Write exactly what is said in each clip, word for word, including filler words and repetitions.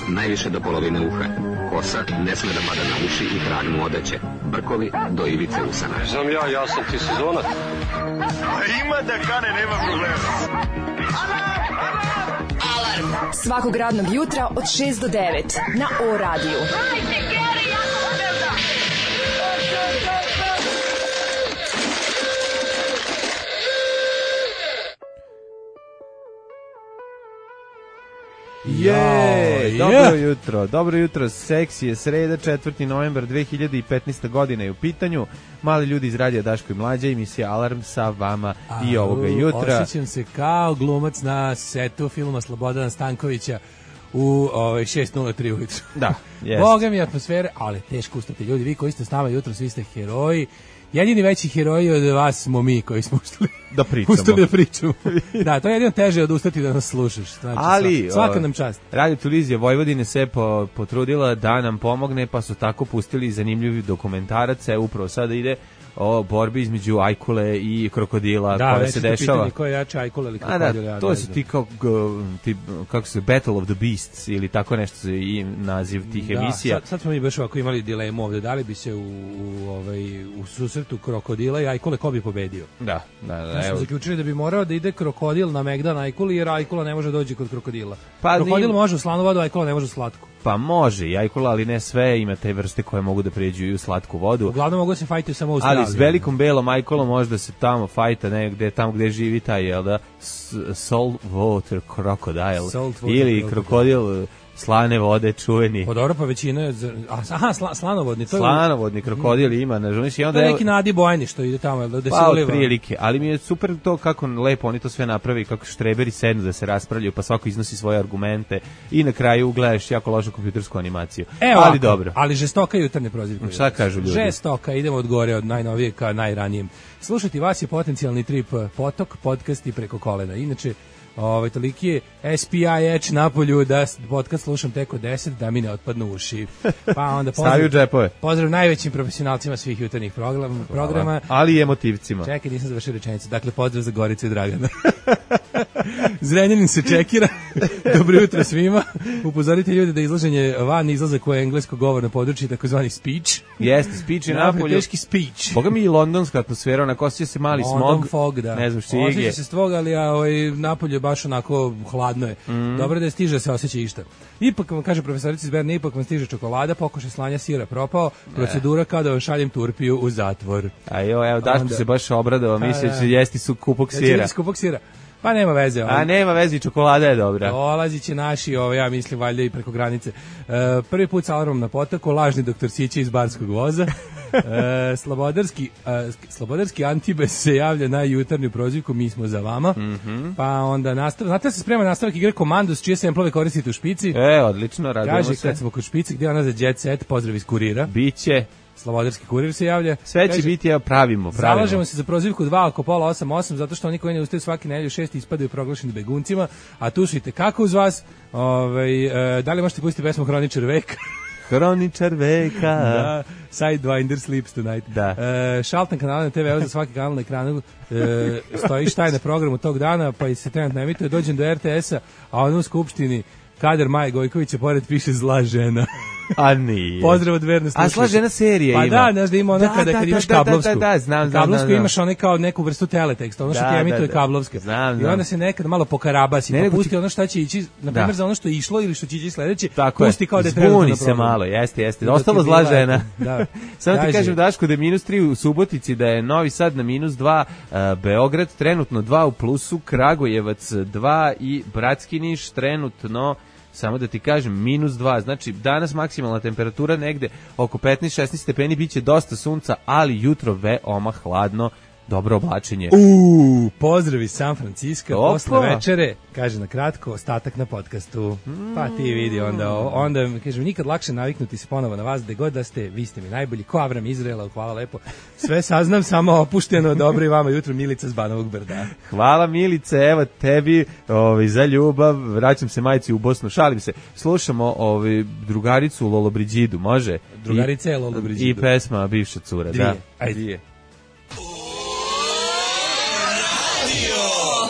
najviše do polovine uha. Kosa ne sme da pada na uši i krag mu odeće. Brkovi do ivice usana. Znam ja, ja sam ti sezonac. A ima da kane, nema problema. Alarm svakog radnog jutra od šest do devet na O radiju. Hajde, Geri, jako se velda! Je, dobro jutro, dobro jutro, seksi je sreda, četvrti novembar dve hiljade petnaeste. godine je u pitanju. Mali ljudi iz radija Daško i Mlađa, emisija Alarm sa vama i ovoga jutra. Osjećam se kao glumac na setu filma Slobodana Stankovića u ovaj, šest nula tri ujutru. Da, jest. Boga mi atmosfere, ali teško ustati ljudi, vi koji ste s nama jutro, svi ste heroji. Jedini veći heroji od vas smo mi koji smo ustali da pričamo. Ustali da pričamo. Da, to je jedino teže od ustati da nas slušaš. Znači, ali svaka nam čast. Radio Televizija Vojvodine se po, potrudila da nam pomogne, pa su tako pustili zanimljivi dokumentarac. Upravo sada ide o borbi između ajkule i krokodila, da, koja se dešava. Da, ko je jače, ajkula ili krokodil? Da, to su ti kao, ti, kako se, Battle of the Beasts ili tako nešto i naziv tih da, emisija. Sad, sad smo mi baš ovako imali dilemu ovde, da li bi se u, u, ovaj, u susretu krokodila i ajkule ko bi pobedio? Da, da, da. Znači smo zaključili da bi morao da ide krokodil na Megdan ajkuli, jer ajkula ne može doći kod krokodila. Pa krokodil nim... može u slanu vodu, ajkula ne može u slatku. Pa može i ajkula, ali ne sve, ima te vrste koje mogu da pređu i u slatku vodu. Uglavnom mogu da se fajtaju samo u Australiji. Ali s velikom belom ajkulom može da se tamo fajta negde, tamo gde živi taj, jel da, salt water crocodile salt water ili crocodile. Krokodil slane vode čuveni. Pa dobro, pa većina je, aha, sla, slanovodni. To je, slanovodni krokodil ima, ne žuniš i onda... To je neki Nadi Bojani što ide tamo, da se pa, uliva. Pa, prilike, ali mi je super to kako lepo oni to sve napravi, kako štreberi sednu da se raspravljaju, pa svako iznosi svoje argumente i na kraju gledaš jako lošu kompjutersku animaciju. E, ali ovako, dobro. Ali žestoka jutarnje prozivke. Šta kažu ljudi? Žestoka, idemo od gore, od najnovije ka najranijem. Slušati vas je potencijalni trip potok, podcast i preko kolena. Inače, ovaj toliki je S P I H napolju da podcast slušam tek od deset da mi ne otpadnu uši. Pa onda pozdrav, džepove. Pozdrav najvećim profesionalcima svih jutarnjih programa, programa. Ali i emotivcima. Čekaj, nisam završio rečenicu. Dakle, pozdrav za Goricu i Dragana. Zrenjanin se čekira. Dobro jutro svima. Upozorite ljude da izlaženje van izlazak u englesko govorno područje, takozvani speech. Jeste, speech je napolju. Teški speech. Boga mi i londonska atmosfera, onako osjeća se mali London smog. Fog, da. Ne znam što je. Osjeća se stvog, ali a, ovaj, napolje baš onako hladno je. Mm. Dobro da je stiže, se osjeća išta. Ipak vam kaže profesorica iz Berna, ipak vam stiže čokolada, pokušaj slanja sira propao, procedura kao da vam šaljem turpiju u zatvor. A jo, evo, Daško se baš obradao, misli će jesti su kupog ja sira. Ja kupog sira. Pa nema veze. A nema veze, čokolada je dobra. Dolazit će naši, ovo, ja mislim, valjda i preko granice. E, prvi put s alarmom na potaku, lažni doktor Sića iz Banskog voza. E, slobodarski, e, slobodarski Antibes se javlja na jutarnju prozivku, mi smo za vama. Mm-hmm. Pa onda nastav, znate da se sprema nastavak igre Komandos, čije semplove koristite u špici. E, odlično, radimo kaže, se. Kaže, kad smo kod špici, gdje ona za Jet Set, pozdrav iz kurira. Biće. Slobodarski kurir se javlja. Sve će biti, ja pravimo, pravimo. Zalažemo se za prozivku dva oko pola osam osam, zato što oni koji ne ustaju svaki nedelju šest ispadaju proglašeni beguncima, a tu su i tekako uz vas. Ovaj, e, da li možete pustiti pesmu Hroničar veka? Hroničar veka. Da, Sidewinder Sleeps Tonight. Da. E, Šaltan kanal na te ve za svaki kanal na ekranu e, stoji šta je na programu tog dana, pa i se trenutno emituje, dođem do R T S-a, a ono u skupštini Kader Maje Gojkovića pored piše zla žena. A nije. Pozdrav od verne slušalice. A sla žena serija pa ima. Pa da, znaš da ima ona da, kada da, kad da, imaš da, kablovsku. Da, da, da, znam, znam. Kablovsku znam, imaš onaj kao neku vrstu teleteksta, ono što da, ti emituje da, da. kablovske. Znam, I znam. onda se nekad malo pokarabasi, ne, pa pusti ti... ono šta će ići, na primjer da. za ono što je išlo ili što će ići sledeće, tako pusti je. kao da je trenutno na programu. Zbuni se malo, jeste, jeste. Ostalo zla žena. Da. Samo ti kažem, Daško, da je minus tri u Subotici, da je Novi Sad na minus dva, uh, Beograd trenutno dva u plusu, Kragujevac dva i Bratski Niš trenutno, samo da ti kažem, minus dva, znači danas maksimalna temperatura negde oko petnaest šesnaest stepeni, bit će dosta sunca, ali jutro veoma hladno, dobro oblačenje. Uuu, pozdravi San Francisco, Opa. Posle večere, kaže na kratko, ostatak na podcastu. Mm. Pa ti vidi, onda, onda kažem, nikad lakše naviknuti se ponovo na vas, gde god da ste, vi ste mi najbolji, ko Avram Izraela, hvala lepo. Sve saznam, samo opušteno, dobro i vama jutro, Milica s Banovog Brda. Hvala Milice, evo tebi ovaj, za ljubav, vraćam se majci u Bosnu, šalim se, slušamo ovaj, drugaricu Lolo Brigidu, može? Drugarice I, Lolo Brigidu. I pesma Bivša cura, Dvije. da. Ajde. Dvije.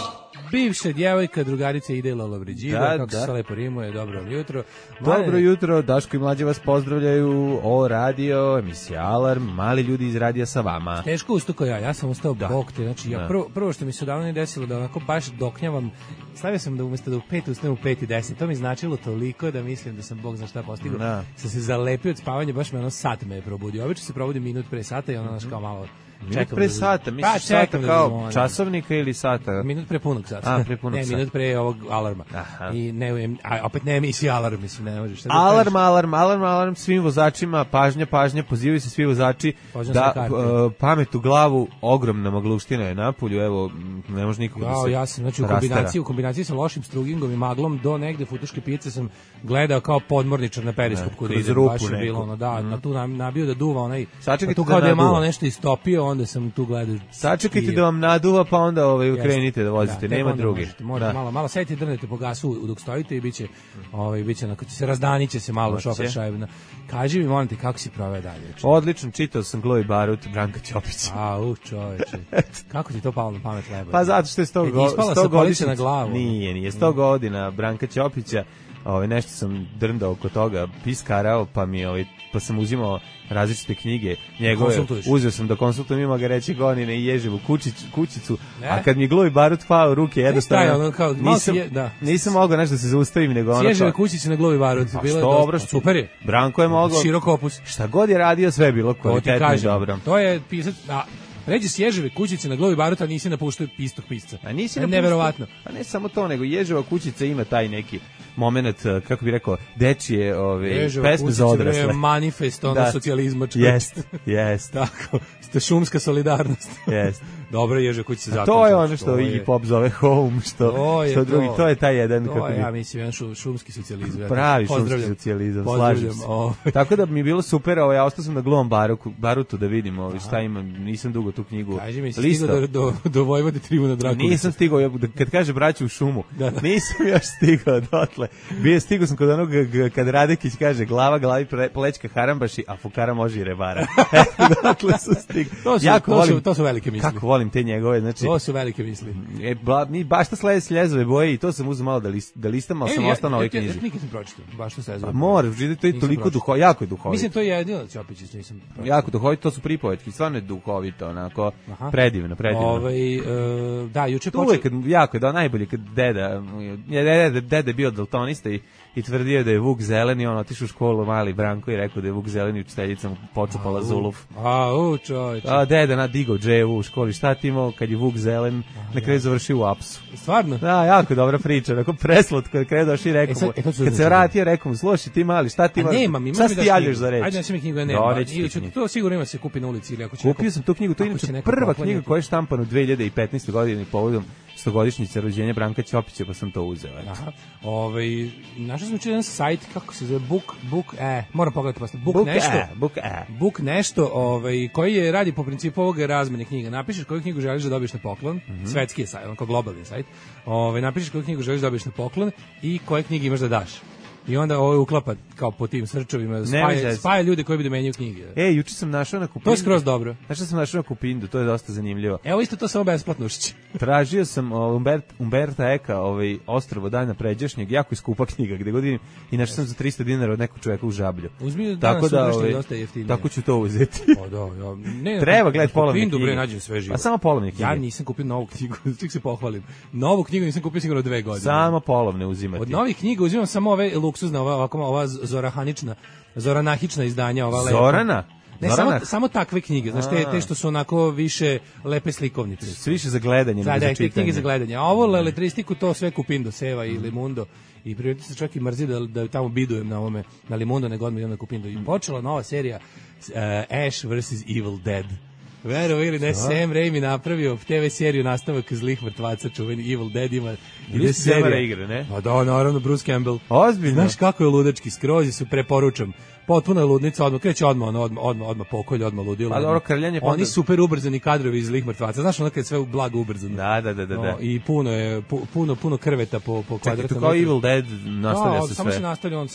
bivša djevojka, drugarica Ide Lovređiva, Da, kako da. se lepo rimuje, dobro jutro. Dobro jutro, Daško i Mlađe vas pozdravljaju, o radio, emisija Alarm, mali ljudi iz radija sa vama. Teško ustao kao ja, ja sam ustao Da. bok te, znači ja Da. prvo, prvo što mi se davno ne desilo da onako baš doknjavam, stavio sam da umjesto da u pet ustanem u pet i deset, to mi značilo toliko da mislim da sam bog zna šta postigao, Da. sam se zalepio od spavanja, baš me ono sat me je probudio, obično se probudi minut pre sata i ono naš kao malo Minut čekam pre da- sata, Pa, misliš čekam sata da kao zazvonim. časovnika ili sata? Minut pre punog sata. A, pre punog ne, sata. minut pre ovog alarma. Aha. I ne, a opet ne emisija alarm, mislim, ne možeš. Šta da Alarm, kažeš? alarm, alarm, alarm svim vozačima, pažnja, pažnja, pozivaju se svi vozači Pođem da sa karte. uh, pamet u glavu, ogromna magluština je napolju, evo, m, ne može nikako da Jao, se ja sam znači u rastera. kombinaciji u kombinaciji sa lošim strugingom i maglom do negde futuške pijace sam gledao kao podmorničar na periskopu Ne, kuda kroz idem, rupu baš je neku. bilo ono, da, na tu nam- nabio da duva onaj, Sačekajte pa tu da kao da je naduva. malo nešto istopio, onda sam tu gledao. Sačekajte spije. da vam naduva, pa onda ovaj, Jeste. krenite da vozite, tek nema onda drugi. možete, možete Da. malo, malo sedite i drnete po gasu dok stojite i biće, ovaj, biće onako, će se razdanit će se malo Hoće. šofer šajbna. Kaži mi, molim te, kako si proveo dalje? Odlično, čitao sam Glovi Barut, Branka Ćopić. A, u čoveče. Kako ti to palo na pamet leba? Pa zato što je sto, E, go, ispala sto sa police godišnjica- na glavu. Nije, nije, sto godina Branka Ćopića. Ovaj nešto sam drndao oko toga, piskarao, pa mi ovaj pa sam uzimao različite knjige njegove, Konsultuješ. uzeo sam da konsultujem ima ga reći Gonine i Ježevu kučić, kućicu, Ne. a kad mi Glovi Barut pao u ruke, jednostavno taj, ono kao, malo nisam, si je- da. nisam mogao nešto da se zaustavim, nego ono Sježeve kao, kućice na Glovi Barut. pa bilo je što, dosta- dobro, super je. Branko je mogao, Širok opus. šta god je radio, sve je bilo To ti kvalitetno i kažem. dobro. To je pisac, a ređi Sježeve kućice na Glovi Barut, a nisi napuštao istog pisca. A nisi E, napustio- neverovatno. Pa ne samo to, nego Ježeva kućica ima taj neki momenat, kako bi rekao, dečije ove, Ježeva pesme za kućice, bre, odrasle. manifest ono Da. socijalizma. čovječe. Jest, jest, Tako, ste šumska solidarnost. jest. Dobro, Ježeva kućice A zakon. to je čovječe, ono što to Iggy je- Pop zove home, što, To je što drugi, to. to je taj jedan, To kako je, bi, ja mislim, jedan šu, šumski socijalizam. Ja to pravi šumski pozdravljam. socijalizam, Pozdravljam, slažem se. ovaj. Tako da mi je bilo super, ovaj, ja ostao sam na Glovom Baruku, Barutu da vidim ovaj, šta ima, nisam dugo tu knjigu Kaži mi, si listao. stigao do, do, do Vojvode Tribuna Drakulića. Nisam stigao, ja, da- kad kaže braću u šumu, Da, da. nisam još stigao dotle. Bio stigao sam kod onog, g- kad Radekić kaže glava, glavi, pre- plećka harambaši, a fukara može i rebara. Eto, dotle su stigao. To su, Jako to, volim, su, to su velike misli. kako volim te njegove, znači, To su velike misli. e, bla, mi baš ta slede sljezove boje i to sam uzeo malo da, list, da listam, ali sam ja, ostao na ovoj ja, ja, knjizi. ja nikad sam pročitao, baš to se Pa zove. mora, židi, to je Nisam toliko pročitao. duho, jako je duhovito. Mislim, to je jedino da Ćopić isto nisam pročitao. Jako duhovito, to su pripovetki, stvarno je duhovito, onako, Aha. predivno, predivno. Ovaj, e, da, juče To počeo... uvek, kad, jako je da najbolje kad deda, je deda, deda je bio daltonista i, i tvrdio da je Vuk zeleni, on otišao u školu mali Branko i rekao da je Vuk zeleni učiteljica mu počupala zuluf. A, u, čovječe. A deda na digao dževu u školi, šta ti imao kad je Vuk zelen, na kraju završio u apsu. Stvarno? Da, jako dobra priča, onako preslatko, kad kraju došli i rekao E, sad- mu, e, to ću da kad se čujem. vratio, rekao mu, slušaj ti mali, šta ti A imaš, nemam, imam šta mi se daš ti javljaš knjigu? za reč? Ajde, nesi mi knjigu, ja nemam. Doneću ti Ili ću, knjigu. to sigurno ima se kupi na ulici ili ako će Kupio neko- sam tu knjigu, to je ako će inače neko prva poklanjati. knjiga koja je štampana u dve hiljade petnaeste. godine povodom stogodišnjice rođenja Branka Ćopića, pa sam to uzeo. eto. Aha. Ovaj, našao sam čuo jedan sajt, kako se zove, Book, Book, e, moram pogledati posle, Book, Book nešto. E, Book E. Book nešto, ovaj, koji je radi po principu ovoga razmene knjiga. Napišeš koju knjigu želiš da dobiješ na poklon, Mhm. svetski je sajt, onako globalni sajt. Ovaj, napišeš koju knjigu želiš da dobiješ na poklon i koje knjige imaš da daš. I onda ovo uklapa kao po tim srčovima, spaja, zezati. spaja ljude koji bi da menjaju knjige. E, juče sam našao na Kupindu. To je skroz dobro. Znaš šta sam našao na Kupindu, to je dosta zanimljivo. Evo isto to samo besplatno ušće. Tražio sam o, Umbert, Umberta Eka, ovaj Ostrvo dana pređašnjeg, jako iskupa knjiga, gde god idem, i našao sam za trista dinara od nekog čoveka u Žablju. Uzmi danas Tako da, sutrašnji ovaj, dosta jeftinije. tako ću to uzeti. O, da, ja, ne, Treba gledati polovne Kupindu, knjige. bre, nađem sve živo. A samo polovne knjige. Ja nisam kupio novu knjigu, ček se pohvalim. Novu knjigu nisam kupio sigurno dve godine. Samo polovne uzimati. Od novih knjiga uzimam samo ove luksuzne, ova, ovako, ova zorahanična, zoranahična izdanja, ova lepa. Zorana? Ne, Zorana? samo, samo takve knjige, znaš, te, te što su onako više lepe slikovnice. Sve više za gledanje, Da, nego da, za te čitanje. knjige za gledanje. A ovo letristiku to sve kupim do Seva i Limundo. I prirodno se čak i mrzi da, da tamo bidujem na ovome, na Limundo, nego odmah idem na Kupindo. I počela nova serija uh, Ash versus. Evil Dead. Verovo ili ne, Sam Raimi napravio te ve seriju nastavak zlih mrtvaca, čuveni Evil Dead ima. Ide serija igre, ne? Pa da, naravno, Bruce Campbell. Ozbiljno? Znaš kako je ludački, skrozi su, preporučam. Potpuna je ludnica, odmah kreće odmah, ono, odmah, odmah, odmah pokolj, odmah ludilo. Pa dobro, krljanje, pa Oni onda- super ubrzani kadrovi iz zlih mrtvaca. Znaš ono kad je sve u blago ubrzano. Da, da, da, da. da. No, i puno je pu- puno puno krveta po po Čekaj, kvadratnom to kao metru. Evil Dead nastavlja Da, se samo sve. se nastavlja on samo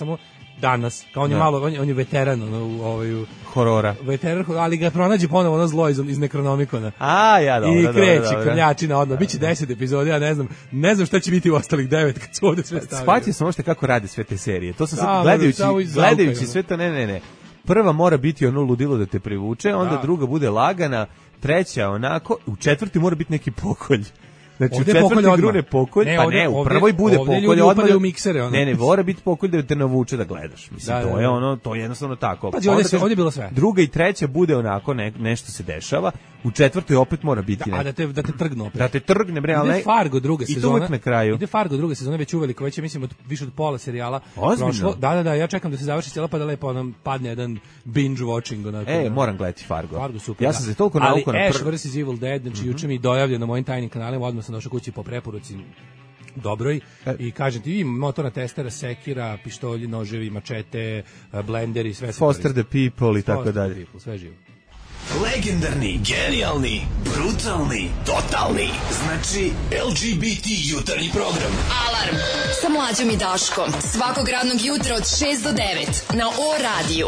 danas. Kao on je Da. malo, on je, on je veteran ono, u ovaj Horora. veteran, ali ga pronađe ponovo ono zlo iz, iz Necronomicona. A, ja, dobro, I dobro, kreće dobro. krnjačina odmah. Biće deset epizoda, ja ne znam, ne znam šta će biti u ostalih devet kad su ovde sve stavili. Shvatio sam možete kako rade sve te serije. To sam Da, sad gledajući, samo iz gledajući zauka, sve to, ne, ne, ne. Prva mora biti ono ludilo da te privuče, onda Da. druga bude lagana, treća onako, u četvrti mora biti neki pokolj. Znači Ovde u je pokolj četvrti odmah. grune pokolj, Ne, pa ovde- ne, u ovde- prvoj bude ovde pokolj ljudi odmah. upadaju u miksere, ono. Ne, ne, mora biti pokolj da te navuče da gledaš. Mislim, Da, da, to da. je ono, to je jednostavno tako. Pazi, ovde Onda sve- kaže, ovde je bilo sve. Druga i treća bude onako, ne, nešto se dešava, u četvrtoj opet mora biti Da, a ne, da te, da te trgnu opet. da te trgne, bre, ali Ide ne, Fargo druga i to sezona. uvek na kraju. Ide Fargo druga sezona već uveliko, već je mislim od, više od pola serijala. Ozbiljno? prošlo. Da, da, da, ja čekam da se završi cijela pa da lepo nam padne jedan binge watching. Onako, E, da. moram gledati Fargo. Fargo super. Ja da. sam se toliko Ali naukao na Ash prvi. versus. Evil Dead, znači juče mi dojavlja na mojim tajnim kanalima, odmah sam došao kući po preporuci dobroj E. i kažem ti, ima motorna testera, sekira, pištolji, noževi, mačete, blenderi, sve se Foster the koristi. People i tako Foster the dalje. people, sve živo. Legendarni, genijalni, brutalni, totalni. Znači, L G B T jutarnji program. Alarm sa mlađom i Daškom. Svakog radnog jutra od šest do devet na O radiju.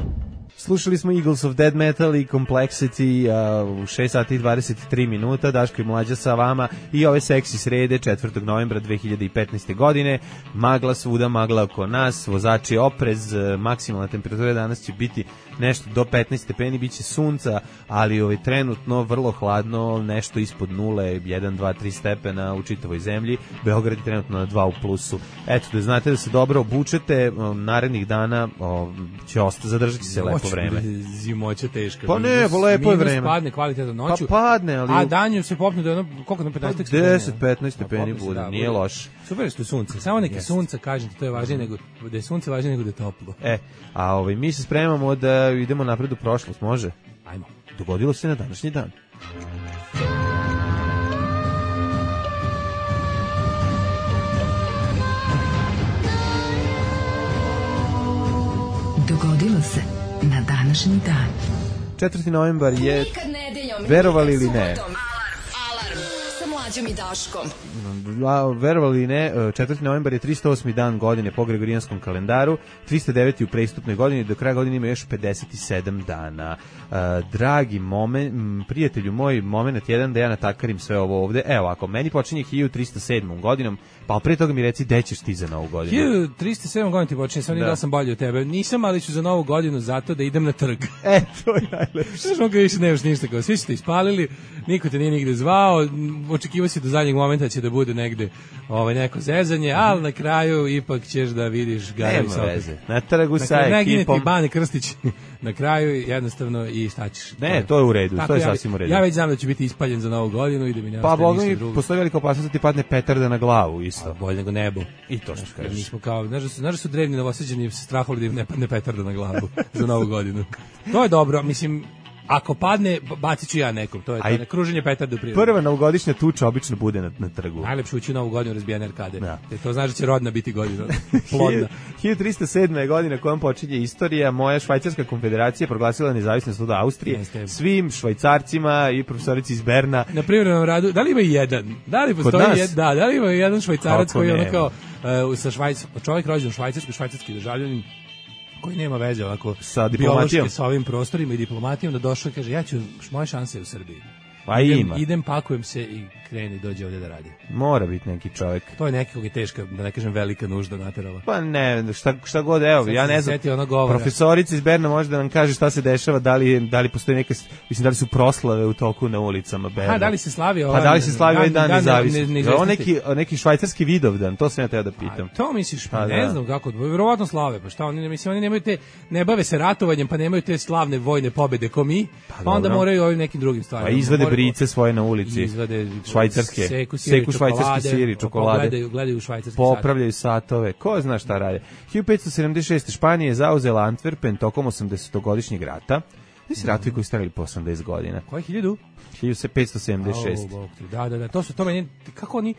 Slušali smo Eagles of Dead Metal i Complexity uh, u šest sati i dvadeset tri minuta. Daško i Mlađa sa vama i ove seksi srede četvrtog novembra dve hiljade petnaeste. godine. Magla svuda, magla oko nas, vozači oprez, uh, maksimalna temperatura danas će biti nešto do petnaest stepeni, bit će sunca, ali ovaj, trenutno vrlo hladno, nešto ispod nule, jedan, dva, tri stepena u čitavoj zemlji. Beograd je trenutno na dva u plusu. Eto, da znate da se dobro obučete, um, narednih dana um, će ostati, zadržati se lepo vreme. Zimoća teška. Pa ne, Minus- pa lepo je minus vreme. Padne kvalitetno noću. Pa padne, ali- A danju se popne do jedno, koliko na petnaest stepeni? deset petnaest Pa stepeni popne se, bude, da, nije loš. Super je što je sunce. Samo neke sunca, kažem ti, to je važnije nego, da je sunce važnije nego da je toplo. E, a ovaj, mi se spremamo da idemo napred u prošlost, može? Ajmo. Dogodilo se na današnji dan. Dogodilo se na današnji dan. četvrti novembar je, Nikad nedeljom, verovali nikad ili ne, subotom. Alarm sa mlađom i Daškom. a, verovali ili ne, četvrti novembar je tristo osmi dan godine po gregorijanskom kalendaru, tristo deveti u prestupnoj godini, do kraja godine ima još pedeset sedam dana. A, dragi momen, m, prijatelju moj, moment jedan da ja natakarim sve ovo ovde. Evo, ako meni počinje hiljadu tristo sedmom godinom, pa pre toga mi reci gde ćeš ti za novu godinu. hiljadu tristo sedam godina ti počinje, sam Da. da sam bolji od tebe. Nisam, ali ću za novu godinu zato da idem na trg. E, to je najlepše. Znaš, ono kad više nemaš ništa, kao svi su te ispalili, niko te nije nigde zvao, m, očekivao si do zadnjeg momenta će da bude negde ovaj, neko zezanje, ali na kraju ipak ćeš da vidiš Gara i Nema Sopet. veze. Na trgu sa Dakle, ne gine ti ekipom. Bane Krstić na kraju jednostavno i staćeš. Ne, to je u redu, Tako to je ja, sasvim u redu. Ja već znam da ću biti ispaljen za novu godinu i da mi ne Pa, ostaje boga ništa mi, drugo. postoji velika opasnost da ti padne petarda na glavu, isto. Bolje nego nebo. I to što Jer kažeš. Mi smo kao, znaš da su, znaš da su drevni novosađeni se strahovali da im ne padne petarda na glavu za novu godinu. To je dobro, mislim, ako padne, bacit ću ja nekom, to je A to, i ne, kruženje petarda u prirodi. Prva novogodišnja tuča obično bude na, na trgu. Najlepše ući u novu godinu razbijene arkade. Da. Te to znači da će rodna biti godina. Plodna. hiljadu tristo sedma. je godina kojom počinje istorija. Moja švajcarska konfederacija proglasila nezavisnost od Austrije. Jeste. Svim švajcarcima i profesorici iz Berna. Na privremenom radu, da li ima i jedan? Da li postoji nas? jed, da, da li ima jedan švajcarac Kako koji je ono nema? kao uh, sa Švajc, čovjek rođen u Švajcarskoj, švajcarski državljanin koji nema veze ovako Sa biološki diplomatijom. sa ovim prostorima i diplomatijom da došao i kaže ja ću moje šanse u Srbiji. Pa idem, ima. idem, pakujem se i kreni dođe ovdje da radi. Mora biti neki čovjek. To je nekog je teška, da ne kažem velika nužda naterala. Pa ne, šta, šta god, evo, Sad ja sam ne se znam, setio onog govora. profesorica iz Berna može da nam kaže šta se dešava, da li, je- da li postoji neke, mislim, da li su proslave u toku na ulicama Berna. A da li se slavi Pa ovaj da li se slavi ovaj dan ne- nezavisnosti? ne- Je ovo neizvesnosti? neki, neki švajcarski Vidovdan, to sam ja teo da pitam. A to misliš, pa Pa ne da. znam kako, verovatno slave, pa šta oni ne mislim, oni nemaju te, ne bave se ratovanjem, pa nemaju te slavne vojne pobede ko mi, pa, onda dobro. moraju ovim nekim drugim stvarima. Pa izvade Moraju- brice svoje na ulici. izvade švajcarske. seku, sir i Seku švajcarski čokolade, sir i čokolade. Gledaju, gledaju švajcarski sat. Popravljaju satove. Ko zna šta rade? hiljadu petsto sedamdeset šeste. Španija je zauzela Antwerpen tokom osamdesetogodišnjeg rata. Ti si ratovi koji su trajali po osamdeset godina. Koje hiljadu? hiljadu petsto sedamdeset šeste. Au, Bog ti, Da, da, da, to su to meni, kako oni,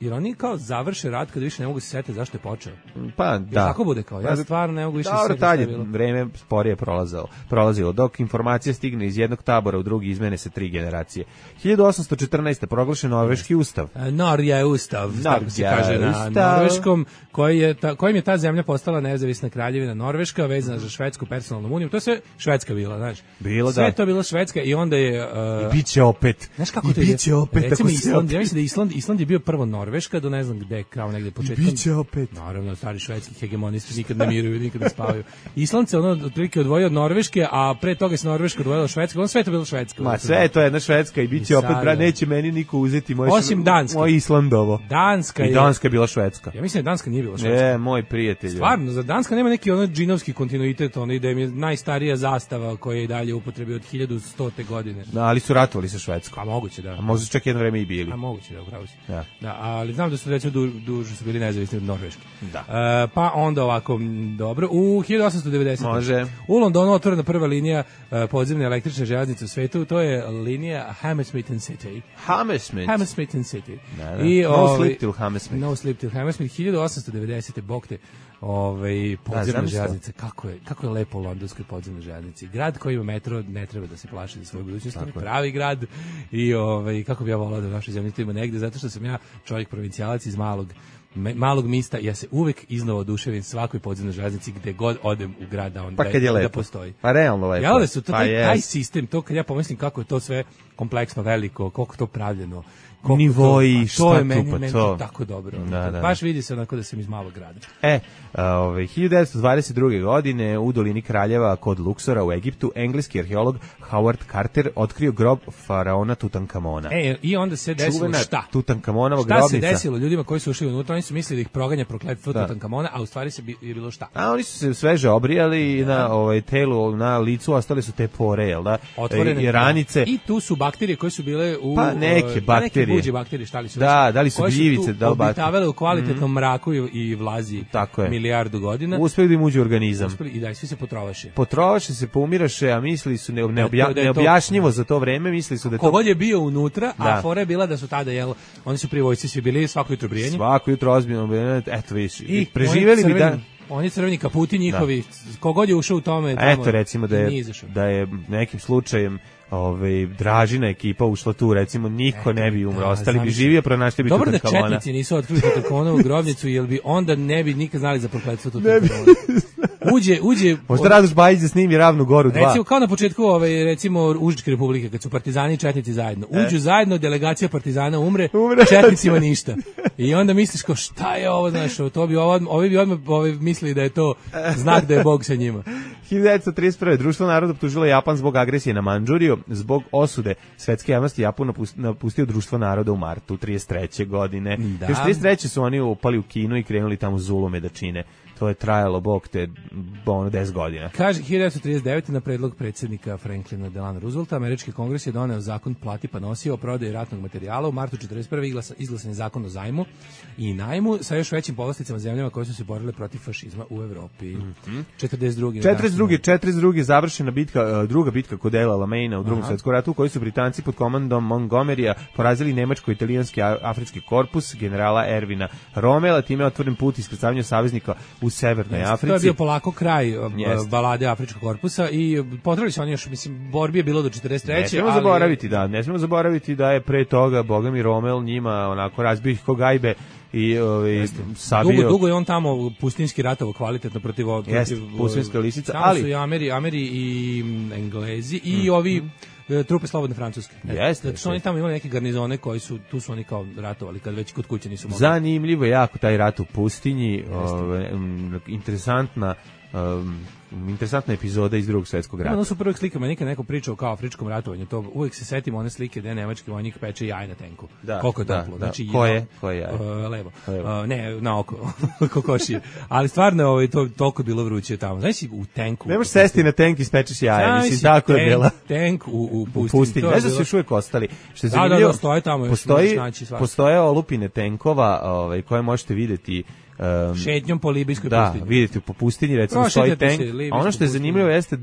jer oni kao završe rat kad više ne mogu se setiti zašto je počeo. Pa Jer da. tako bude kao, ja stvarno ne mogu više Dobro, setiti tad šta je je bilo. vreme sporije prolazilo, prolazilo. Dok informacija stigne iz jednog tabora u drugi, izmene se tri generacije. hiljadu osamsto četrnaeste. proglašen Norveški ustav. E, Norja je ustav, tako se Norja kaže na ustav. norveškom, koji je ta, kojim je ta zemlja postala nezavisna kraljevina Norveška, vezana za švedsku personalnu uniju. To je sve Švedska bila, znaš. Bilo, sve da. je to bilo Švedska i onda je... Uh, Biće opet. Znaš kako I to ide? biće opet. Recimo, Tako se Island, opet. ja mislim da Island, Island je bio prvo Norveška, do ne znam gde, kao negde početkom. Biće opet. Naravno, stari švedski hegemonisti nikad ne miruju, nikad ne spavaju. Island se ono otprilike odvojio od Norveške, a pre toga se Norveška odvojila od Švedske. Ono sve je to bilo Švedska. Ma sve je to jedna Švedska i biće I opet, sad, bra, da. neće meni niko uzeti moj, Osim Danske. moj Islandovo. Danska I je... Danska je bila Švedska. Ja mislim da Danska nije bila Švedska. E, moj prijatelj. Stvarno, za Danska nema neki ono džinovski kontinuitet, ono da im je najstarija zastava koja je i dalje u upotrebi od hiljadu stote godine. Da, ali su ratovali sa Švedskom. A moguće da. A možda su čak jedno vreme i bili. A moguće da, upravo si. Da. Da, ali znam da su recimo du, duže su bili nezavisni od Norveške. Da. E, pa onda ovako, m, dobro, u hiljadu osamsto devedesete. Može. U Londonu otvorena prva linija e, podzemne električne železnice u svetu, to je linija Hammersmith and City. Hammersmith. Hammersmith and City. Da, da. I, No ovaj, sleep till Hammersmith. No sleep till Hammersmith, hiljadu osamsto devedesete. Bog te, ovaj, podzemna znam što. železnica, kako je, kako je lepo u londonskoj podzemnoj železnici. Grad koji ima metro ne treba da se plaši za svoju budućnost, to je pravi grad i ovaj, kako bi ja volao da u našoj zemlji to ima negde, zato što sam ja čovjek provincijalac iz malog me- malog mista, ja se uvek iznova oduševim svakoj podzemnoj železnici gde god odem u grad da on Pa kad je da, lepo. da postoji. Pa realno lepo. Jel da su to Pa taj, jest. taj sistem, to kad ja pomislim kako je to sve kompleksno, veliko, koliko je to pravljeno, koliko Nivoji, to, šta to je tu, meni, pa meni to. tako dobro. Da, da. Baš vidi se onako da sam iz malog grada. E, a, ovaj, hiljadu devetsto dvadeset druge. godine u dolini Kraljeva kod Luksora u Egiptu engleski arheolog Howard Carter otkrio grob faraona Tutankamona. E, i onda se desilo Čuvena šta? Tutankamonova Šta grobnica. se desilo ljudima koji su ušli unutra? Oni su mislili da ih proganja prokletstvo Da. Tutankamona, a u stvari se bi, je bilo šta? A oni su se sveže obrijali i na ovaj telu, na licu ostale su te pore, jel da? Otvorene E, i ranice. I tu su bakterije koje su bile u Pa, neke e, bakterije. neke buđe bakterije, šta li su? Da, već, da li su koje gljivice, tu da li bakterije. obitavale u kvalitetnom mraku i, i vlazi Tako je. milijardu godina. Uspeli da im uđe u organizam. Uspeli i da svi se potrovaše. Potrovaše se, poumiraše, a mislili su ne, neobja, Da, da je to- neobjašnjivo za to vreme, mislili su da je to Kogod je bio unutra, Da. a fora je bila da su tada, jel, oni su prije vojsci svi bili svako jutro brijanje. svako jutro ozbiljno, eto vidiš, i I preživeli oni bi da... crveni- Oni crveni kaputi njihovi, kogod je ušao u tome, A tamo eto recimo da nije je, izašao. da je nekim slučajem ovaj Dražina ekipa ušla tu, recimo niko ne bi umro, Da, ostali bi zamisli. živio, pronašli bi Dobro da Tutankamona. četnici nisu otkrili Tutankamonovu grobnicu, jer bi onda ne bi nikad znali za prokletstvo Tutankamona. Uđe, uđe... Možda Radoš Bajić da snimi Ravnu Goru dva. Recimo, kao na početku ovaj, recimo Užičke republike, kad su partizani i četnici zajedno. Uđu zajedno, delegacija partizana umre, Umre. četnicima ništa. I onda misliš kao šta je ovo, znaš, to bi ovo, ovi bi odmah ovi mislili da je to znak da je Bog sa njima. hiljadu devetsto trideset prve. Društvo naroda optužilo Japan zbog agresije na Mandžuriju, zbog osude svetske javnosti Japan napust- napustio Društvo naroda u martu trideset treće. godine. Da. Još trideset treće su oni upali u Kinu i krenuli tamo zulume da čine. To je trajalo, bog te, ono, deset godina. Kaže, hiljadu devetsto trideset devete. na predlog predsjednika Franklina Delano Roosevelta, američki kongres je doneo zakon plati pa nosi o prodaji ratnog materijala. U martu četrdeset prve. Izglasa, izglasan je zakon o zajmu i najmu sa još većim povlasticama zemljama koje su se borile protiv fašizma u Evropi. četrdeset druge. četrdeset druge. četrdeset druge. završena bitka, e, druga bitka kod El Alameina u drugom svjetskom ratu, u kojoj su Britanci pod komandom Montgomerya porazili nemačko-italijanski a- afrički korpus generala Ervina Romela, time je otvoren put iskrcavanja saveznika u Severnoj Jeste, Africi. to je bio polako kraj uh, Jeste. balade Afričkog korpusa i potrebali su oni još, mislim, borbi je bilo do četrdeset treće. Ne smemo ali... zaboraviti, da, ne smemo zaboraviti da je pre toga Bogami Romel njima onako razbio ih ko gajbe i ovaj sabio. Dugo, dugo je on tamo pustinski ratovo kvalitetno protiv ovog. Jeste, protiv, pustinska lisica, tamo ali- su i Ameri, Ameri i mm, Englezi i ovi e, trupe slobodne Francuske. Eto, Jeste, zato su oni jeste. tamo imali neke garnizone koji su, tu su oni kao ratovali, kad već kod kuće nisu mogli. Zanimljivo je jako taj rat u pustinji, ovaj, m, interesantna um, interesantna epizoda iz drugog svjetskog Ima rata. ono su prvih slikama, nikad neko pričao kao afričkom ratovanju, to uvijek se setimo one slike gde nemački vojnik peče jaj na tenku. Da, Koliko je da, toplo. da. Znači, Koje? jedno- Koje jaje? Uh, levo. Levo. Uh, ne, na oko. Kokošije. Ali stvarno ovaj, to toliko je bilo vruće tamo. Znaš si u tenku. Ne možeš sesti na tenk i spečeš jaje, Znaš mislim, si tako je tank- bila. Tank u, u U pustinji. pustinji. To je Ne znam da su bilo- još uvijek ostali. Što je Da, da, zanimljivo, da, stoje tamo, još postoji, možeš naći svašta. postoje olupine tenkova ovaj, koje možete vidjeti um, Šetnjom po libijskoj da, pustinji. vidite po pustinji, recimo Prošetajte stoji se tank. libijskom A ono što je pustinjom. zanimljivo jeste da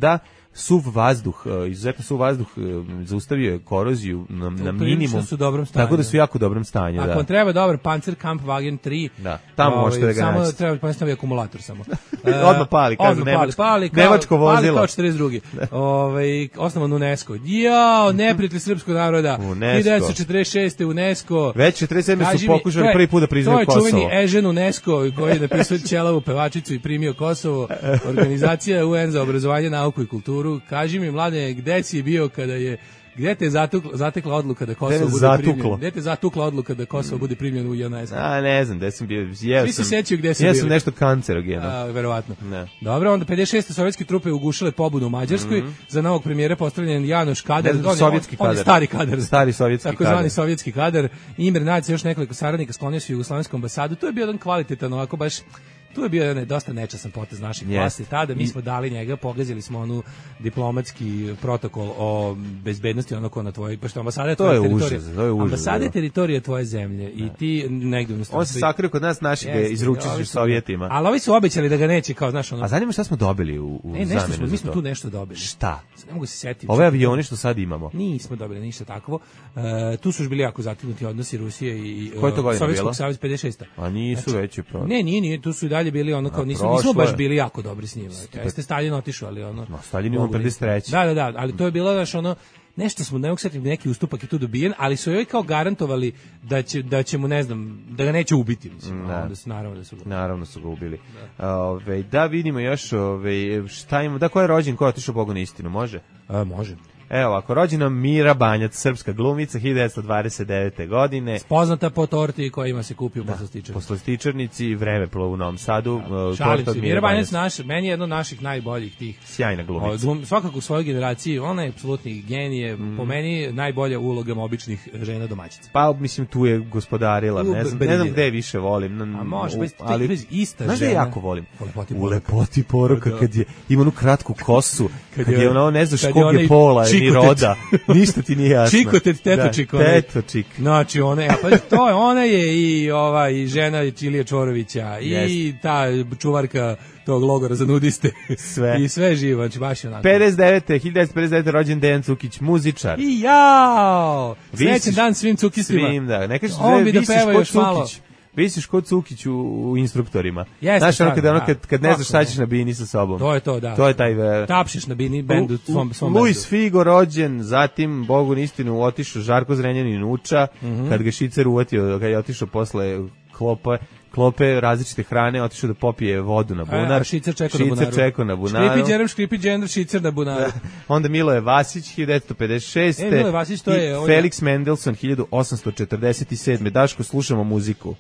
suv vazduh, izuzetno suv vazduh zaustavio je koroziju na, na minimum. Su u dobrom stanju. Tako da su jako u dobrom stanju. Ako da. vam treba dobar Panzerkampfwagen tri, da, tamo ovaj, možete da ga samo naći. Treba pa akumulator samo. Odmah pali, kažu Nemačko. Pali, kao, Nemačko vozilo. Pali kao četrdeset drugi. Ovaj osnovan UNESCO. Jao, neprijatelj srpskog naroda. hiljadu devetsto četrdeset šeste UNESCO. Već četrdeset sedme su pokušali prvi put da priznaju Kosovo. To je čuveni Ežen UNESCO koji je napisao ćelavu pevačicu i primio Kosovo. Organizacija U N za obrazovanje, nauku i kulturu. Kaži mi, mlade, gde si bio kada je Gde te zatukla, zatekla odluka da Kosovo bude primljeno? Gde te zatukla odluka da Kosovo bude primljeno u UNESCO? A, ne znam, gde sam bio. Jeo Svi se sećaju gde su bili. bili. Jesam nešto kancerogeno. A, verovatno. Ne. Dobro, onda pedeset šeste sovjetske trupe ugušile pobunu u Mađarskoj. Mm-hmm. Za novog premijera postavljen Janoš Kadar. Ne, sovjetski on, on, kadar. on je stari kadar. Stari sovjetski tako kadar. zvani sovjetski kadar. Imre Naci, još nekoliko saradnika sklonio su jugoslovensku ambasadu. To je bio jedan kvalitetan, ovako baš... Tu je bio jedan dosta nečasan potez naših yes. vlasti tada, mi smo dali njega, pogazili smo onu diplomatski protokol o bezbednosti onako na tvojoj, pošto ambasada je tvoja to je teritorija. Užas, to je užas, ambasada je teritorija tvoje zemlje i ti negdje u on se sakrio kod nas, naših ga izručili Sovjetima. Ali ovi su obećali da ga neće, kao, znaš, ono... A zanima šta smo dobili u, u e, nešto zamenu smo, za mi smo to. tu nešto dobili. Šta? Ne mogu se setiti. Ove avioni što sad imamo. Nismo dobili ništa takvo. E, tu su još bili jako zategnuti odnosi Rusije i Koje to godine Sovjetskog bilo? saveza pedeset šeste. A nisu znači, veći pro... Ne, nije, nije, tu su i dalje bili ono kao, nismo, nismo baš bili jako dobri s njima. Jeste Stalin otišao, ali ono... No, Stalin ima pedeset treće. Da, da, da, ali to je bilo, znaš, ono, nešto smo, ne mogu setiti, neki ustupak je tu dobijen, ali su joj kao garantovali da će, da će mu, ne znam, da ga neće ubiti, mislim. Da. Onda su, naravno da su ga. Naravno su ga ubili. Da, ove, da vidimo još, ove, šta ima, da ko je rođen, ko je otišao Bogu na istinu, može? A, može. Evo, ako rođena Mira Banjac, srpska glumica, hiljadu devetsto dvadeset devete. godine. Poznata po torti kojima se kupi u da, poslastičarnici. Poslastičarnici i Vremeplo u Novom Sadu. Da, šalim se, Mira Banjac, naš, meni je jedno od naših najboljih tih. Sjajna glumica. Glum, svakako u svojoj generaciji, ona je apsolutni genije, mm. po meni najbolja ulogama običnih žena domaćica. Pa, mislim, tu je gospodarila, ne znam, ne znam gde više volim. A može, bez, ali, bez ista znaš žena. Znaš da jako volim? U lepoti poruka. U lepoti poruka, kad je, ima onu kratku kosu, kad, kad je ono, ne znaš kog je je pola, ni roda, ništa ti nije jasno. Čikotet, tetočik. Da, tetočik. Znači, ona je, pa to je, ona je i ova, i žena Čilija Čvorovića, i yes. ta čuvarka tog logora za nudiste. Sve. I sve živo, znači baš je onako. pedeset devete. hiljadu devetsto pedeset devete. rođen Dejan Cukić, muzičar. I jao! Srećan dan svim Cukistima. Svim, da. Ne kažeš on bi da visiš peva kod još malo. Cukić. Visiš kod Cukić u, u instruktorima. Jeste, znaš, ono kad, ono, da. kad, kad ne znaš šta ćeš na bini sa sobom. To je to, da. To je taj... Uh, tapšiš na bini bendu, svom, svom Luis bendu. Figo rođen, zatim Bogu na istinu otišao Žarko Zrenjanin Uča, mm -hmm. kad ga Šicer uvatio, kad je otišao posle klopa, klope različite hrane, otišao da popije vodu na bunar. A, Šicer čekao na bunaru. čekao na bunaru. Škripi džerem, škripi džender, Šicer na bunaru. Da. Onda Miloje Vasić, hiljadu devetsto pedeset šeste. E, Miloje Vasić, to je... I Felix Mendelssohn, hiljadu osamsto četrdeset sedme. Daško, slušamo muziku.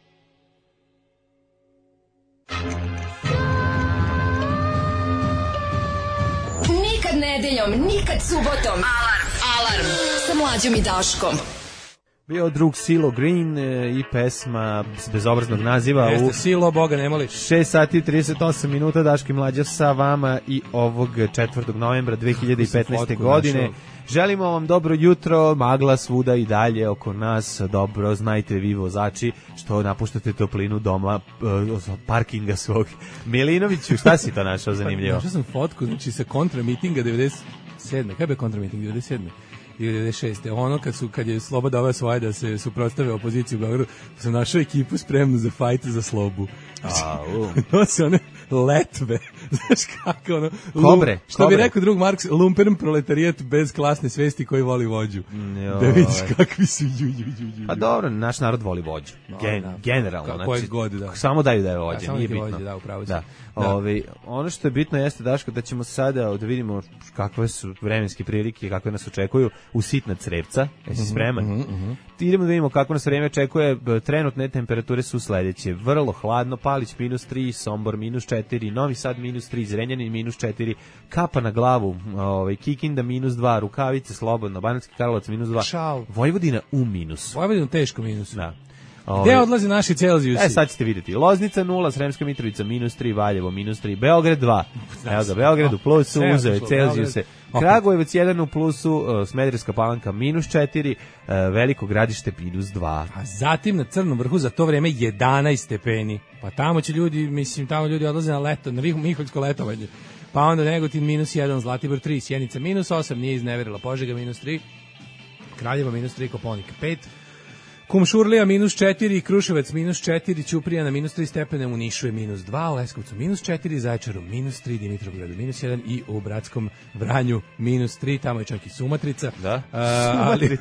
Nikad nedeljom, nikad subotom. Alarm, alarm, sa Mlađom i Daškom. Bio drug Silo Green i pesma s bezobraznog naziva. Jeste, u Silo, Boga ne moli. šest sati i trideset osam minuta, Daški Mlađa sa vama i ovog četvrtog novembra dve hiljade petnaeste. godine. Našao. Želimo vam dobro jutro, magla svuda i dalje oko nas, dobro, znajte vi vozači što napuštate toplinu doma, parkinga svog. Milinoviću, šta si to našao zanimljivo? Našao sam fotku, znači sa kontramitinga devedeset sedme. Kaj je kontramiting devedeset sedme? ili devedeset šeste. Ono kad su kad je Sloboda ova svoja da se suprotstave opoziciji u Beogradu, sam našao ekipu spremnu za fajt za Slobu. A, u. Nose one letve. Znaš kako ono... Kobre. Što bi rekao drug Marks, lumpen proletarijat bez klasne svesti koji voli vođu. Jo, da vidiš kakvi su ju, ju, ju, ju. Pa dobro, naš narod voli vođu. Gen, no, da. Generalno. Kako znači, god, da. Samo daju da je vođa, da, nije bitno. Vođe, da, upravo da. Da. Ove, ono što je bitno jeste, Daško, da ćemo sada da vidimo kakve su vremenske prilike, kakve nas očekuju u sitna crevca. Jesi spreman? Mm -hmm, mm -hmm. Idemo da vidimo kako nas vreme očekuje. Trenutne temperature su sledeće. Vrlo hladno, Palić minus tri, Sombor minus četiri, Novi Sad minus tri, Zrenjanin minus četiri, Kapa na glavu, ovaj, Kikinda minus dva, Rukavice slobodno, Banatski Karlovac minus dva, Šal. Vojvodina u minus. Vojvodina teško minus. Da. Gde odlaze naši Celzijusi? E, sad ćete vidjeti. Loznica nula, Sremska Mitrovica minus tri, Valjevo minus tri, Beograd dva. Evo ga, Beograd u plusu, uzeo je Celzijuse. Kragujevac jedan u plusu, uh, Smederevska Palanka minus četiri, uh, Veliko Gradište minus dva. A zatim na Crnom vrhu za to vreme jedanaest stepeni. Pa tamo će ljudi, mislim, tamo ljudi odlaze na leto, na Miholjsko letovanje. Pa onda Negotin minus jedan, Zlatibor tri, Sjenica minus osam, nije izneverila, Požega minus tri, Kraljevo minus tri, Koponik pet, Kumšurlija minus četiri, Kruševac minus četiri, Ćuprija na minus tri stepene, u Nišu je minus dva, u Leskovcu minus četiri, Zaječaru minus tri, Dimitrovgradu minus jedan i u Bratskom Vranju minus tri, tamo je čak i Sumatrica. Da, uh, ali,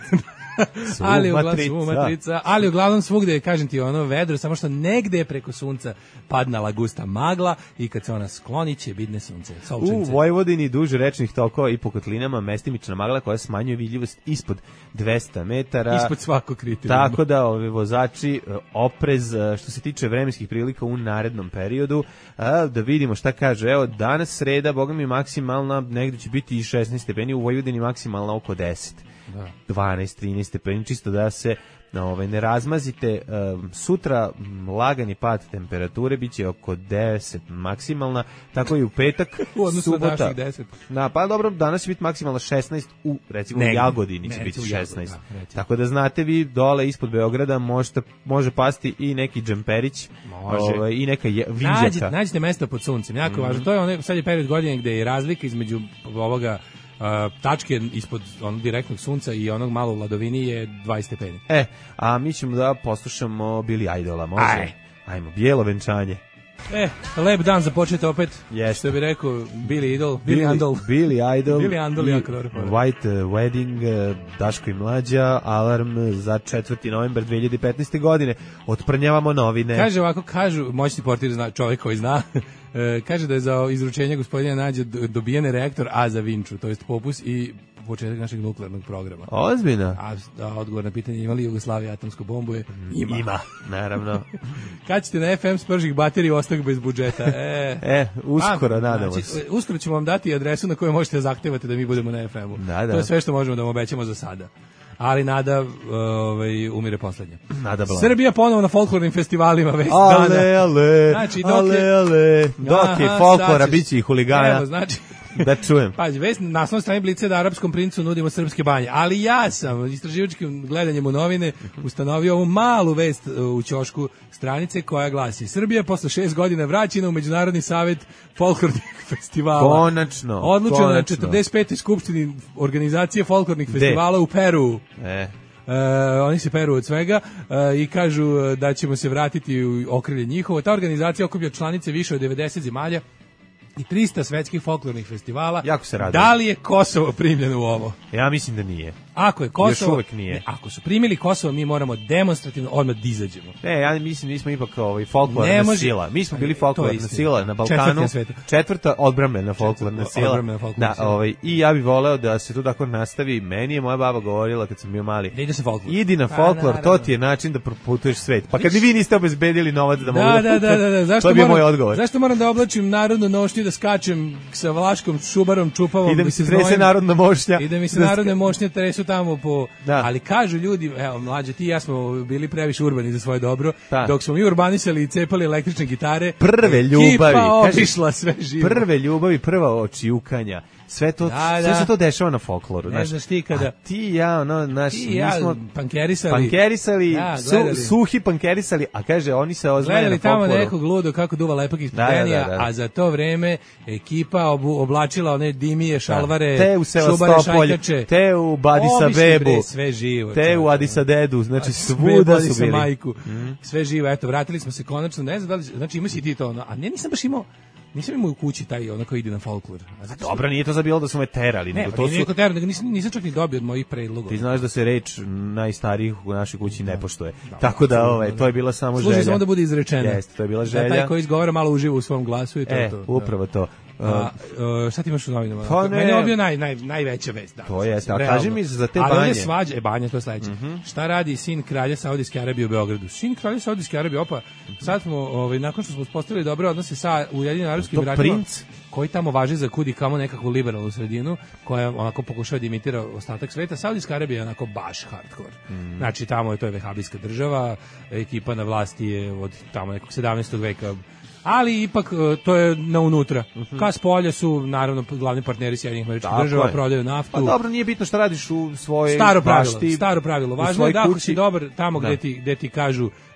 ali, uglavnom, Sumatrica, ali uglavnom svugde je, kažem ti, ono vedro, samo što negde je preko sunca padnala gusta magla i kad se ona skloni će vidne sunce. Solčence. U Vojvodini duž rečnih tokova i po kotlinama mestimična magla koja smanjuje vidljivost ispod dvesta metara. Ispod svakog kriterijuma. Tako da ovi vozači oprez što se tiče vremenskih prilika u narednom periodu. Da vidimo šta kaže. Evo danas sreda, boga mi maksimalna negde će biti i šesnaest stepeni, u Vojvodini maksimalna oko deset. Da. dvanaest trinaest stepeni, čisto da se ovaj, ne razmazite. Um, sutra m, lagani pad temperature biće oko deset maksimalna, tako i u petak. U odnosu na naših deset. Na, pa dobro, danas će biti maksimalna šesnaest, u recimo ne, u Jagodini će biti šesnaest. Da, tako da znate vi, dole ispod Beograda možete, može pasti i neki džemperić, ovaj, i neka je, vinđaka. Nađite, nađite mesta pod suncem, jako mm. važno. To je ono, sad je period godine gde je razlika između ovoga Uh, tačke ispod onog direktnog sunca i onog malo u ladovini je dvadeset stepeni. E, a mi ćemo da poslušamo Billy Idola, može? Aj. Ajmo, bijelo venčanje. E, lep dan za početi opet. Yes. Što bi rekao Billy Idol, Billy, Billy Andol. Billy Idol. Billy Andol, jako dobro. White Wedding, Daško i Mlađa, alarm za četvrti novembar dve hiljade petnaeste. godine. Otprnjavamo novine. Kaže ovako, kažu, moćni portir, zna, čovjek koji zna, kaže da je za izručenje gospodina Nađe dobijene reaktor A za Vinču, to jest popus i početak našeg nuklearnog programa. Ozbiljno? A, a odgovor na pitanje ima li Jugoslavija atomsku bombu je ima. Ima, naravno. Kad ćete na F M spržih bateriju ostak bez budžeta? E, e uskoro, a, nadamo znači, se. Uskoro ćemo vam dati adresu na kojoj možete zahtevati da mi budemo na F M-u. Da, da. To je sve što možemo da vam obećamo za sada. Ali nada ovaj, umire poslednja. Nada blan. Srbija ponovo na folklornim festivalima već ale, dana. Ale, znači, dok ale, je, ale, dok je folklora, bit će i huligana. Evo, znači, da čujem. Pazi, već na naslovnoj strani Blica da arapskom princu nudimo srpske banje, ali ja sam istraživačkim gledanjem u novine ustanovio ovu malu vest u ćošku stranice koja glasi: Srbija posle šest godina vraćena u Međunarodni savet folklornih festivala. Konačno. Odlučeno na četrdeset petoj skupštini organizacije folklornih festivala u Peru. E. Uh, oni se peru od svega uh, i kažu da ćemo se vratiti u okrilje njihovo. Ta organizacija okuplja članice više od devedeset zemalja i trista svetskih folklornih festivala. Jako se radujem. Da li je Kosovo primljeno u ovo? Ja mislim da nije. Ako je Kosovo, još uvek nije. Ako su primili Kosovo, mi moramo demonstrativno odmah da izađemo. Ne, ja mislim nismo ipak ovaj folklorna može, sila. Mi smo bili folklorna sila na Balkanu. Četvrta, četvrta odbrambena folklorna sila. Odbrambena folklorna da, sila. ovaj i ja bih voleo da se to tako nastavi. Meni je moja baba govorila kad sam bio mali. Da ide se folklor. Idi na folklor, pa, to ti je način da proputuješ svet. Pa kad ni vi niste obezbedili novac da mogu da da da da, da. Zašto to je moram, moj odgovor. Zašto moram da oblačim narodnu nošnju, da skačem sa vlaškom šubarom čupavom i da mi se trese narodna mošnja i da mi se narodne mošnje tresu tamo po da. Ali kažu ljudi, evo mlađe ti i ja smo bili previše urbani za svoje dobro, da. Dok smo mi urbanisali i cepali električne gitare, prve ljubavi, obišla sve živo. Prve ljubavi, prva očijukanja. Sve to, da, sve da. se to dešava na folkloru, ne znaš ti kada. A ti i ja, ono, naš, ti ja, mi smo pankerisali, pankerisali da, su, suhi pankerisali, a kaže, oni se ozvaje na folkloru. Gledali tamo nekog ludo kako duva lepak iz Penija, da, da, da. A za to vreme ekipa obu, oblačila one dimije, šalvare, da. Te u Sevastopolje, te u Badisa Bebu, sve živo, te u Adisa Dedu, znači svuda su bili. Majku. Mm. Sve živo, eto, vratili smo se konačno, ne znam da li, znači imaš i ti to, ono, a ne, nisam baš imao, nisam imao u kući taj ono koji ide na folklor. A zato dobro, nije to za bilo da su me terali, ne, nego pa to su. Ne, terali, nego nisam, nisam čak ni dobio od mojih predloga. Ti znaš da se reč najstarijih u našoj kući ne poštuje. Da, tako da, ovaj, to je bila samo služi želja. Služi samo da bude izrečena. Jeste, to je bila želja. Da taj koji izgovara malo uživo u svom glasu i to e, to. upravo to. A, uh, šta ti imaš u novinama? Pa Meni je bio naj, naj, najveća vest. Da, to je, a kaži mi za te banje. Ali svađa, e, banja, to je sledeće. Mm -hmm. Šta radi sin kralja Saudijske Arabije u Beogradu? Sin kralja Saudijske Arabije, opa, sad smo, ovaj, nakon što smo uspostavili dobre odnose sa Ujedinjenim Arapskim Emiratima, princ? Koji tamo važi za kudi kamo nekakvu liberalnu sredinu, koja onako pokušava da imitira ostatak sveta, Saudijska Arabija je onako baš hardcore. Mm. Znači, tamo je to je vehabijska država, ekipa na vlasti je od tamo nekog sedamnaestog veka, ali ipak to je na unutra. Uh -huh. Ka spolja su naravno glavni partneri Sjedinjenih Američkih Država, prodaju naftu. Pa dobro, nije bitno šta radiš u svojoj staro pravilo, bašti, staro pravilo. Važno je da ako kući. si dobar tamo da. gde ti gde ti kažu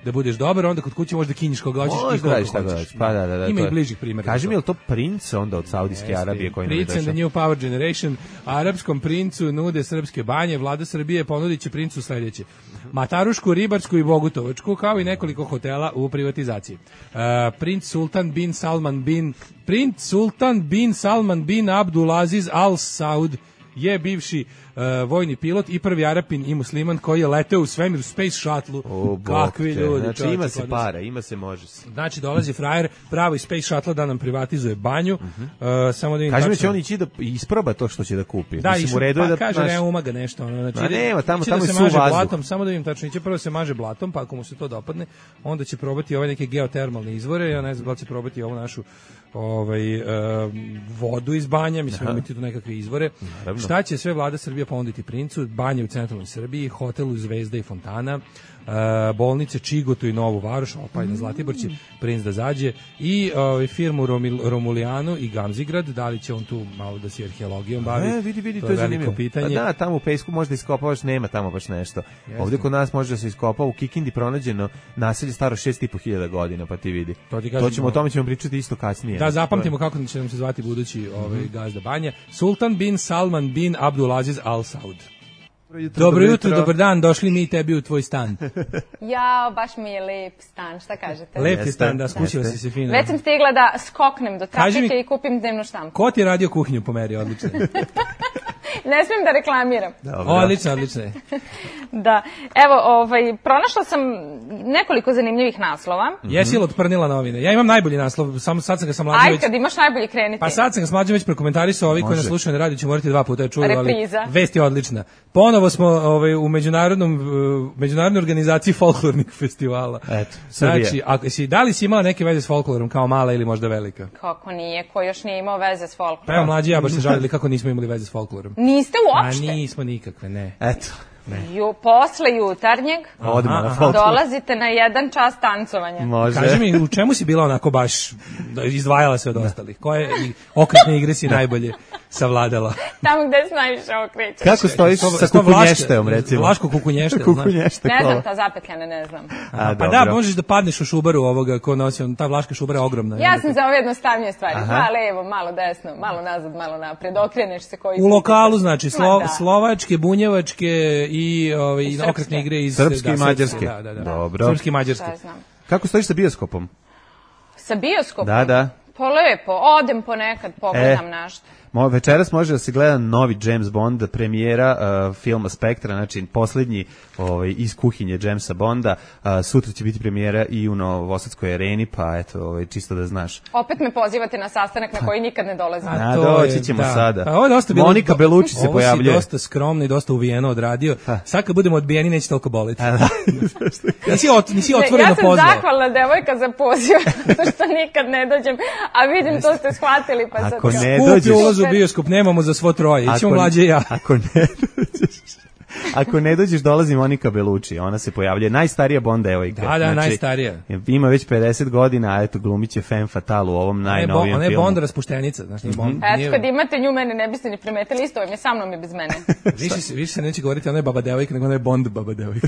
da budeš dobar, onda kod kuće možeš da kinješ koga hoćeš i koliko hoćeš. Pa da, da, da. Ima to i je. bližih primjera. Kaži mi, je li to princ onda od Saudijske Arabije koji nam je Prince and došao? the New Power Generation, arapskom princu nude srpske banje, vlada Srbije ponudit će princu sledeće. Matarušku, ribarsku i bogutovačku, kao i nekoliko hotela u privatizaciji. Uh, princ Sultan bin Salman bin Princ Sultan bin Salman bin Abdulaziz Al Saud je bivši uh, vojni pilot i prvi Arapin i musliman koji je leteo u svemir Space Shuttle. O, kakvi ljudi. Znači čovječe, ima se kod nas. para, ima se, može se. Znači dolazi frajer pravo iz Space Shuttle da nam privatizuje banju. Uh-huh. uh, samo da im Kaže mi tačno- će on ići da isproba to što će da kupi. Da, Mislim, išao, u redu pa je da, kaže znaš, reuma ga nešto. Ono, znači, Ma ide- nema, tamo- iće tamo da je se suv maže vazduh. blatom, samo da im tačno iće prvo se maže blatom, pa ako mu se to dopadne, onda će probati ove neke geotermalne izvore, ja ne znam da li će probati ovu našu ovaj, uh, vodu iz banja, mislim imati tu nekakve izvore. Naravno. Šta će sve vlada Srbija ponuditi princu? Banje u centralnoj Srbiji, hotel u Zvezda i Fontana, uh, bolnice Čigotu i Novu Varoš, opaj na Zlatibor će princ da zađe i ovaj, firmu Romil, Romulijanu i Gamzigrad, da li će on tu malo da se arheologijom bavi? E, vidi, vidi, to, to je je veliko zanimljivo. pitanje. Pa da, tamo u Pesku možda iskopavaš, nema tamo baš nešto. Jeste. Ovdje kod nas može da se iskopa, u Kikindi pronađeno naselje staro šest i po hiljada godina, pa ti vidi. To ti kažem, to ćemo, o tome ćemo pričati isto kasnije. Da, zapamtimo kako će nam se zvati budući ovaj gazda banja. Sultan bin Salman bin Abdulaziz Al Saud. Dobro jutro, dobar dan, došli mi tebi u tvoj stan. Jao, baš mi je lep stan, šta kažete? Lep ti Jeste, stan, da, skućila jeste. si se fino. Već sam stigla da skoknem do Kaži trafike mi- i kupim dnevnu štampu. Ko ti je radio kuhinju po meri, odlično. Ne smijem da reklamiram. Dobro. Odlično, odlično je. Da. Evo, ovaj, pronašla sam nekoliko zanimljivih naslova. Jesi li otprnila novine? Ja imam najbolji naslov, samo sad sam ga sam mlađe Aj, već... kad imaš najbolji krenite. Pa sad sam ga s mlađe već prokomentarisao, ovi koji nas Može. slušaju na radiju će morati dva puta da čuju, ali Repriza. vest je odlična. Ponovo smo ovaj, u međunarodnom, uh, međunarodnoj organizaciji folklornih festivala. Eto, Srbija. Znači, ako si, da li si imala neke veze s folklorom kao mala ili možda velika? Kako nije, ko još nije imao veze s Pa folklorom. evo mlađi ja baš se žalili kako nismo imali veze s folklorom. Niste A uopšte? nismo nikakve, ne. Eto, Ju, posle jutarnjeg odmah na aha. folklor. dolazite na jedan čas tancovanja. Može. Kaži mi, u čemu si bila onako baš da, izdvajala se od ostalih? Koje i okretne igre si najbolje savladala? Tamo gde se najviše okrećeš. Kako stojiš To- sa to vlaške- kukunještajom, recimo? Vlaško kukunješte, znaš? Kukunješte Ne kola. znam, ta zapetljana ne znam. A, Pa dobro. da, možeš da padneš u šubaru ovoga ko nosi, on, ta vlaška šubara je ogromna. Ja sam za ove jednostavnije stvari. Pa levo, malo desno, malo nazad, malo napred. Okreneš se koji U lokalu, znači, slo, Ma da. slovačke, bunjevačke i, ove, i Srpske. okretne igre iz... Srpske i da, mađarske. Da, da, da. Dobro. Srpske i mađarske. Šta znam. Kako stojiš sa bioskopom? Sa bioskopom? Da, da. Pa lepo, odem ponekad, pogledam E. nešto. Mo, večeras može da se gleda novi James Bond, premijera uh, filma Spektra, znači posljednji ovaj, iz kuhinje Jamesa Bonda. Uh, sutra će biti premijera i u Novosadskoj areni, pa eto, ovaj, čisto da znaš. Opet me pozivate na sastanak na koji nikad ne dolazim. A, to doći je, ćemo da. sada. Pa ovo je dosta bilo, Monika Belucci se ovo pojavljuje. Ovo si dosta skromno i dosta uvijeno odradio. Sad kad budemo odbijeni neće toliko boliti. nisi, ot, nisi otvoreno ja sam pozvao. zahvalna devojka za poziv, zato što nikad ne dođem, a vidim to ste shvatili, pa sad... Ako kao- ne Skupi dođeš- ulaz u bioskop, nemamo za svo troje. Ićemo mlađe i ja. Ako ne dođeš... Ako ne dođeš, dolazi Monika Belucci, ona se pojavljuje, najstarija Bond devojka. Da, da, najstarija. Ima već pedeset godina, a eto, glumit će Femme Fatale u ovom Ona je, bo, najnovijem ona je filmu. Bond raspuštenica, znaš, nije Bond. Eto, nije- kad imate nju, mene ne biste ni primetili, isto vam je sa mnom i bez mene. Više se, više se neće govoriti ona je baba devojka, nego ona je Bond baba devojka.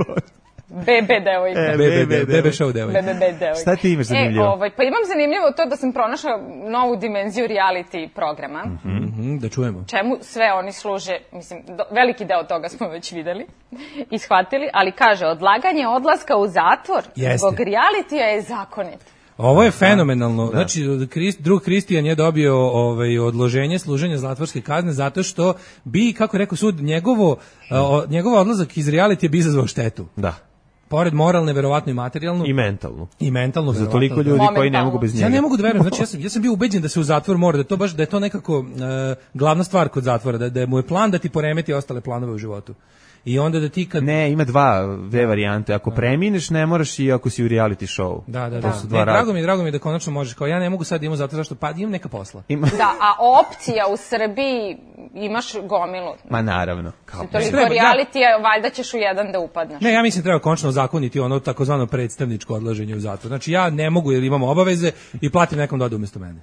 Bebe devojka. E, Bebe, bebe, bebe show devojka. Bebe devojka. Šta ti imaš zanimljivo? E, ovaj, pa imam zanimljivo to da sam pronašla novu dimenziju reality programa. Mhm, da čujemo. Čemu sve oni služe, mislim, do, veliki deo toga smo već videli i shvatili, ali kaže, odlaganje odlaska u zatvor Jeste. zbog realitija je zakonit. Ovo je fenomenalno. Znači, Krist, drug Kristijan je dobio ovaj, odloženje služenja zatvorske kazne zato što bi, kako je rekao sud, njegovo, o, njegov odlazak iz reality bi izazvao štetu. Da. Pored moralne, verovatno i materijalnu. I mentalnu. I mentalnu. Za verovatno, toliko da. ljudi koji ne Momentalno. mogu bez njega. Ja ne mogu da verujem, znači ja sam, ja sam bio ubeđen da se u zatvor mora, da to baš da je to nekako uh, glavna stvar kod zatvora, da, da mu je plan da ti poremeti ostale planove u životu. I onda da ti kad... Ne, ima dva, dve varijante. Ako premineš, ne moraš i ako si u reality show. Da, da, To da. su dva Ne, razlika. drago mi je, drago mi je da konačno možeš, kao ja ne mogu sad imati zato zašto, pa imam neka posla. Ima... Da, a opcija u Srbiji imaš gomilu. Ma naravno. Kao... Toliko Treba, ja- realitija, valjda ćeš u jedan da upadneš. Ne, ja mislim treba končno zakoniti ono takozvano predstavničko odlaženje u zatvor. Znači ja ne mogu jer imam obaveze i platim nekom da ode umjesto mene.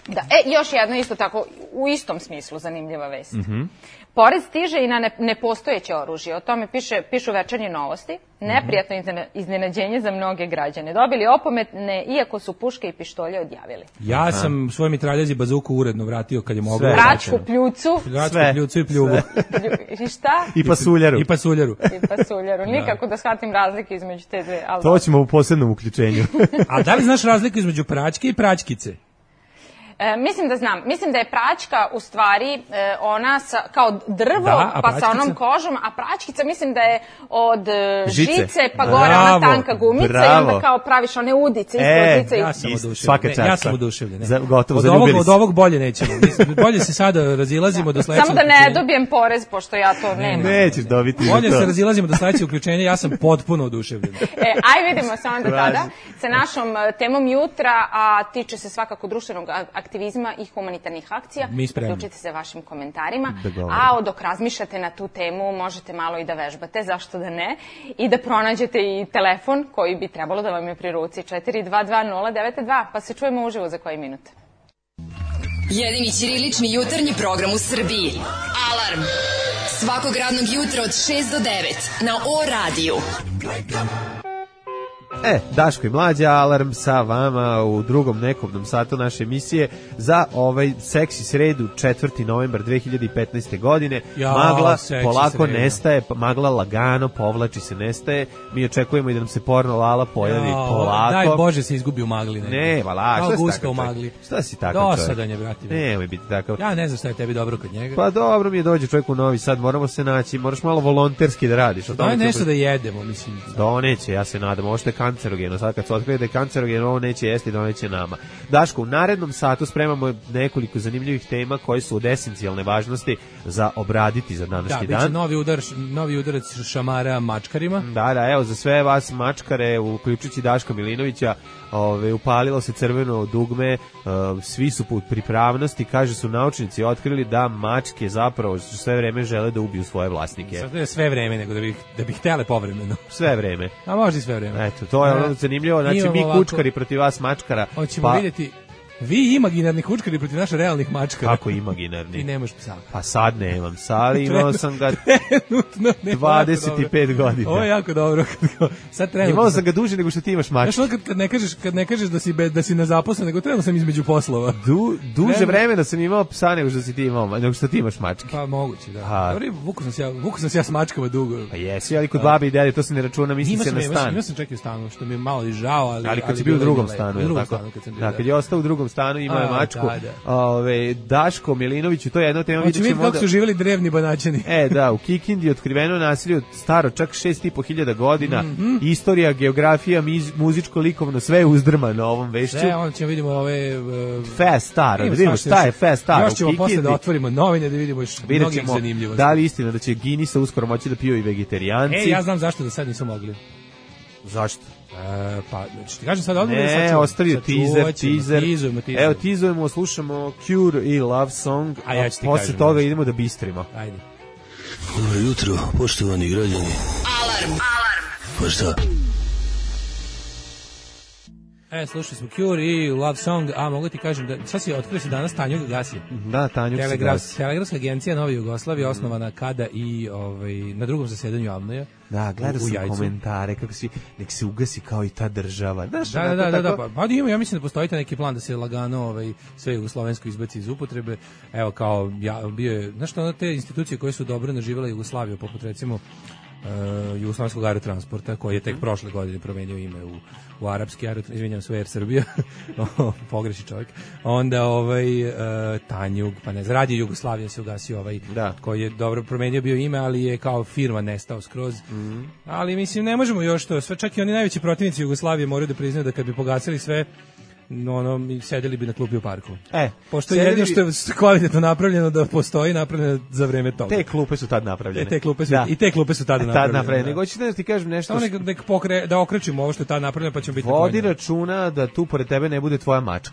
Da, e, još jedno isto tako, u istom smislu zanimljiva vest. Mm-hmm. Porez stiže i na ne, nepostojeće oružje. O tome piše, pišu Večernje novosti. Neprijatno iznenađenje za mnoge građane. Dobili opomene, iako su puške i pištolje odjavili. Ja sam svoj mitraljez i bazuku uredno vratio kad je moglo. Pračku, pljucu. Pračku, pljucu i pljugu. I šta? I pasuljaru. I pasuljaru. I pasuljaru. Nikako da shvatim razlike između te dve. Ali to ćemo u posebnom uključenju. A da li znaš razliku između pračke i pračkice? E, mislim da znam. Mislim da je pračka u stvari e, ona sa, kao drvo, da, pa sa onom kožom, a pračkica mislim da je od e, žice. žice pa gore bravo, ona tanka gumica bravo. I onda kao praviš one udice. E, isto, ja sam oduševljen. Ja sam oduševljen. Za, gotovo, od, ovog, od ovog bolje nećemo. Mislim, bolje se sada razilazimo do sledećeg. Samo da ne dobijem porez, pošto ja to nemam. Nećeš dobiti. Bolje se razilazimo do sledećeg uključenja, ja sam potpuno oduševljen. E, aj vidimo se onda tada sa našom temom jutra, a tiče se svakako društvenog aktivizma i humanitarnih akcija. Uključite se vašim komentarima. A dok razmišljate na tu temu, možete malo i da vežbate, zašto da ne, i da pronađete i telefon koji bi trebalo da vam je pri ruci, četiri dva dva nula devet dva, pa se čujemo uživo za koji minut. Jedini ćirilični jutarnji program u Srbiji. Alarm! Svakog radnog jutra od šest do devet na O radiju. E, Daško i Mlađa, Alarm sa vama u drugom nekobnom satu naše emisije za ovaj seksi sredu, četvrti novembar dve hiljade petnaeste. godine. Ja, magla polako sreda. nestaje, magla lagano povlači se, nestaje. Mi očekujemo i da nam se porno Lala pojavi ja, polako. Daj Bože se izgubi u magli. Ne, ne vala, šta si guska u magli. Šta si takav čovjek? Dosadan je, brati. Nemoj biti takav. Ja ne znam šta je tebi dobro kod njega. Pa dobro mi je dođe čovjek u Novi Sad, moramo se naći, moraš malo volonterski da radiš. Daj nešto da jedemo, mislim. Doneće, ja se nadam, ovo što je kancerogeno, sad kad se otkrije da je kancerogeno, ovo neće jesti, doneće nama. Daško, u narednom satu spremamo nekoliko zanimljivih tema koje su od esencijalne važnosti za obraditi za današnji da, dan. Da, biće novi udar, novi udarac šamara mačkarima. Da, da, evo, za sve vas mačkare, uključujući Daška Milinovića, ove, upalilo se crveno dugme, uh, svi su put pripravnosti, kaže su naučnici otkrili da mačke zapravo sve vreme žele da ubiju svoje vlasnike. Sad je sve vreme, nego da bi, da bi htjele povremeno. Sve vreme. A možda i sve vreme. Eto, to je ono zanimljivo, znači mi kučkari protiv vas mačkara. Hoćemo pa... vidjeti... Vi imaginarni kučkari protiv naše realnih mačkara. Kako imaginarni? Ti nemaš psa. Pa sad nemam psa, ali imao sam ga dvadeset pet godina. Ovo je jako dobro. Sad trenutno imao sam ga duže nego što ti imaš mačka. Znaš, kad, kad ne kažeš, kad ne kažeš da si, be, da si nezaposlen, nego trenutno sam između poslova. Du, duže vremena sam imao psa nego što si ti imao, nego što ti imaš mačke. Pa moguće, da. Ha. Dobro, vuku sam se ja, vuku sam se ja s mačkama dugo. Pa jesi, ali kod babi i dede to se ne računa, misli se na stan. Imao sam čak i u stanu, što mi je malo i žao, ali... Ali kad si bio u drugom stanu, je tako? Da, kad je ostao u drugom stanu, imao je mačku. Ove, Daško Milinović, to je jedna tema. Hoće vidjeti kako su živjeli drevni Banaćani. E, da, u Kikindi otkriveno nasilje staro čak šest i po hiljada godina. Mm-hmm. Istorija, geografija, miz, muzičko-likovno, sve je uzdrmano ovom vešću. Sve, onda ćemo vidimo ove... Uh, Fast Star, da vidimo šta je Fast Star. Još ćemo posle da otvorimo novine da vidimo još mnogih zanimljivosti. Da li istina da će Guinnessa uskoro moći da piju i vegetarijanci? E, ja znam zašto da sad nisu mogli. Zašto? E, pa, znači ti kažem sad odmah... Ne, sad ostavio teaser, teaser. Tizujemo, teaser. Evo, tizujemo, slušamo Cure i Love Song, a, ja a posle kažem, toga idemo da bistrimo. Ajde. Dobro jutro, poštovani građani. Alarm! Alarm! Pa šta? E, slušali smo Cure i Love Song, a mogu ti kažem da, sad si otkrio si danas Tanjug gasi. Da, Tanjug se gasi. Telegrafska agencija Nove Jugoslavije, osnovana kada i ovaj, na drugom zasedanju Avnoja. Da, gledao sam komentare, kako si, nek se ugasi kao i ta država. Znaš, da, da, da, da, da, pa, pa ima, ja mislim da postoji neki plan da se lagano ovaj, sve jugoslovensko izbaci iz upotrebe. Evo, kao, ja, bio je, znaš što, te institucije koje su dobro naživjela Jugoslaviju, poput recimo uh, Jugoslovenskog aerotransporta, koji je tek prošle godine promenio ime u u arapski aerotransport, izvinjam se, Air Srbija, pogreši čovjek, onda ovaj, uh, Tanjug, pa ne znam, Radio Jugoslavija se ugasio, ovaj, da. Koji je dobro promenio bio ime, ali je kao firma nestao skroz, mm-hmm. Ali mislim, ne možemo još to, sve, čak i oni najveći protivnici Jugoslavije moraju da priznaju da kad bi pogasili sve, no, ono, mi sedeli bi na klupi u parku. E, pošto je jedino što je kvalitetno napravljeno da postoji napravljeno za vreme toga. Te klupe su tad napravljene. E, te klupe su, da. I te klupe su tada napravljene. Tad napravljene. Nego ću da ti kažem nešto. Samo nek, nek pokre, da okrećemo ovo što je tad napravljeno, pa ćemo biti vodi računa da tu pored tebe ne bude tvoja mačka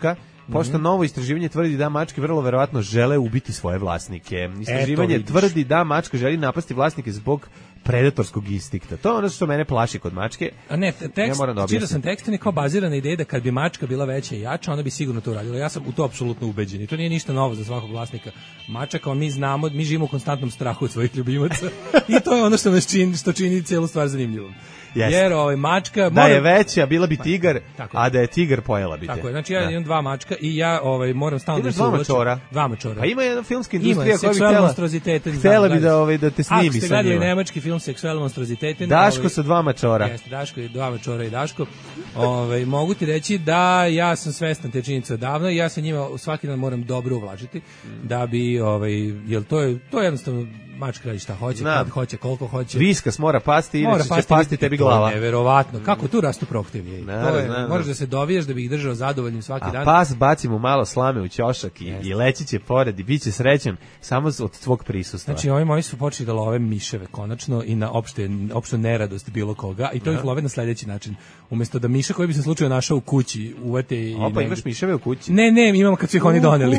pošto novo istraživanje tvrdi da mačke vrlo verovatno žele ubiti svoje vlasnike. Istraživanje Eto, tvrdi da mačka želi napasti vlasnike zbog predatorskog instikta. To je ono što mene plaši kod mačke. A ne, tekst, ja da čitao sam tekst, je kao baziran na ideji da kad bi mačka bila veća i jača, ona bi sigurno to uradila. Ja sam u to apsolutno ubeđen i to nije ništa novo za svakog vlasnika mačaka, mi znamo, mi živimo u konstantnom strahu od svojih ljubimaca i to je ono što nas čini, što čini cijelu stvar zanimljivom. Yes. Jer ovaj mačka da mora... je veća bila bi tigar, tako a da je tigar pojela bi te. Tako je. Znači ja imam dva mačka i ja ovaj moram stalno da se dva mačora. Dva mačora. Pa ima jedna filmska industrija koja bi htela. Htela bi da ovaj da te snimi sa njima. Ako ste gledali nemački film Seksualna monstroziteten, Daško ovaj, sa dva mačora. Jeste, Daško i dva mačora i Daško. Ovaj mogu ti reći da ja sam svestan te činjenice odavno i ja se njima svaki dan moram dobro uvlačiti da bi ovaj jel to je to je jednostavno mačka radi šta hoće, kad hoće, koliko hoće. Viskas mora pasti, inače će pasti tebi glava. Neverovatno. Kako tu rastu prohtjevi? To je, moraš da se doviješ da bi ih držao zadovoljnim svaki a dan. A pas baci mu malo slame u ćošak i, i leći će pored i bit će srećan samo od tvog prisustva. Znači, ovi moji su počeli da love miševe konačno i na opšte, opštu neradost bilo koga i to ih love na sledeći način. Umjesto da miša koji bi se slučajno našao u kući uvete i... Opa, imaš miševe u kući? Ne, ne, imam kad su ih oni doneli.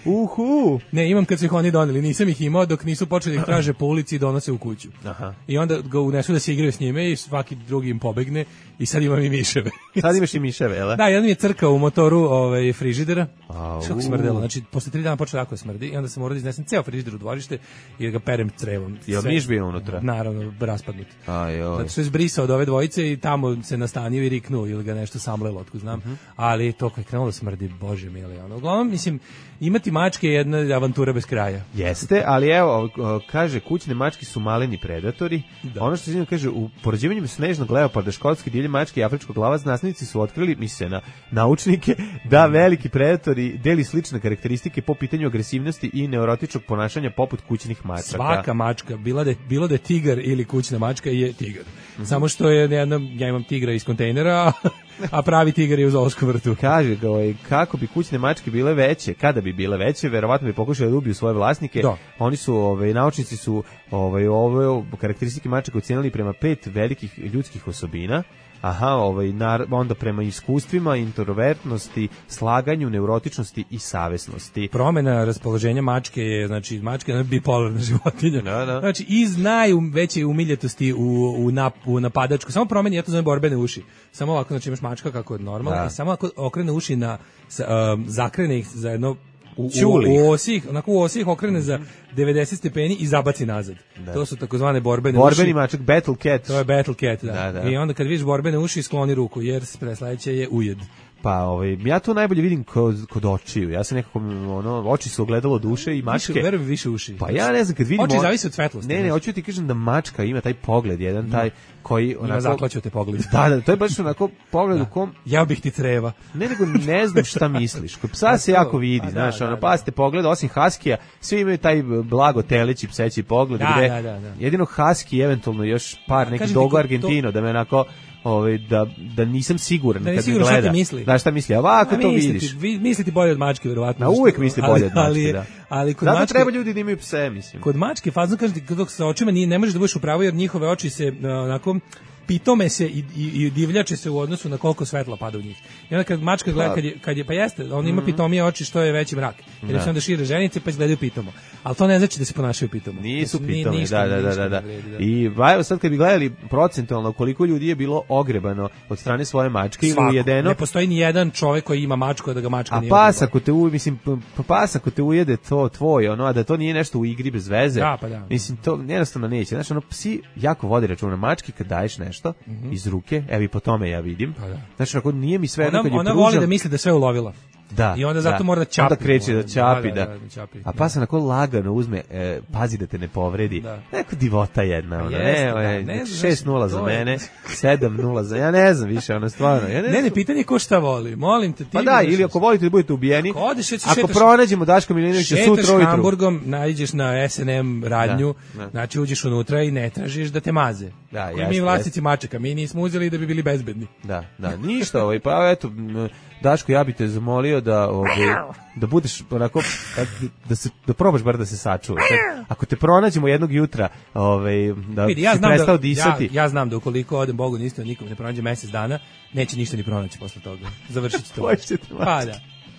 Uhu. Ne, imam kad su ih oni doneli. Nisam ih imao dok nisu počeli da ih traže po ulici i donose u kuću. Aha. I onda ga unesu da se igraju s njime i svaki drugi im pobegne i sad imam i miševe. Sad imaš i miševe, jel? Da, jedan mi je crkao u motoru ovaj, frižidera. Što smrdelo. Znači, posle tri dana počeo tako smrdi i onda sam morao da iznesem ceo frižider u dvorište i da ga perem crevom. Jel miš bio unutra? Naravno, raspadnut. Ajoj. Zato što je zbrisao od ove dvojice i tamo se nastanio i riknuo ili ga nešto samlelo, otkud znam. Uh-huh. Ali to kad je krenulo da smrdi, bože mili. Ono. Uglavnom, mislim, imati mačke je jedna avantura bez kraja. Jeste, ali evo, kaže, kućne mačke su maleni predatori. Da. Ono što se kaže, u poređivanju snežnog leoparda, škotske divlje mačke i afričkog glavac, znanstvenici su otkrili, misle na naučnike, da veliki predatori deli slične karakteristike po pitanju agresivnosti i neurotičnog ponašanja poput kućnih mačaka. Svaka mačka, bilo da je, bilo da je tigar ili kućna mačka, je tigar. Mm-hmm. Samo što je, jedna, ja imam tigra iz kontejnera, a pravi tigar je u zoološkom vrtu. Kaže ga, ovaj, kako bi kućne mačke bile veće, kada bi bile veće, verovatno bi pokušali da ubiju svoje vlasnike. Da. Oni su, ovaj, naučnici su ovaj, ove karakteristike mačaka ocenili prema pet velikih ljudskih osobina. Aha, ovaj, nar, onda prema iskustvima, introvertnosti, slaganju, neurotičnosti i savesnosti. Promena raspoloženja mačke je, znači, mačka je bipolarna životinja. Da, da. Znači, iz najveće umiljetosti u, u, nap, u napadačku, samo promeni, ja to zovem borbene uši. Samo ovako, znači, imaš mačka kako je normalno, i samo ako okrene uši na, um, zakrene ih za jedno U, u, u osih, onako u osih okrene za devedeset stepeni i zabaci nazad. Da. To su takozvane borbene Borbeni uši. Borbeni mačak, battle cat. To je battle cat, da. Da, da. I onda kad vidiš borbene uši, skloni ruku, jer sledeće je ujed. Pa, ovaj, ja to najbolje vidim kod, kod očiju. Ja se nekako, ono, oči su ogledalo duše i mačke. Više, verujem, više uši. Pa ja ne znam, kad vidim... Oči zavisi od svetlosti. Ne, ne, hoću ti kažem da mačka ima taj pogled, jedan taj koji... Onako, ima zaklaću te pogled. Da, da, to je baš onako pogled u kom... Ja bih ti treba. Ne, nego ne znam šta misliš. Kod psa se jako vidi, pa, znaš, da, ono, da, pa ste pogled, osim haskija, svi imaju taj blago teleći, pseći pogled, da, gde da, da, da. jedino haski, eventualno još par neki Dogo Argentino, da me onako... Ovaj da da nisam siguran da kad me gleda. Šta misli. Da šta misli? A ovako to vidiš. Vi mislite bolje od mačke verovatno. Na uvek misli bolje od mačke, ali, da. Ali kod zato mačke treba ljudi da imaju pse, mislim. Kod mačke fazno kažete dok sa očima nije ne možeš da budeš u pravu jer njihove oči se onako pitome se i, i, i divljače se u odnosu na koliko svetla pada u njih. I onda kad mačka gleda, kad je, kad je pa jeste, on ima pitomije oči što je veći mrak. Jer da. Se onda šire ženice pa izgledaju pitomo. Ali to ne znači da se ponašaju pitomo. Nisu pitome, da, da, da, da, da. I evo sad kad bi gledali procentualno koliko ljudi je bilo ogrebano od strane svoje mačke ili ujedeno. Ne postoji ni jedan čovjek koji ima mačku da ga mačka a nije. A pas ako te u, mislim pa pas ako te ujede to tvoj, ono, a da to nije nešto u igri bez veze. Da, pa da. Mislim to jednostavno neće. Znači ono psi jako vode računa mački kad daješ nešto mm-hmm. iz ruke, evo i po tome ja vidim. Pa da. Znači ako nije mi sve ona, kad je ona pružam, voli da misli da sve ulovila. Da, i onda zato da. mora da čapi. Onda kreće da čapi, da. da, da, da čapi, a pas onako lagano uzme, e, pazi da te ne povredi. Da. Neko divota jedna, ona. Ne, ne, ne šest nula za mene, sedam nula za... Ja ne znam više, ona stvarno. Ja ne, ne, ne, pitanje ko šta voli. Molim te, ti... Pa da, ili ako volite da budete ubijeni, ako, odeš, ako šetaš, pronađemo Daška Milinovića sutra ujutru. Šetaš Hamburgom, naiđeš na S and M radnju, da, da. Znači uđeš unutra i ne tražiš da te maze. Da, koji mi vlasnici mačaka, mi nismo uzeli da bi bili bezbedni. Da, da, ništa, ovaj, pa eto... Daško, ja bih te zamolio da ovaj da budeš onako da se da probaš bar da se sačuvaš. Ako te pronađemo jednog jutra, ovaj da Vidi, ja si prestao da, disati. Ja, ja znam da ukoliko odem Bogu nisto nikom ne pronađe mjesec dana, neće ništa ni pronaći posle toga. Završiće to. Pa da.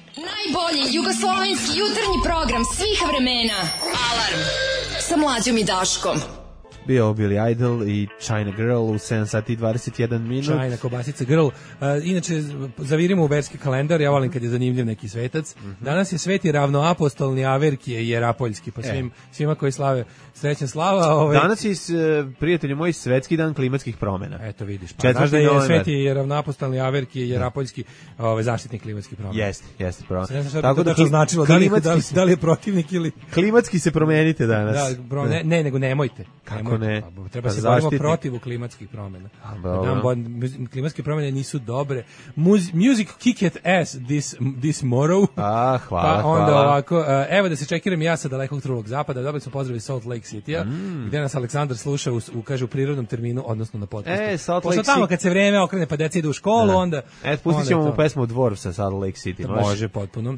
Najbolji jugoslovenski jutarnji program svih vremena. Alarm sa Mlađom i Daškom. Bio Billy Idol i China Girl u sedam sati i dvadeset jedan minut. China, kobasica Girl. Uh, inače, zavirimo u verski kalendar, ja volim kad je zanimljiv neki svetac. Mm -hmm. Danas je sveti ravnoapostolni Averkije i Jerapoljski, pa svim, e. svima koji slave srećna slava. Ovaj... Danas je, prijatelji moji, svetski dan klimatskih promjena. Eto vidiš, pa znaš da je sveti ravnoapostolni Averkije i Jerapoljski ovaj, zaštitnik klimatskih promjena. Jeste, jeste. Pravo. Tako da to značilo, da li, da, li, da li je protivnik ili... Klimatski se promenite danas. Da, bro, ne, ne, nego nemojte. Kako ne? Pa, treba pa se borimo protiv klimatskih promjena. Da, klimatske promjene nisu dobre. Muz, music kick it ass this, this morrow. A, hvala, pa onda hvala. Ovako, uh, evo da se čekiram ja sa dalekog trulog zapada. Dobili smo pozdrav iz Salt Lake City-a, mm. gde nas Aleksandar sluša u, u, kaže, u prirodnom terminu, odnosno na podcastu. E, Salt Lake City. Tamo kad se vreme okrene pa deca idu u školu, da. onda... E, pustit ćemo mu pesmu Dvor sa Salt Lake City. Može, može potpuno. Uh,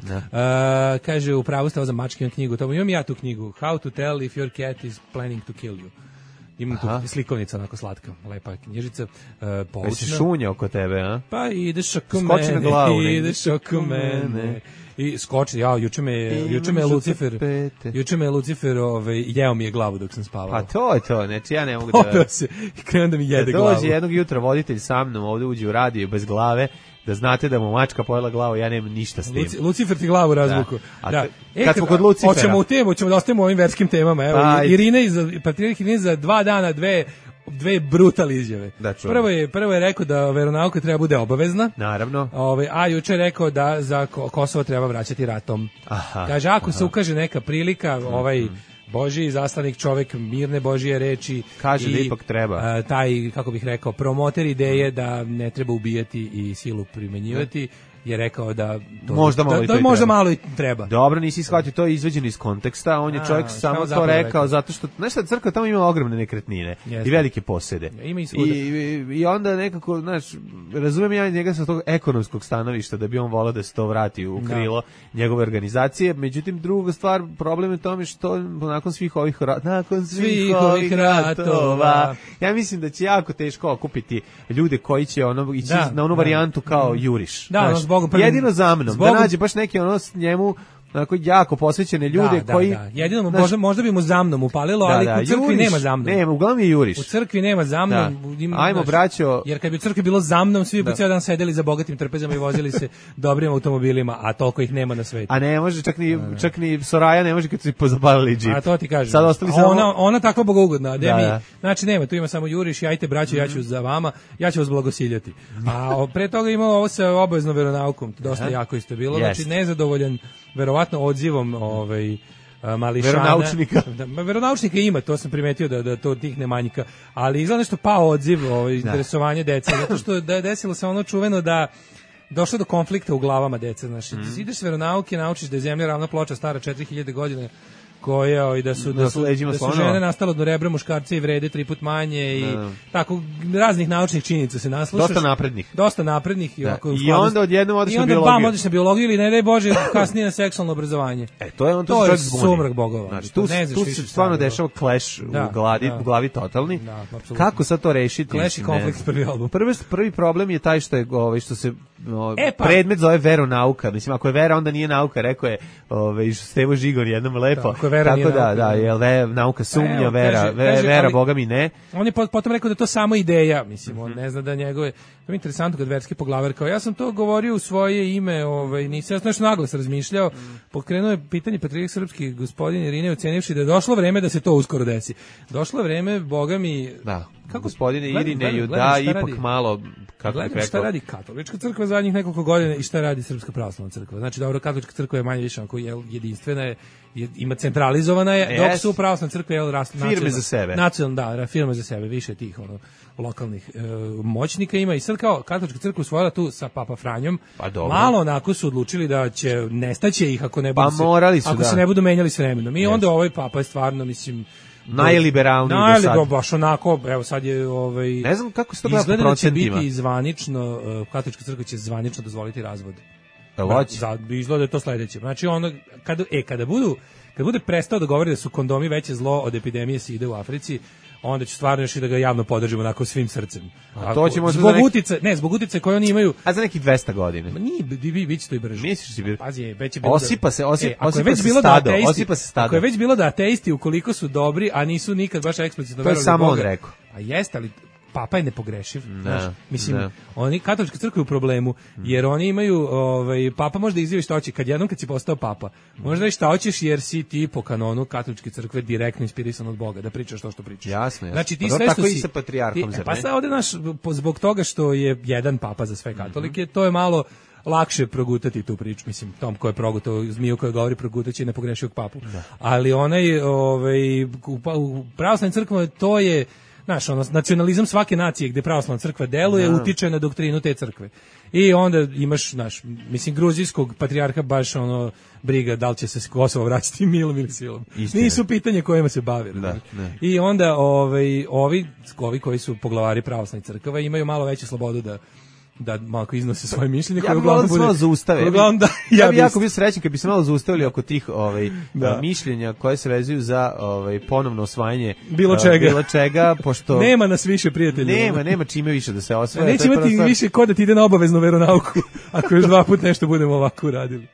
kaže, u pravu stava za mačkinu knjigu. To imam ja tu knjigu. How to tell if your cat is planning to kill you. Imam tu slikovnica onako slatka, lepa knjižica, uh, poučna. Jesi šunja oko tebe, a? Pa ideš oko Skoči mene, na glavu, ideš oko mene. I skoči, ja, juče me, juče me Lucifer, juče me Lucifer, ovaj, jeo mi je glavu dok sam spavao. Pa to je to, znači ja ne mogu da... Popeo se i krenuo da mi jede da glavu. Dođe jednog jutra voditelj sa mnom, ovde uđe u radio bez glave, da znate da mu mačka pojela glavu, ja nemam ništa s tim. Luci, Lucifer ti glavu razvuku. Da. Da. E, kad smo kod Lucifera... Hoćemo u temu, ćemo da ostavimo ovim verskim temama. Evo, pa, Irina iz, Patrijarh Irina za dva dana, dve... dve brutal izjave. Da, prvo je prvo je rekao da veronauka treba bude obavezna. Naravno. Ovaj a juče je rekao da za Kosovo treba vraćati ratom. Aha, kaže ako aha. se ukaže neka prilika, ovaj mm -hmm. Božji izaslanik čovjek mirne Božje reči kaže i, da ipak treba. A, taj kako bih rekao promoter ideje da ne treba ubijati i silu primenjivati. Je rekao da to možda malo, da, i, da, možda malo i treba. Dobro, nisi shvatio, to je izveđeno iz konteksta, on je a, čovjek samo to rekao, rekao zato što znaš šta, crkva tamo ima ogromne nekretnine. Jeste. I velike posede. Ja, ima i, I, i, I onda nekako, znaš, razumijem ja njega sa tog ekonomskog stanovišta da bi on volao da se to vrati u krilo da. njegove organizacije, međutim druga stvar, problem je tome što nakon svih ovih nakon svih, svih ovih ratova, ja mislim da će jako teško okupiti ljude koji će ono ići da, na onu da, varijantu kao juriš. Da, znaš, Zbogom, prvim, jedino za mnom, zbogom, da nađe baš neke ono s njemu onako jako posvećene ljude da, koji... Da, da. Jedino znaš, možda, možda bi mu za mnom upalilo, da, ali da, u crkvi juriš, nema za mnom. Nema, uglavnom je juriš. U crkvi nema za mnom. Da. Ajmo, znaš, braćo... Jer kad bi u crkvi bilo za mnom, svi bi da. cijel dan sedeli za bogatim trpezama i vozili se dobrim automobilima, a toliko ih nema na svetu. A ne može, čak ni, da, da. čak ni Soraja ne može kad su pozabavili džip. A to ti kažem. Sad ostali samo... Ona, ona tako bogougodna. Da, da, mi, da. Znači nema, tu ima samo juriš, jajte braćo, mm-hmm. ja ću za vama, ja ću vas blagosiljati. A pre toga imao ovo sa obaveznom veronaukom, dosta jako isto bilo, znači nezadovoljan verovatno odzivom ovaj mališana. Veronaučnika. Da, veronaučnika ima, to sam primetio da da to tih ne manjka, ali izgleda nešto pao odziv, ovaj interesovanje dece, zato što da desilo se ono čuveno da došlo do konflikta u glavama dece, znači mm. ideš s veronauke, naučiš da je zemlja ravna ploča stara četiri hiljade godina, koja i da su da su, da su žene nastale od rebra, muškarci i vrede tri put manje i da. Tako raznih naučnih činjenica se naslušaš. Dosta naprednih. Dosta naprednih i, da. ovako, I onda odjednom odeš na biologiju. I onda bam, odeš na biologiju ili ne daj Bože kasnije na seksualno obrazovanje. E, to je on to, to je sumrak bogova. Znači, tu, tu se stvarno dešava clash da, u, glavi, da. u glavi totalni. Da, kako sad to rešiti? Clash i konflikt prvi album. Prvi, prvi problem je taj što je ovaj, što se ovaj, e, pa. predmet zove veronauka. Mislim, ako je vera, onda nije nauka, rekao je ovaj, Stevo Žigon jednom lepo. Tako da, da, jel ve, nauka sumnja, evo, vera, kaže, vera, kaže, vera boga mi ne. On je potom rekao da je to samo ideja, mislim, on ne zna da njegove, to je interesantno kad verski poglavar kao, ja sam to govorio u svoje ime, ovaj, nisam, ja sam nešto naglas razmišljao, mm. pokrenuo je pitanje Patrijarh srpski gospodin Irine, ocenivši da je došlo vreme da se to uskoro desi. Došlo je vreme, boga mi... Da, kako, gospodine Irine, ju da ipak radi, malo, kako gledam šta radi katolička crkva zadnjih nekoliko godina i šta radi srpska pravoslavna crkva. Znači, dobro, katolička crkva je manje više onako jedinstvena je, je, ima centralizovana je, dok su pravoslavna crkva je rast firme nacional, za sebe. Nacional, da, firme za sebe, više tih ono lokalnih e, moćnika ima i sad kao katolička crkva usvojila tu sa Papa Franjom. Pa dobro. Malo onako su odlučili da će nestaće ih ako ne budu pa se, morali su, ako da. se ne budu menjali s vremenom. I yes. onda ovaj Papa je stvarno mislim najliberalniji do sad. Najliberalniji, baš onako, evo sad je ovaj ne znam kako se to gleda po procentima. Izgleda da će biti zvanično, uh, katolička crkva će zvanično dozvoliti razvod. Da, za, izgleda da je to sledeće. Znači ono, kada, e, kada budu, kad bude prestao da govori da su kondomi veće zlo od epidemije side u Africi, onda će stvarno još i da ga javno podržimo onako svim srcem. A to ćemo zbog neki... utice, ne, zbog utice koje oni imaju. A za nekih dvesta godina. Ma nije, bi biće to i brže. Misliš da Pazi, već je bilo. Osipa se, osip, e, osipa već se bilo stado, da ateisti, osipa se stado. Ako je već bilo da ateisti ukoliko su dobri, a nisu nikad baš eksplicitno verovali u Boga. To je samo on rekao. A jeste, ali Papa je nepogrešiv, ne, znaš, mislim, ne. oni, katolička crkva je u problemu, jer oni imaju, ovaj, Papa može da izjavi šta hoće, kad jednom kad si postao Papa, možda i šta hoćeš jer si ti po kanonu katoličke crkve direktno inspirisan od Boga, da pričaš to što pričaš. Jasno, jasno. Znači ti pa sve tako što i si... sa patrijarhom, ti, zar pa ne? sad ovde naš, zbog toga što je jedan Papa za sve katolike, mm-hmm. to je malo lakše progutati tu priču, mislim, Tom ko je progutao, zmiju koja govori progutaći nepogrešivog Papu. Da. Ali onaj, ovaj, u, u pravoslavnim crkvama to je, znaš, ono, nacionalizam svake nacije gde pravoslavna crkva deluje, da. utiče na doktrinu te crkve. I onda imaš, znaš, mislim, gruzijskog patrijarha baš ono briga da li će se Kosovo vraćati milom ili silom. Istine. Nisu pitanje kojima se bavi. Da, I onda ovaj, ovi, ovi koji su poglavari pravoslavnih crkava imaju malo veću slobodu da da malo iznose svoje mišljenje koje ja uglavnom bude. Ja zaustave. Uglavnom da ja, ja bih jako bio srećan kad bi se malo zaustavili oko tih ovaj da. mišljenja koje se vezuju za ovaj ponovno osvajanje bilo čega. Uh, bilo čega pošto nema nas više prijatelja. Nema, nema čime više da se osvaja. Neće imati više ko da ti ide na obaveznu veronauku ako još dva puta nešto budemo ovako uradili.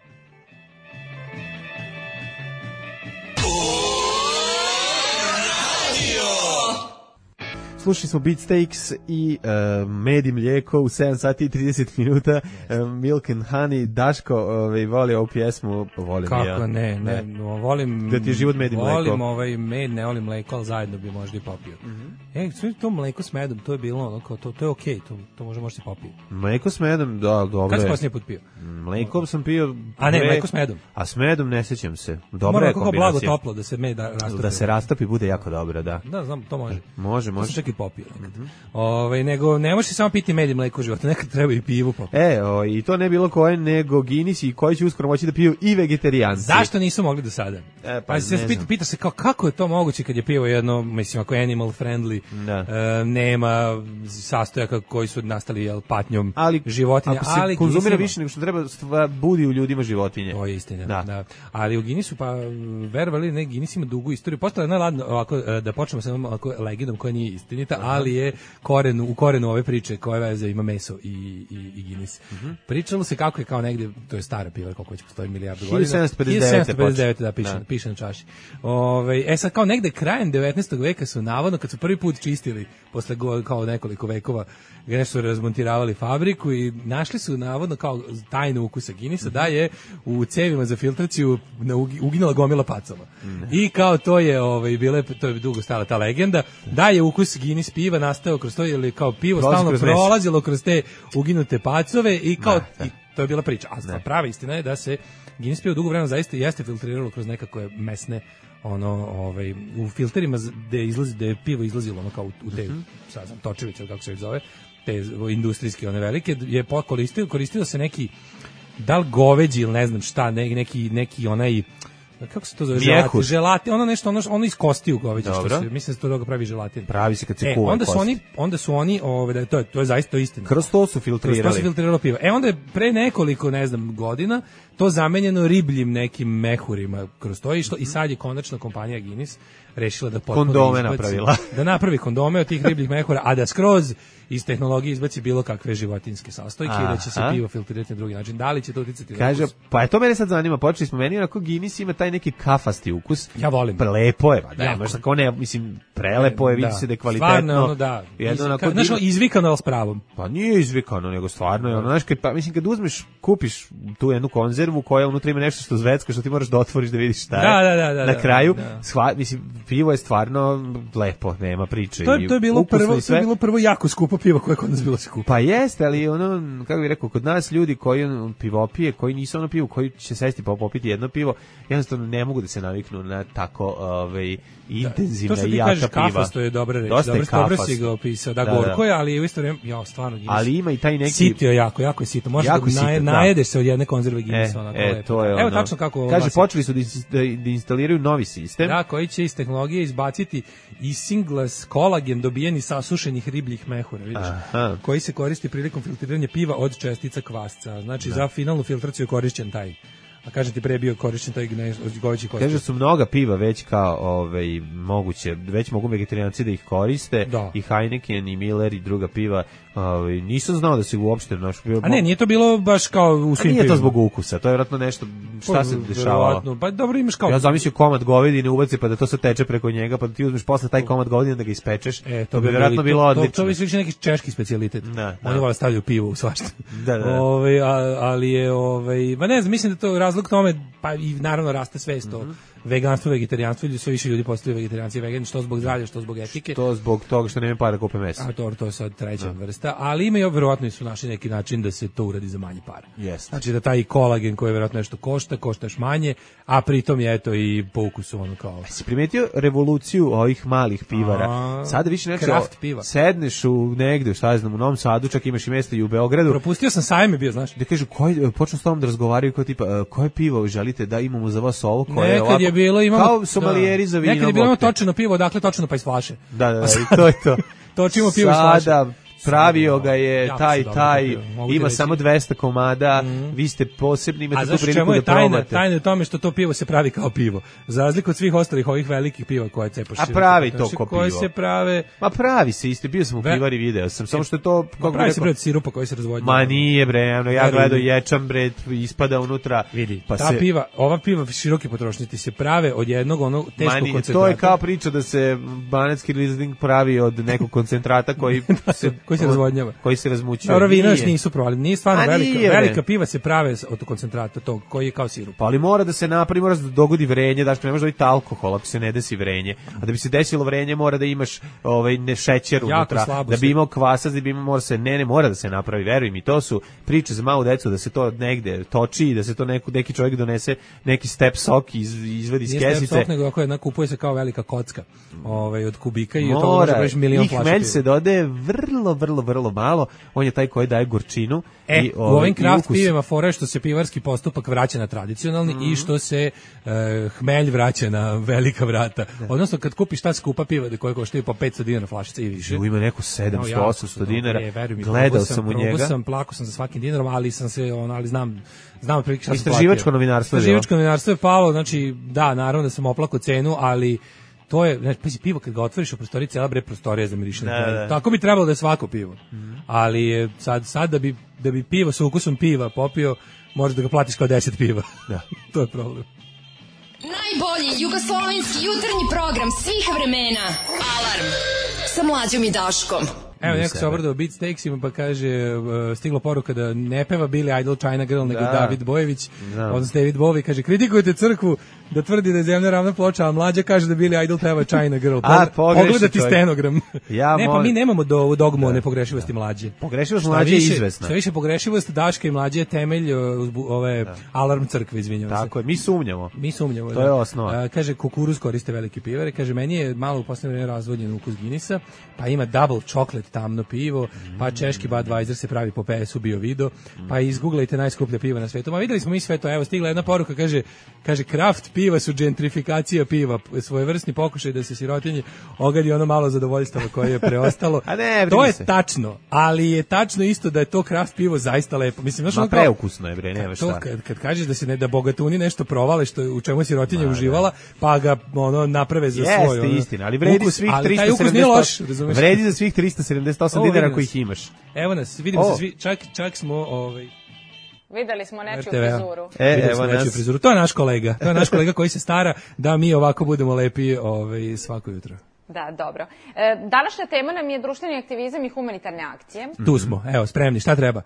Slušali smo Beatsteaks i uh, med i mlijeko u sedam sati i trideset minuta, uh, Milk and Honey. Daško ovaj, voli ovu pjesmu, volim kako ja. Kako ne, ne, ne, volim... Da ti je život med i mlijeko. Volim ovaj med, ne volim mlijeko, ali zajedno bi možda i popio. Mm-hmm. E, sve to mlijeko s medom, to je bilo ono, kao, to, to je okej, okay, to, to može možda i popio. Mlijeko s medom, da, dobro je. Kad si posljednje put pio? Mlijekom sam pio... A ne, mlijeko s medom. A s medom ne sećam se. Dobra je kombinacija. Mora kako blago toplo, da se med rastopi. Da se rastopi, bude jako dobro, da. Da, znam, to može. Može, može. To sam čak i popio nekad. Mm-hmm. Ove, nego ne možeš samo piti med i mlijeko u životu, nekad treba i pivu popiti. E, o, i to ne bilo koje, nego Guinness i koji će uskoro moći da piju i vegetarijanci. Zašto nisu mogli do sada? E, pa, pa se pita, pita se kao, kako je to moguće kad je pivo jedno, mislim, ako je animal friendly, e, nema sastojaka koji su nastali jel, patnjom ali, životinja. Ako se ali konzumira više nego što treba, stva, budi u ljudima životinje. To je istina, da. da. Ali u Guinnessu, pa verovali, ne, Guinness ima dugu istoriju. Postala je najladno, ovako, da počnemo sa jednom legendom koja nije istinita, aha, ali je koren, u korenu ove priče koje veze ima meso i, i, i Guinness. Mm-hmm. Pričalo se kako je kao negde, to je stara piva, koliko već postoji milijardu godina. hiljadu sedamsto pedeset devet da, piše, da. piše na čaši. Ove, e sad kao negde krajem devetnaestog veka su navodno, kad su prvi put čistili, posle go, kao nekoliko vekova, nešto su razmontiravali fabriku i našli su navodno kao tajnu ukusa Guinnessa, mm-hmm, da je u cevima za filtraciju uginula gomila pacova. Mm-hmm. I kao to je, ovaj, bile, to je dugo stala ta legenda, da je ukus Guinness piva nastao kroz to, ili kao pivo Prolazi stalno kroz prolazilo kroz te uginute pacove i kao, da, i to je bila priča. A prava istina je da se Guinness pivo dugo vremena zaista jeste filtriralo kroz nekakve mesne, ono, ovaj, u filterima gde izlazi, gde je pivo izlazilo ono kao u, u te, mm-hmm, sad znam, točevice, kako se zove, te industrijske, one velike, je koristilo, koristilo se neki, da li goveđi ili ne znam šta, ne, neki, neki onaj, kako se to zove, želatin, želatin, ono nešto, ono, ono iz kostiju goveđa, što se, mislim da se to toga pravi želatin. Pravi se kad se e, kuva onda kost. su oni, onda su oni, ove, da, to je, to je zaista istina. Kroz to su filtrirali. Kroz to su filtriralo pivo. E onda je pre nekoliko, ne znam, godina to zamenjeno ribljim nekim mehurima kroz to i što, i sad je konačno kompanija Guinness rešila da potpuno kondome izbaci, napravila. Da napravi kondome od tih ribljih mehura, a da skroz iz tehnologije izbaci bilo kakve životinjske sastojke i da će se pivo filtrirati na drugi način. Da li će to uticati? Kaže, pa je to mene sad zanima, počeli smo meni, onako Guinness ima taj neki kafasti ukus. Ja volim. Lepo je, da, možda kao ne, mislim, prelepo je, vidi se da je kvalitetno. Stvarno, ono, da. Jedno, onako, znaš, izvikano, ali s pravom. Pa nije izvikano, nego stvarno je ono, znaš, kad, pa, mislim, kad uzmeš, kupiš tu jednu konzervu koja unutra ima nešto što zvecka, što ti moraš da otvoriš da vidiš šta je. Da, da, da, na da, kraju, da. Shva, mislim, pivo je stvarno lepo, nema priče. To je, to je bilo prvo, to je bilo prvo jako skupo pivo koje je kod nas bilo skupo. Pa jeste, ali ono, kako bih rekao, kod nas ljudi koji on, pivopije, koji nisu ono pivo, koji će sesti pa popiti jedno pivo, jednostavno ne mogu da se naviknu na tako ovaj, intenzivna da, i jaka piva. To što ti kažeš kafas, to je dobra reč, dobro, dobro si ga opisao, da, da gorko je, ali u isto vreme, ja, stvarno Guinness. Ali ima i taj neki... Sitio jako, jako je sitio, možeš da naj, najedeš se od jedne konzerve Guinnessa. E, onako e, to je ono. Evo tačno kako... Kaže, počeli su da, da, da instaliraju novi sistem. Da, koji će iz tehnologije izbaciti isinglas kolagen dobijeni sa sušenih ribljih mehura, vidiš, aha, koji se koristi prilikom filtriranja piva od čestica kvasca. Znači, da, za finalnu filtraciju je korišćen taj a kažem ti pre je bio korišćen taj goveći kosti. Kaže su mnoga piva već kao ovaj, moguće, već mogu vegetarijanci da ih koriste, da. I Heineken i Miller i druga piva. Ovaj, nisam znao da se uopšte naš pivo. A ne, nije to bilo baš kao u svim pivima. Nije to zbog pivima. ukusa, to je vjerojatno nešto, šta se dešavalo. Pa dobro, imaš kao... Ja zamislio komad govedine ubaci pa da to se teče preko njega, pa da ti uzmeš posle taj komad govedine da ga ispečeš. E, to bi vjerojatno bilo odlično. To, to bi više neki češki specijalitet. Da, da. Oni vole stavljaju pivo u svašta. Da, da. Ove, a, ali je, ovaj, ma ne znam, mislim da to razlog tome, pa i naravno raste svest o mm -hmm. veganstvu, vegetarijanstvu, ljudi sve više ljudi postaju vegetarijanci i vegani, što zbog zdravlja, što zbog etike. Što zbog toga što nema para kupe meso. A to, to je sad treća no. vrsta, ali ima i verovatno su našli neki način da se to uradi za manje para. Yes. Znači da taj kolagen koji verovatno nešto košta, košta još manje, a pritom je eto i po ukusu ono kao. Si primetio revoluciju ovih malih pivara? A, sada više znači kraft piva. Sedneš u negde, šta znam, u Novom Sadu, čak imaš i mjesto i u Beogradu. Propustio sam sajme bio, znaš. Da kažu koji počnu s tobom da razgovaraju kao tipa koje pivo želite da imamo za vas ovo koje je ovako. Je bilo, imamo, kao somalijeri da, za vino. Nekad je bilo točeno pivo, dakle točeno pa iz flaše. Da, da, da, i to je to. Točimo pivo iz flaše. Sada pravio ga je jako taj, taj, ima reći. samo dvesta komada, mm. vi ste posebni, imate tu priliku da tajna, probate. Tajna je tome što to pivo se pravi kao pivo. Za razliku od svih ostalih ovih velikih piva koje cepaš. A pravi to kao pivo. Koje se prave... Ma pravi se, isto, bio sam u pivari video sam, samo što je to... Ma pravi se bre od sirupa koji se razvodnja. Ma nije bre, ano, ja gledao ječam bre, ispada unutra. Vidi, pa ta se... piva, ova piva široke potrošnje se prave od jednog onog teškog koncentrata. To je kao priča da se banatski Riesling pravi od nekog koncentrata koji se... koji se razvodnjava. Koji se razmućuje. Dobro, vino još nisu provali. Nije stvarno A velika, nije, velika piva se prave od koncentrata tog koji je kao sirup. Pa ali mora da se napravi, mora da dogodi vrenje, znači ne može dobiti alkohol ako se ne desi vrenje. A da bi se desilo vrenje mora da imaš ovaj ne šećer unutra, da bi imao kvasac, da bi imao mora se ne ne mora da se napravi, veruj mi, to su priče za malu decu da se to negde toči i da se to neko neki čovjek donese neki step sok iz izvadi iz kesice. Step sok, nego ako jedna kupuje se kao velika kocka, ovaj od kubika i od toga može preći milion flaša. Hmelj se dodaje vrlo vrlo vrlo malo. On je taj koji daje gorčinu. E, i, u ovim kraft ukus. pivima fora što se pivarski postupak vraća na tradicionalni mm. i što se uh, hmelj vraća na velika vrata. Da. Odnosno, kad kupiš ta skupa piva koje koštaju po petsto dinara flašica i više. U ima neko sedamsto osamsto dinara. Je, mi, gledao sam, sam u njega. sam, plako sam za svakim dinarom, ali sam se, on, ali znam, znam prilike šta sam platio. Istraživačko novinarstvo je Istraživačko novinarstvo je palo, znači, da, naravno da sam oplako cenu, ali to je, znači, pazi, pivo kad ga otvoriš u prostoriji, cijela bre prostorija zamiriše. Tako bi trebalo da je svako pivo. Mm. Ali je sad, sad da bi, da bi pivo sa ukusom piva popio, možeš da ga platiš kao deset piva. Da. To je problem. Najbolji jugoslovenski jutarnji program svih vremena. Alarm sa Mlađom i Daškom. Evo, neko se obradao Beatsteaksima pa kaže, uh, stigla poruka da ne peva Billy Idol China Girl, nego da. David Bojević, da. Odnosno David Bowie, kaže, kritikujete crkvu da tvrdi da je zemlja ravna ploča, a Mlađa kaže da Billy Idol peva China Girl. A, pogledati stenogram. Ja ne, pa mi nemamo do, dogmu o nepogrešivosti da. Mlađe. Pogrešivost Mlađe je izvesna. Šta više, pogrešivost Daška i Mlađe je temelj uh, ove da. Alarm crkve, izvinjavam se. Tako je, mi sumnjamo. Mi sumnjamo. To je osnova. Uh, kaže, kukuruz koriste veliki pivare, kaže, meni je malo u poslednje vreme razvodnjen ukus Guinnessa, pa ima double chocolate tamno pivo, pa češki Budweiser se pravi po P S-u bio video, pa izguglajte najskuplja piva na svetu. Ma videli smo mi sve to, evo stigla jedna poruka, kaže, kaže kraft piva su gentrifikacija piva, svojevrsni pokušaj da se sirotinji ogadi ono malo zadovoljstva koje je preostalo. A ne, to je se. tačno, ali je tačno isto da je to kraft pivo zaista lepo. Mislim, znaš, ma ono preukusno je, bre, nema šta. Kad, kad kažeš da se ne da bogatuni nešto provale što u čemu sirotinja ma, uživala, pa ga ono naprave za jeste, svoj ono, istina, ali vredi ukus, svih ali trista sedamdeset osam. Loš, vredi za svih trista sedamdeset osam dinara kojih imaš. Evo nas, vidimo o. se svi, čak, čak smo ovaj videli smo nečiju frizuru. E, videli evo smo nečiju nas. frizuru. To je naš kolega. To je naš kolega koji se stara da mi ovako budemo lepi ovaj, svako jutro. Da, dobro. E, današnja tema nam je društveni aktivizam i humanitarne akcije. Tu smo, evo, spremni, šta treba?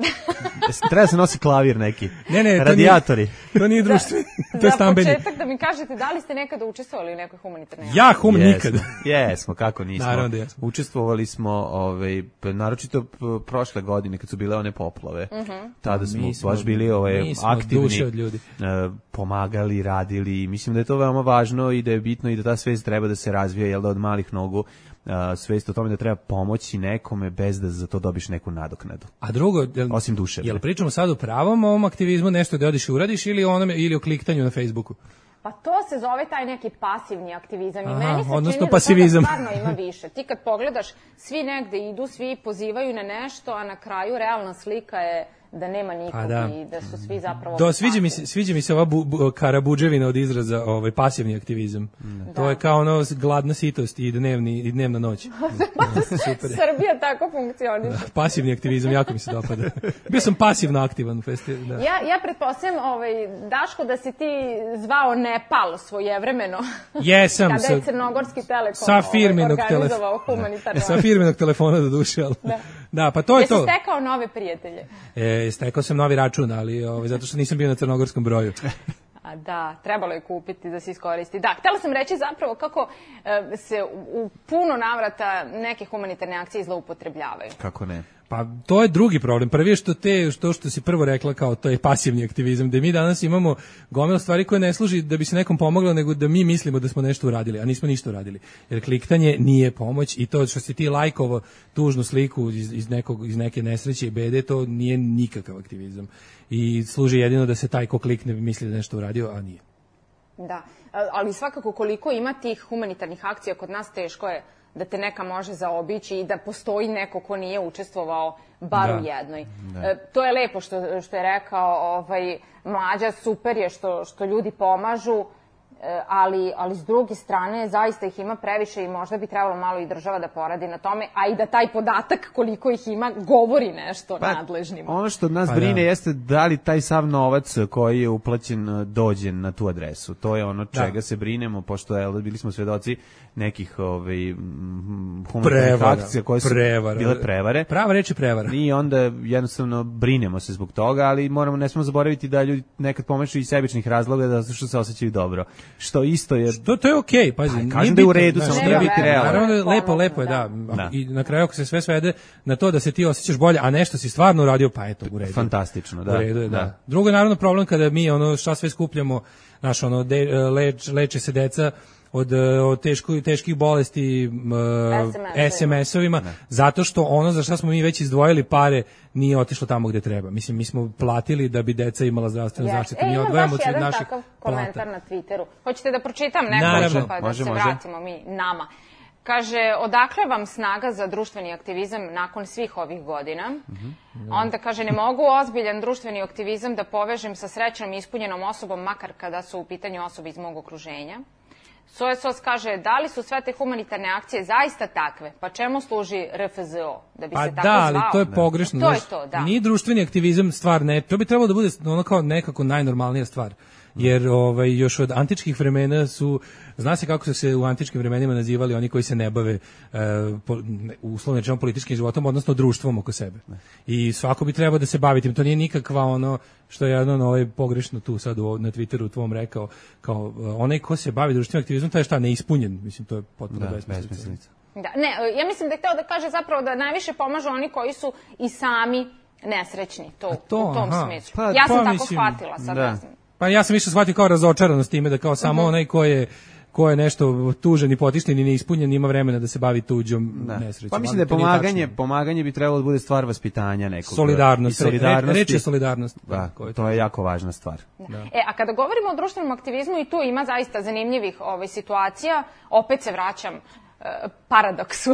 Treba se nosi klavir neki. Ne, ne, radijatori. To nije, to nije društveni, to je stambeni. Za početak da mi kažete da li ste nekada učestvovali u nekoj humanitarnoj akciji? Ja, hum, yes, nikada. Jesmo, kako nismo. Naravno da jesmo. Učestvovali smo, ovaj, naročito prošle godine kad su bile one poplave. Uh -huh. Tada smo, mi smo baš bili ovaj, aktivni, od ljudi. Uh, pomagali, radili. Mislim da je to veoma važno i da je bitno i da ta svest treba da se razvija, jel da od malih nogu. Uh, svest o tome da treba pomoći nekome bez da za to dobiš neku nadoknadu. A drugo, jel, osim duše. Jel pričamo sad o pravom ovom aktivizmu, nešto da odiš i uradiš ili o onome ili o kliktanju na Facebooku? Pa to se zove taj neki pasivni aktivizam. I aha, meni se odnosno čini pasivizam. Da stvarno ima više. Ti kad pogledaš, svi negde idu, svi pozivaju na nešto, a na kraju realna slika je da nema nikog da. i da su svi zapravo... Do, sviđa, mi se, sviđa mi se ova bu, bu, karabuđevina od izraza ovaj, pasivni aktivizam. Da. To je kao ono gladna sitost i, dnevni, i dnevna noć. Da, super. Srbija tako funkcioniše. Pasivni aktivizam, jako mi se dopada. Bio sam pasivno aktivan u festivalu. Da. Ja, ja pretpostavljam, ovaj, Daško, da si ti zvao Nepal svojevremeno. Jesam. Kada je Crnogorski Telekom sa firmenog ovaj, organizovao humanitarno. Sa firmenog telefona do duše. Ali. Da. Da, pa to je Jesi to. Jesi stekao nove prijatelje? E, stekao sam novi račun, ali ovaj, zato što nisam bio na crnogorskom broju. A da, trebalo je kupiti da se iskoristi. Da, htjela sam reći zapravo kako e, se u, u puno navrata neke humanitarne akcije zloupotrebljavaju. Kako ne? Pa to je drugi problem. Prvi je što te što što si prvo rekla kao to je pasivni aktivizam, da mi danas imamo gomilu stvari koje ne služi da bi se nekom pomoglo, nego da mi mislimo da smo nešto uradili, a nismo ništa uradili. Jer kliktanje nije pomoć i to što si ti lajkovo tužnu sliku iz, iz nekog iz neke nesreće i bede, to nije nikakav aktivizam. I služi jedino da se taj ko klikne misli da nešto uradio, a nije. Da, ali svakako koliko ima tih humanitarnih akcija kod nas, teško je da te neka može zaobići i da postoji neko ko nije učestvovao bar u jednoj. Da. E, to je lepo što, što je rekao ovaj, Mlađa, super je što, što ljudi pomažu, e, ali, ali s druge strane zaista ih ima previše i možda bi trebalo malo i država da poradi na tome, a i da taj podatak koliko ih ima govori nešto pa, nadležnima. Ono što nas pa, brine da. jeste da li taj sav novac koji je uplaćen dođe na tu adresu. To je ono čega da. se brinemo, pošto je, bili smo svedoci nekih ovaj, humanitarnih akcija koje su prevara. bile prevare. Prava reč je prevara. I onda jednostavno brinemo se zbog toga, ali moramo, ne smemo zaboraviti da ljudi nekad pomešu iz sebičnih razloga da što se osjećaju dobro. Što isto je... Što to je okej, okay, pazi. Kažem da je u redu, samo treba biti realan. Naravno, lepo, lepo je, da. da. I na kraju ako se sve svede na to da se ti osjećaš bolje, a nešto si stvarno uradio, pa eto, u redu. Fantastično, da. U redu je, da. da. Drugo je naravno problem kada mi ono šta sve skupljamo, naš ono de, leč, leče se deca od, od teško, teških bolesti uh, es em es-ovima, zato što ono za šta smo mi već izdvojili pare nije otišlo tamo gde treba. Mislim, mi smo platili da bi deca imala zdravstvenu yes. zaštitu. E, mi odvajamo od naših plata. Takav komentar na Twitteru. Hoćete da pročitam neko pa da može, se može. Vratimo mi nama. Kaže, odakle vam snaga za društveni aktivizam nakon svih ovih godina? Mm-hmm. Onda kaže, ne mogu ozbiljan društveni aktivizam da povežem sa srećnom i ispunjenom osobom, makar kada su u pitanju osobe iz mog okruženja. Soja Sos kaže, da li su sve te humanitarne akcije zaista takve? Pa čemu služi R F Z O? Da bi pa se tako da, zvao? ali to je pogrešno. To je to, da. Nije društveni aktivizam stvar, ne. To bi trebalo da bude ono kao nekako najnormalnija stvar. Jer ovaj, još od antičkih vremena su, zna se kako su se u antičkim vremenima nazivali oni koji se ne bave e, po, uslovno rečeno političkim životom, odnosno društvom oko sebe. Ne. I svako bi trebao da se bavi tim. To nije nikakva ono što je jedno ovaj, pogrešno tu sad u, na Twitteru tvom rekao, kao onaj ko se bavi društvenim aktivizmom, taj je šta, neispunjen. Mislim, to je potpuno da, besmislica. Da, ne, ja mislim da je hteo da kaže zapravo da najviše pomažu oni koji su i sami nesrećni, to, to u tom aha. smislu. Pa, ja sam pa, tako mislim, shvatila sad. Da. Pa ja sam više shvatio kao razočaranost time da kao samo uh-huh. onaj ko je ko je nešto tužan i potišten i neispunjen ima vremena da se bavi tuđom nesrećom. Pa mislim da je pomaganje, pomaganje bi trebalo da bude stvar vaspitanja nekog. Solidarnost. solidarnost. Reč je solidarnost. Da, to, to je jako važna stvar. Da. Da. E, a kada govorimo o društvenom aktivizmu i tu ima zaista zanimljivih ovaj, situacija, opet se vraćam uh, paradoksu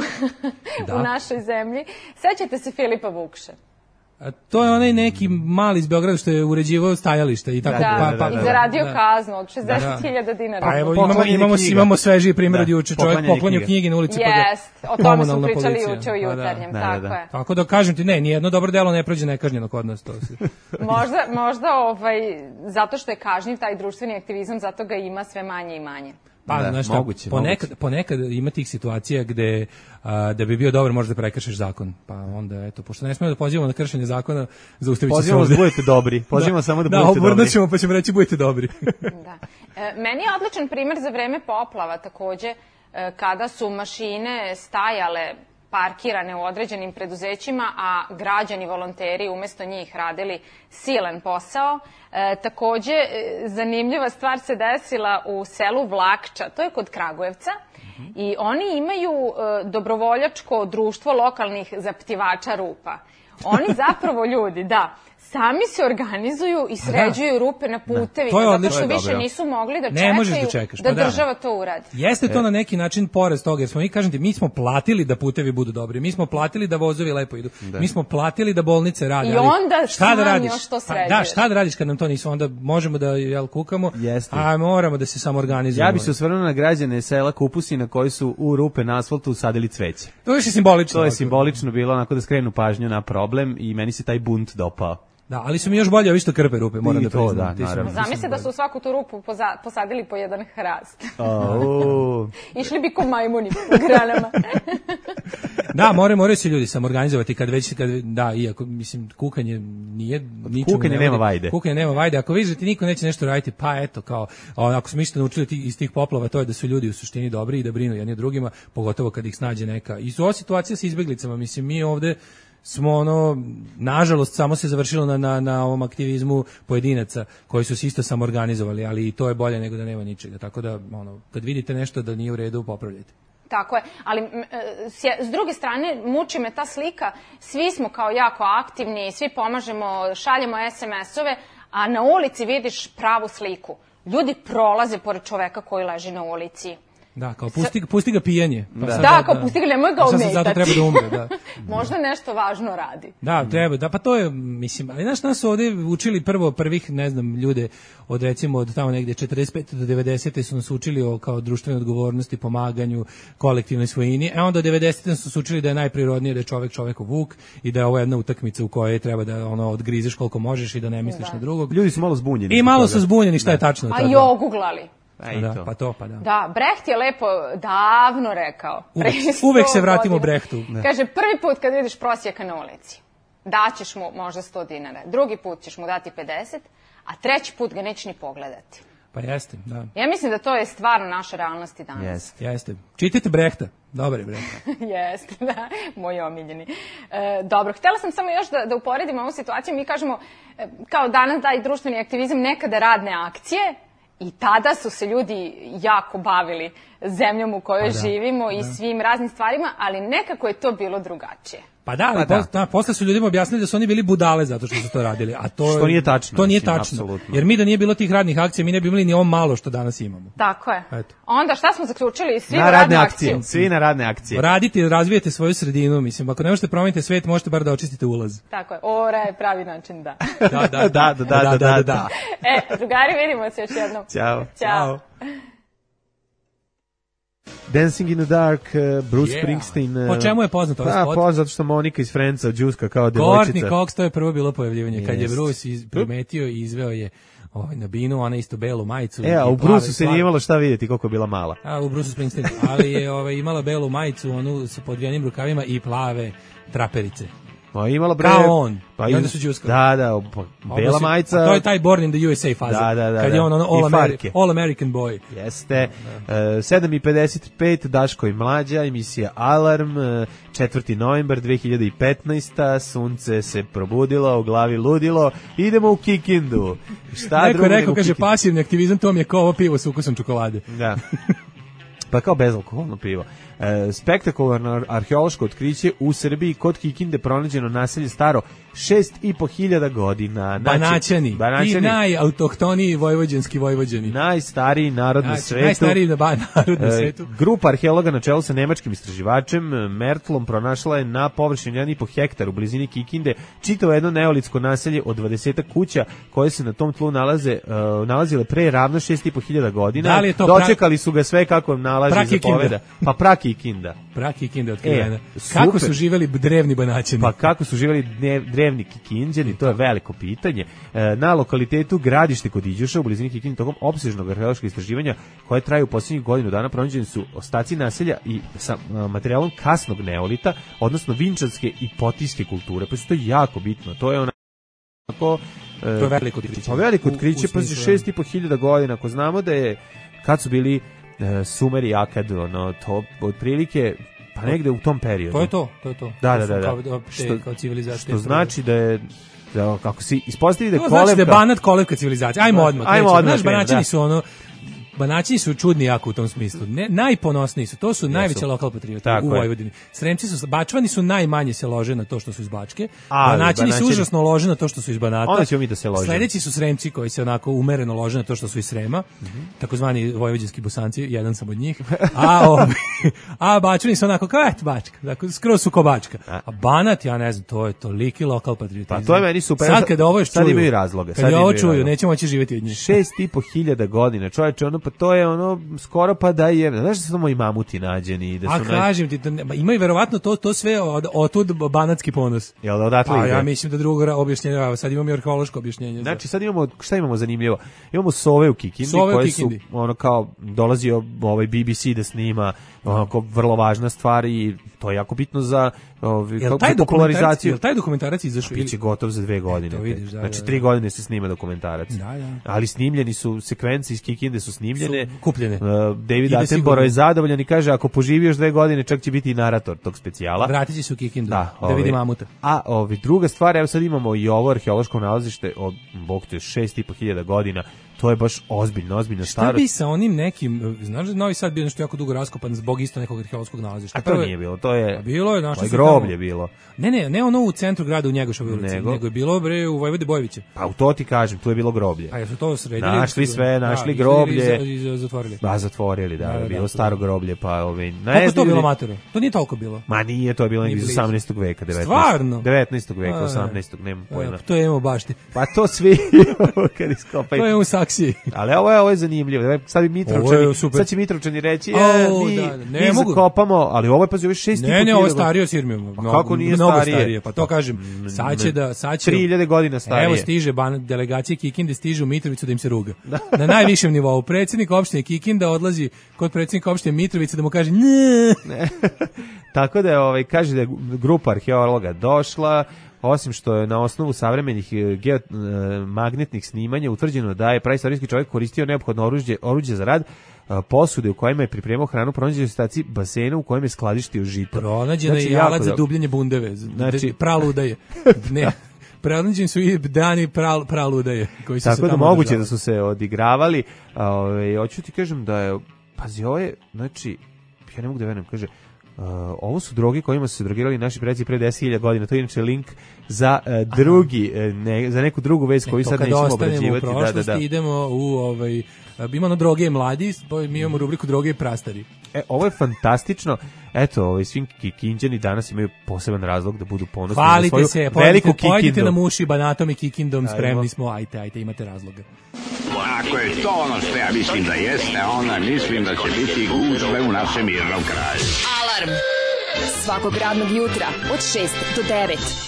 u našoj zemlji. Sećate se Filipa Vukše? A to je onaj neki mali iz Beograda što je uređivao stajalište i tako. Da, pa, pa, i zaradio da, kaznu od šezdeset hiljada dinara. Pa evo, imamo, imamo, imamo svežiji primjer od juče. Čovjek poklonio knjige na ulici. Jest, o tome smo pričali juče u jutarnjem, da, tako da, da. je. Tako da kažem ti, ne, nijedno dobro delo ne prođe nekažnjeno kod nas. To možda možda ovaj, zato što je kažnjiv taj društveni aktivizam, zato ga ima sve manje i manje. Pa, da, znaš šta, moguće, ponekad, moguće. ponekad ima tih situacija gde a, da bi bio dobar možda da prekršiš zakon. Pa onda, eto, pošto ne smemo da pozivamo na kršenje zakona, zaustavit će se ovdje. Pozivamo da budete dobri. Pozivamo da, samo da, da budete dobri. Da, obrnut ćemo pa ćemo reći budete dobri. Da. E, meni je odličan primjer za vreme poplava takođe, e, kada su mašine stajale parkirane u određenim preduzećima, a građani, volonteri umesto njih radili silan posao. E, takođe, e, zanimljiva stvar se desila u selu Vlakča, to je kod Kragujevca, Uh-huh. I oni imaju uh, dobrovoljačko društvo lokalnih zaptivača rupa. Oni zapravo ljudi, da, sami se organizuju i sređuju rupe na putevima, da. Zato što više nisu mogli da čekaju da, čekaš, da, da država to uradi. Jeste to na neki način poraz toga, jer smo mi, kažem ti, mi smo platili da putevi budu dobri, mi smo platili da vozovi lepo idu, da. Mi smo platili da bolnice rade. I onda šta da radiš? Još to sređuješ. Da, šta da radiš kad nam to nisu, onda možemo da jel, kukamo, Jeste. A moramo da se samo organizujemo. Ja bi se osvrnuo na građane sela Kupusina koji su u rupe na asfaltu sadili cveće. To je simbolično. To je simbolično bilo, onako da skrenu pažnju na problem i meni se taj bunt dopao. Da, ali su mi još bolje ovi što krpe rupe, moram da priznam. Da, zamisli da su u svaku tu rupu poza, posadili po jedan hrast. Oh. Išli bi ko majmuni po granama. Da, moraju, moraju se ljudi samorganizovati kad već, kad, da, iako, mislim, kukanje nije ničemu. Kukanje nema vajde. Kukanje nema vajde. Ako vidiš da ti niko neće nešto raditi, pa eto, kao, ako smo išta naučili iz tih poplava, to je da su ljudi u suštini dobri i da brinu jedni drugima, pogotovo kad ih snađe neka. I su ova situacija sa izbeglicama, mislim, mi ovde smo ono, nažalost, samo se završilo na, na, na ovom aktivizmu pojedinaca koji su se isto samorganizovali, ali i to je bolje nego da nema ničega. Tako da, ono, kad vidite nešto da nije u redu, popravljajte. Tako je, ali s druge strane muči me ta slika, svi smo kao jako aktivni, svi pomažemo, šaljemo es em es-ove, a na ulici vidiš pravu sliku. Ljudi prolaze pored čoveka koji leži na ulici. Da, kao pusti, pusti ga pijenje. Pa da, da, kao pusti ga, nemoj ga ometati. Zato treba da umre, da. Možda nešto važno radi. Da, treba, da, pa to je, mislim, ali znaš, nas su ovde učili prvo prvih, ne znam, ljude od recimo od tamo negde četrdeset pete do devedesete su nas učili o kao društvenoj odgovornosti, pomaganju, kolektivnoj svojini, a onda od devedesete su učili da je najprirodnije da je čovek čovekov vuk i da je ovo jedna utakmica u kojoj treba da ono odgrizeš koliko možeš i da ne misliš da. na drugog. Ljudi su malo zbunjeni. I malo su zbunjeni, šta je tačno. A i oguglali. Da, pa to, pa da. Da, Brecht je lepo davno rekao. Uvek, uvek se vratimo Brechtu. Da. Kaže, prvi put kad vidiš prosjeka na ulici, daćeš mu možda sto dinara, drugi put ćeš mu dati pedeset, a treći put ga nećeš ni pogledati. Pa jeste, da. Ja mislim da to je stvarno naša realnost i danas. Jeste, jeste. Čitajte Brechta. Dobar je Brecht. Jeste, da, moj omiljeni. E, dobro, htjela sam samo još da, da uporedimo ovu situaciju. Mi kažemo, kao danas da i društveni aktivizam, nekada radne akcije, i tada su se ljudi jako bavili zemljom u kojoj da, živimo i da. svim raznim stvarima, ali nekako je to bilo drugačije. Pa da, ali pa da. Da, posle su ljudima objasnili da su oni bili budale zato što su to radili, a to što nije tačno. To nije mislim, tačno. Apsolutno. Jer mi da nije bilo tih radnih akcija, mi ne bi imali ni ovo malo što danas imamo. Tako je. Eto. Onda šta smo zaključili? Svi na u radne akcije. akcije. Svi na radne akcije. Radite, razvijete svoju sredinu, mislim, ako ne možete promijeniti svet, možete bar da očistite ulaz. Tako je. Ora je pravi način, da. Da, da, da, da, da, da, da. E, drugari, vidimo se još jednom. Ćao. Ćao. Dancing in the Dark, uh, Bruce yeah. Springsteen. Uh, po čemu je poznat ovaj spot? Da, poznat zato što Monika iz Friendsa džuska kao devojčica. Courtney Cox, to je prvo bilo pojavljivanje. Yes. Kad je Bruce iz, primetio i izveo je ovaj, na binu, ona isto belu majicu. E, a u Bruceu se nije imalo šta vidjeti koliko je bila mala. A, u Bruceu Springsteen. Ali je ovaj, imala belu majicu, onu sa podvijenim rukavima i plave traperice. Pa imala bre. Kao on. Pa i onda su džuskali. Da, da, bela majica. A to je taj Born in the U S A faza. Da, da, da. Kad je on ono all, Ameri all American boy. Jeste. Da. Uh, sedam i pedeset pet, Daško i Mlađa, emisija Alarm, uh, četvrti novembar dve hiljade petnaeste. Sunce se probudilo, u glavi ludilo. Idemo u Kikindu. Šta Neko je rekao, kaže, pasivni aktivizam, to mi je kao ovo pivo sa ukusom čokolade. Da. Pa kao bezalkoholno pivo. E, spektakularno arheološko otkriće u Srbiji kod Kikinde pronađeno naselje staro šest i po hiljada godina. Banaćani. Banaćani. I najautohtoniji vojvođanski vojvođani. Najstariji narod znači, na svetu. Najstariji narod na svetu. E, grupa arheologa na čelu sa nemačkim istraživačem Mertlom pronašla je na površini jedan i po hektar u blizini Kikinde čitavo jedno neolitsko naselje od dvadeset kuća koje se na tom tlu nalaze, uh, nalazile pre ravno šest i po hiljada godina. Da dočekali su ga sve kako im nalazi zapoveda. Pa pra Kikinda. Pra Kikinda otkrivena. E, kako su živeli drevni Banaćani? Pa kako su živeli drevni Kikinđani, to je veliko pitanje. E, na lokalitetu Gradište kod Iđoša u blizini Kikinde tokom opsežnog arheološkog istraživanja koje traju u posljednjih godinu dana pronađeni su ostaci naselja i sa a, materijalom kasnog neolita, odnosno vinčanske i potijske kulture. Pa su to jako bitno. To je ona onako, e, to je veliko otkriće. Pa veliko otkriće, pa za šest i po hiljada godina. Ako znamo da je, kad su bili e, Sumeri i Akad, ono, to otprilike pa negde u tom periodu. To je to, to je to. Da, da, da. da. Kao, što, kao civilizacija. Što znači da je, da, kako si ispostavi da je kolevka. To znači da je Banat kolevka civilizacija. Ajmo da, odmah. Ajmo odmah. Znaš, Banaćani su ono, Banaćini su čudni jako u tom smislu. Ne, najponosniji su, to su najveće lokal patriote u Vojvodini. Sremci su, Bačvani su najmanje se lože na to što su iz Bačke. Banaćini su užasno lože na to što su iz Banata. Onda ćemo mi da se ložimo. Sledeći su Sremci koji se onako umereno lože na to što su iz Srema, mm-hmm. takozvani vojvođanski Bosanci, jedan sam od njih. A, ovi, a Bačvani su onako kao, et, Bačka, dakle, skroz su ko Bačka. A Banat, ja ne znam, to je toliki lokal patriotizam. Pa to je meni super. Sad kada ovo još sad čuju, imaju razloga. Kad ovo čuju, nećemo moći živjeti od njih. Šest i po hiljada godina, čovječe, ono, pa to je ono, skoro pa da je, znaš da su samo i mamuti nađeni. Da su a naj... kažem ti, imaju verovatno to, to sve od, otud banatski ponos. Jel da odatle pa ide? Ja mislim da drugo objašnjenje, sad imamo i arheološko objašnjenje. Znači sad imamo, šta imamo zanimljivo? Imamo sove u Kikindi, sove koje u Kikindi. su, ono kao, dolazio ovaj B B C da snima, onako, vrlo važna stvar i to je jako bitno za ovi, jel taj popularizaciju. Jel taj dokumentarac izašao? Biće gotov za dve godine. E, vidiš, da, znači da, tri da. godine se snima dokumentarac. Da, da. Ali snimljeni su, sekvence iz Kikinde su snimljene. Su kupljene. Uh, David Attenborough je zadovoljan i kaže ako poživi još dve godine čak će biti i narator tog specijala. Vratit će se u Kikindu da, da vidi mamuta. A ovi, druga stvar, evo sad imamo i ovo arheološko nalazište od, bog te, šest i po hiljada godina. To je baš ozbiljno, ozbiljno staro. Šta bi sa onim nekim, znaš da Novi Sad bio nešto jako dugo raskopan zbog isto nekog arheološkog nalazišta? A to nije bilo, to je, bilo je, našli to je su groblje tamo, bilo. Ne, ne, ne ono u centru grada u Njegošovoj ulici, nego, nego je bilo bre u Vojvode Bojevića. Pa u to ti kažem, tu je bilo groblje. A jesu to sredili? Našli sve, našli da, groblje. I, i, i zatvorili. Da, zatvorili, da, da, da bilo da, staro groblje, pa ovaj. Kako to bilo matero? To nije toliko bilo. Ma nije, to je bilo negdje iz osamnaestog veka, devetnaestog. Stvarno? devetnaestog veka, osamnaestog, nema pojma. To je imamo bašti. Pa to svi kad iskopaju. To je u Saksiji. Ali ovo je, ovo je zanimljivo. Sad bi Mitrovčani, sad će Mitrovčani reći, e, oh, mi, da, ne, mi mogu. zakopamo, ali ovo je pa zove šest i po Ne, ne, ovo je starije od Sirmijom. Pa kako nije mnogo starije? starije? Pa to kažem, sad će da... Sad će, tri hiljade godina starije. Evo stiže, ban, delegacije Kikinde stižu u Mitrovicu da im se ruga. Na najvišem nivou. Predsjednik opštine Kikinda odlazi kod predsjednika opštine Mitrovice da mu kaže ne. Tako da je, ovaj, kaže da je grupa arheologa došla, osim što je na osnovu savremenih geomagnetnih snimanja utvrđeno da je praistorijski čovjek koristio neophodno oružje, oruđe za rad, posude u kojima je pripremao hranu, pronađeno staci basena u kojem je skladištio žito. Pronađeno znači, je alat za dubljenje bundeve, znači, praludaje. Ne. Pronađeni su i dani pral, praludaje koji su tako se da tamo moguće održali. Da su se odigravali. Ove, hoću ti kažem da je, pazi, ovo je, znači, ja ne mogu da verujem, kaže, Uh, ovo su droge kojima su se drogirali naši preci pre deset hiljada godina. To je inače link za uh, drugi uh, ne, za neku drugu vest koju sad nećemo obrađivati. U prošlosti, da, da, da. Idemo u ovaj imamo ono droge mladi, mi imamo rubriku droge i prastari. E, ovo je fantastično. Eto, ovaj svim Kikinđani danas imaju poseban razlog da budu ponosni na svoju se, veliku Kikindu. Pojedite nam uši Banatom i Kikindom, spremni smo, ajte, ajte, imate razloga. Ako je to ono što ja mislim da jeste, onda mislim da će biti gužve u našem mirnom kraju. Alarm svakog radnog jutra od šest do devet.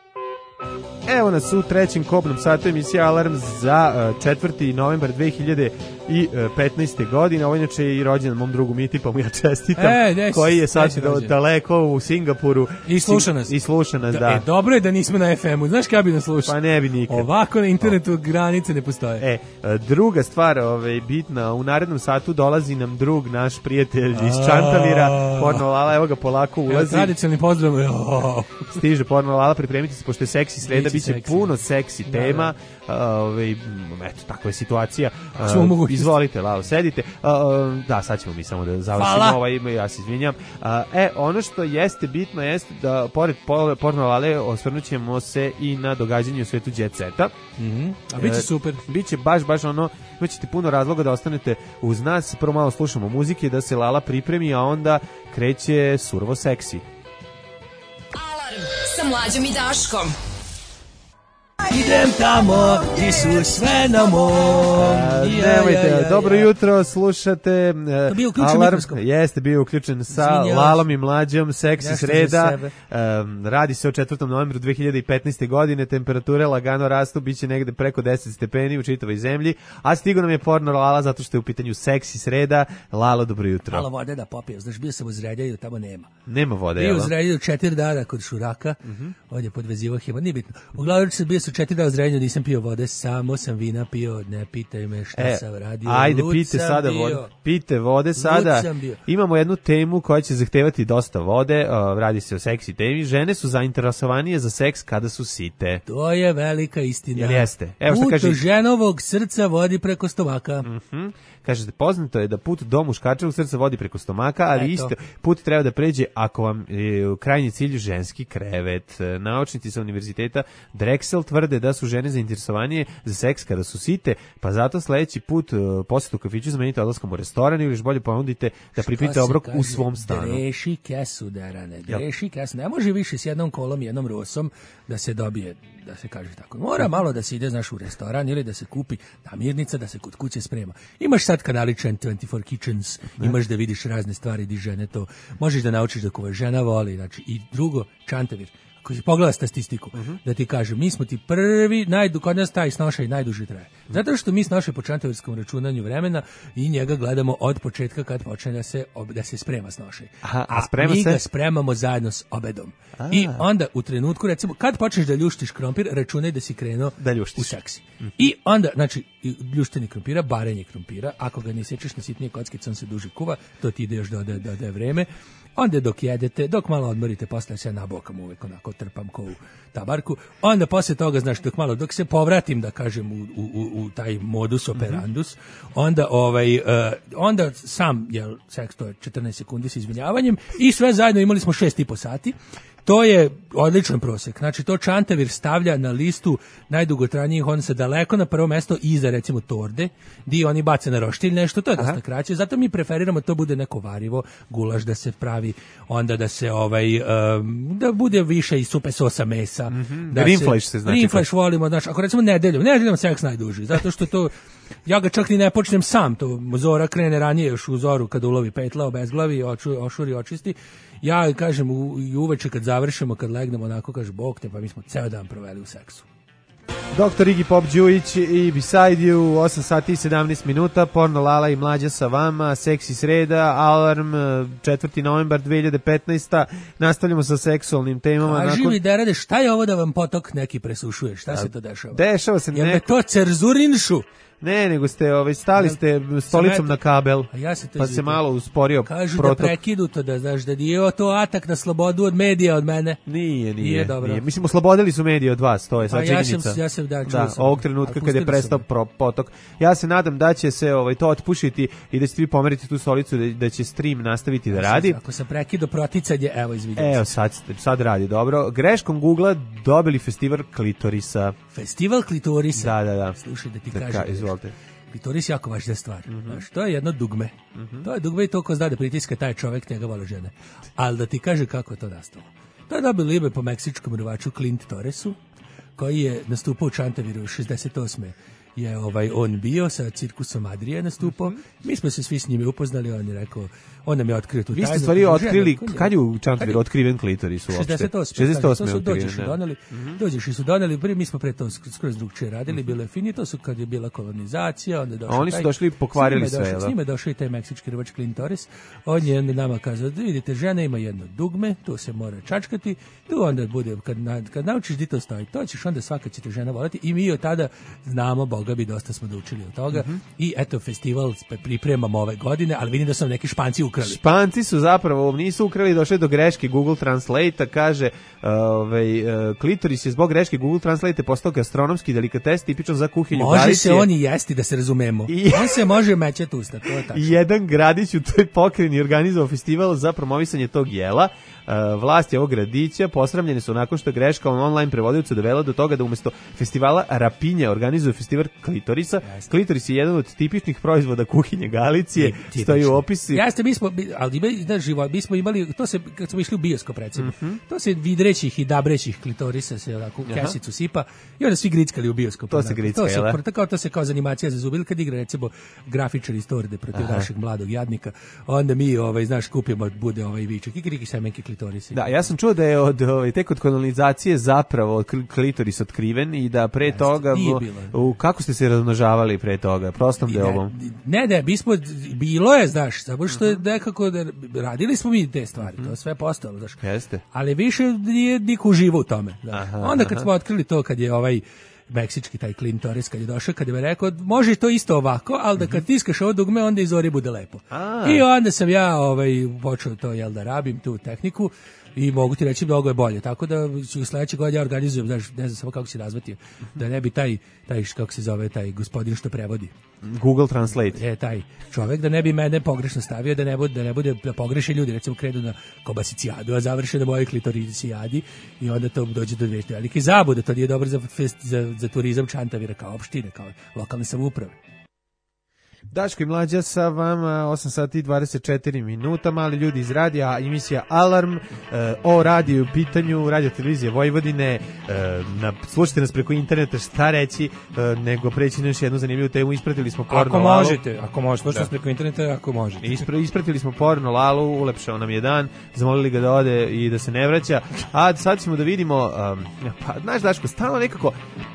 Evo nas u trećem kobnom satu emisija Alarm za uh, četvrti novembar dve hiljade petnaeste. godine. Ovo inače je i rođendan mom drugu Miti, pa mu ja čestitam, e, desi, koji je sad do, daleko u Singapuru. I sluša nas. I sluša nas, da. da. E, dobro je da nismo na ef emu, znaš kada bi nas slušao? Pa ne bi nikad. Ovako na internetu granice ne postoje. E, druga stvar ovaj, bitna, u narednom satu dolazi nam drug, naš prijatelj iz Čantavira, Porno Lala, evo ga polako ulazi. Evo, tradicionalni pozdrav. Stiže Porno Lala, pripremite se, pošto je seksi sreda, bit će puno seksi tema. Da, da. Ove, eto, takva je situacija. Uh, izvolite, Lalo, sedite. Uh, da, sad ćemo mi samo da završimo Hvala. ovaj, ja se izvinjam. Uh, e, ono što jeste bitno jeste da, pored Porno Lale, osvrnut ćemo se i na događanje u svetu Jet Seta. Mm-hmm. A bit će super. Uh, biće baš, baš ono, imaćete puno razloga da ostanete uz nas. Prvo malo slušamo muzike, da se Lala pripremi, a onda kreće surovo seksi. Alarm sa Mlađom i Daškom. Idem tamo, gdje su sve na mom. Ja, nemojte, ja, ja, dobro ja. jutro, slušate uh, Alarm. Jeste bio uključen sa Zvinjala. Lalom i Mlađom, seksi ja sreda. Um, radi se o četvrtom novembru dve hiljade petnaeste. godine, temperature lagano rastu, bit će negde preko deset stepeni u čitavoj zemlji, a stigo nam je Porno Lala zato što je u pitanju seksi sreda. Lalo, dobro jutro. Malo vode da popijem, znaš, bio sam u Zrenjaninu, tamo nema. Nema vode, bio jel? Bio u Zrenjaninu četiri dana kod Šuraka, uh-huh. on je podvezivao hema, nije bitno. Uglavnom se bio su četiri dana zrenju nisam pio vode, samo sam vina pio, ne pitaj me šta e, sam radio. Ajde, pite sada vode. Pite vode sada. Imamo jednu temu koja će zahtevati dosta vode, uh, radi se o seksi temi. Žene su zainteresovanije za seks kada su site. To je velika istina. Jel jeste? Evo šta put kaže... ženovog srca vodi preko stomaka. Mhm. Kažete, poznato je da put do muškarčevog srca vodi preko stomaka, ali isto put treba da pređe ako vam je u krajnji cilj ženski krevet. Naučnici sa univerziteta Drexel tvrde da su žene zainteresovanije za seks kada su site, pa zato sledeći put posjetu kafiću zamenite odlaskom u restoran ili još bolje ponudite da pripijete obrok u svom stanu. Dreši kesu, derane, dreši kesu. Ne može više s jednom kolom i jednom rosom da se dobije, da se kaže tako. Mora malo da se ide, znaš, u restoran ili da se kupi namirnica, da se kod kuće sprema. Imaš sad kanaličan dvadeset četiri Kitchens, imaš da vidiš razne stvari di žene to. Možeš da naučiš da koja žena voli, znači i drugo, čantavir. Ako si pogleda statistiku, uh-huh. da ti kažem, mi smo ti prvi, najdu, kod nas taj snošaj najduže traje. Zato što mi snošaj po čantavirskom računanju vremena i njega gledamo od početka kad počne da se, da se sprema snošaj. Aha, a, sprema a mi se? ga spremamo zajedno s obedom. A. I onda u trenutku, recimo, kad počneš da ljuštiš krompir, računaj da si krenuo da ljuštiš. U seksi. Uh-huh. I onda, znači, ljuštenje krompira, barenje krompira, ako ga ne sečeš na sitnije kockice, on se duže kuva, to ti ide još do, do, do, do vreme. Onda dok jedete, dok malo odmorite, posle se nabokam uvek onako trpam ko u tabarku. Onda posle toga, znaš, dok malo dok se povratim, da kažem, u, u, u taj modus operandus, onda ovaj uh, onda sam jel seks, to je četrnaest sekundi s izvinjavanjem i sve zajedno imali smo šest i po sati. To je odličan prosek. Znači, to čantavir stavlja na listu najdugotrajnijih odnosa daleko na prvo mesto iza, recimo, torde, di oni bace na roštilj nešto, to je dosta kraće. Zato mi preferiramo to bude neko varivo, gulaš da se pravi, onda da se, ovaj, um, da bude više i supe sosa mesa. Mm-hmm. Da Rinflash se znači. Rinflash volimo, znači, ako recimo nedeljom, nedeljom seks najduži, zato što to, ja ga čak ni ne počnem sam, to Zora krene ranije još u zoru kada ulovi petla, obezglavi, oču, ošuri, očisti. Ja kažem u, i uveče kad završimo, kad legnemo, onako kaže Bog te, pa mi smo ceo dan proveli u seksu. doktor Iggy Pop Đujić i Beside You, osam sati i sedamnaest minuta, Porno Lala i Mlađa sa vama, Seksi sreda, Alarm, četvrti novembar dve hiljade petnaeste. Nastavljamo sa seksualnim temama. A nakon... živi derade, šta je ovo da vam potok neki presušuje? Šta A, se to dešava? Dešava se Jel neko... me to cerzurinšu? Ne, nego ste ovaj, stali ste stolicom na kabel, a ja se to pa se malo usporio Kažu protok. Da prekidu to, da znaš da je to atak na slobodu od medija od mene. Nije, nije. Nije dobro. Nije. Mislim, oslobodili su medije od vas, to je sad ja činjenica. Sam, ja sam, da, da sam. ovog trenutka kad je prestao pro, potok. Ja se nadam da će se ovaj, to otpušiti i da ćete vi pomeriti tu stolicu, da, da će stream nastaviti da radi. Ako sam prekido proticanje, evo izvidim. Evo, sad, sad radi dobro. Greškom Google dobili festival klitorisa. Festival klitorisa? Da, da, da. Slušaj, da ti da, kažem. Ka, izvolite. Klitoris je jako važna stvar. Mm-hmm. Znaš, to je jedno dugme. Mm-hmm. To je dugme i to ko zna da pritiska taj čovek, njega vole žene. Ali da ti kaže kako je to nastalo. To je dobilo ime po meksičkom rvaču Clint Torresu, koji je nastupao u Čantaviru šezdeset osme je ovaj on bio sa cirkusom Adrije nastupao. Mm-hmm. Mi smo se svi s njime upoznali, on je rekao, on nam je otkrio tu tajnu. Vi ste stvari otkrili, kad je u Čantaviru otkriven klitoris uopšte? šezdeset osme šezdeset osme to su dođeš i doneli, mm-hmm. dođeš i su doneli, prvi mi smo pre to skroz drugčije radili, mm-hmm. bilo je fini, to su kad je bila kolonizacija, onda došao. A oni su došli i pokvarili sve, da? S njima je došao i taj meksički rvač Clint Torres, on je nama kazao, vidite, žena ima jedno dugme, to se mora čačkati, tu onda bude, kad, kad naučiš di to stoji, to ćeš onda svaka će te žena volati i mi od tada znamo, Boga bi, dosta smo naučili od toga mm-hmm. i eto, festival pripremamo ove godine, ali vidim da su neki Španci ukrali. Španci su zapravo, nisu ukrali, došli do greške Google Translate, kaže, ovaj, klitoris je zbog greške Google Translate postao gastronomski delikates tipičan za kuhinju Može Galicije. Se on i jesti, da se razumemo. I... on se može mećati usta, to je tačno. Jedan gradić u toj pokrajini organizovao festival za promovisanje tog jela. Uh, vlasti ovog gradića posramljene su nakon što je greška online prevodioca dovela do toga da umjesto festivala Rapinje organizuje festival klitorisa. Jeste. Klitoris je jedan od tipičnih proizvoda kuhinje Galicije, Tipično. Stoji u opisi. Jeste, mi smo, ali da živo, mi smo imali, to se, kad smo išli u bioskop recimo, mm-hmm. to se vidrećih i dabrećih klitorisa se onako u kesicu sipa i onda svi grickali u bioskopu. To se grickali, to se, kao, to se kao zanimacija za zubil, kad igra recimo grafičar iz Torde protiv Aha. našeg mladog jadnika, onda mi, ovaj, znaš, kupimo, bude ovaj viček i kriki semenki klitorisi. Da, ja sam čuo da je od, tek od kolonizacije zapravo klitoris otkriven i da pre Jeste, toga u, u, kako ste se razmnožavali pre toga? Prostom deobom? Ne, ne, bismo, bilo je, znaš, zato što je nekako, da, radili smo mi te stvari, to je sve postalo, znaš. Jeste. Ali više nije niko uživo u tome. Aha, onda kad aha. smo otkrili to, kad je ovaj meksički taj Clint Torres kad je došao, kad je mi rekao, može to isto ovako, ali da kad tiskaš ovo dugme, onda i zori bude lepo. A. I onda sam ja ovaj, počeo to, jel da rabim, tu tehniku, i mogu ti reći mnogo je bolje, tako da ću sledeće godine ja organizujem, znaš, ne znam samo kako se nazvati, da ne bi taj, taj kako se zove, taj gospodin što prevodi. Google Translate. Je, taj čovjek, da ne bi mene pogrešno stavio, da ne bude, da ne bude, da pogreše ljudi, recimo krenu na kobasicijadu, a završe na mojoj klitoricijadi i onda to dođe do dvije velike zabude, to nije dobro za, fest, za, za turizam Čantavira kao opštine, kao lokalne samouprave. Daško i Mlađa sa vama, osam sati i dvadeset četiri minuta, mali ljudi iz radija, emisija Alarm, e, o radiju, pitanju, radio televizije Vojvodine, e, na, slušajte nas preko interneta, šta reći, e, nego preći na još jednu zanimljivu temu, ispratili smo porno ako lalu. Možete, ako možete, slušajte nas preko interneta, ako možete. Ispra, ispratili smo porno lalu, ulepšao nam je dan, zamolili ga da ode i da se ne vraća, a sad ćemo da vidimo, um, pa, znaš Daško, stalno nekako,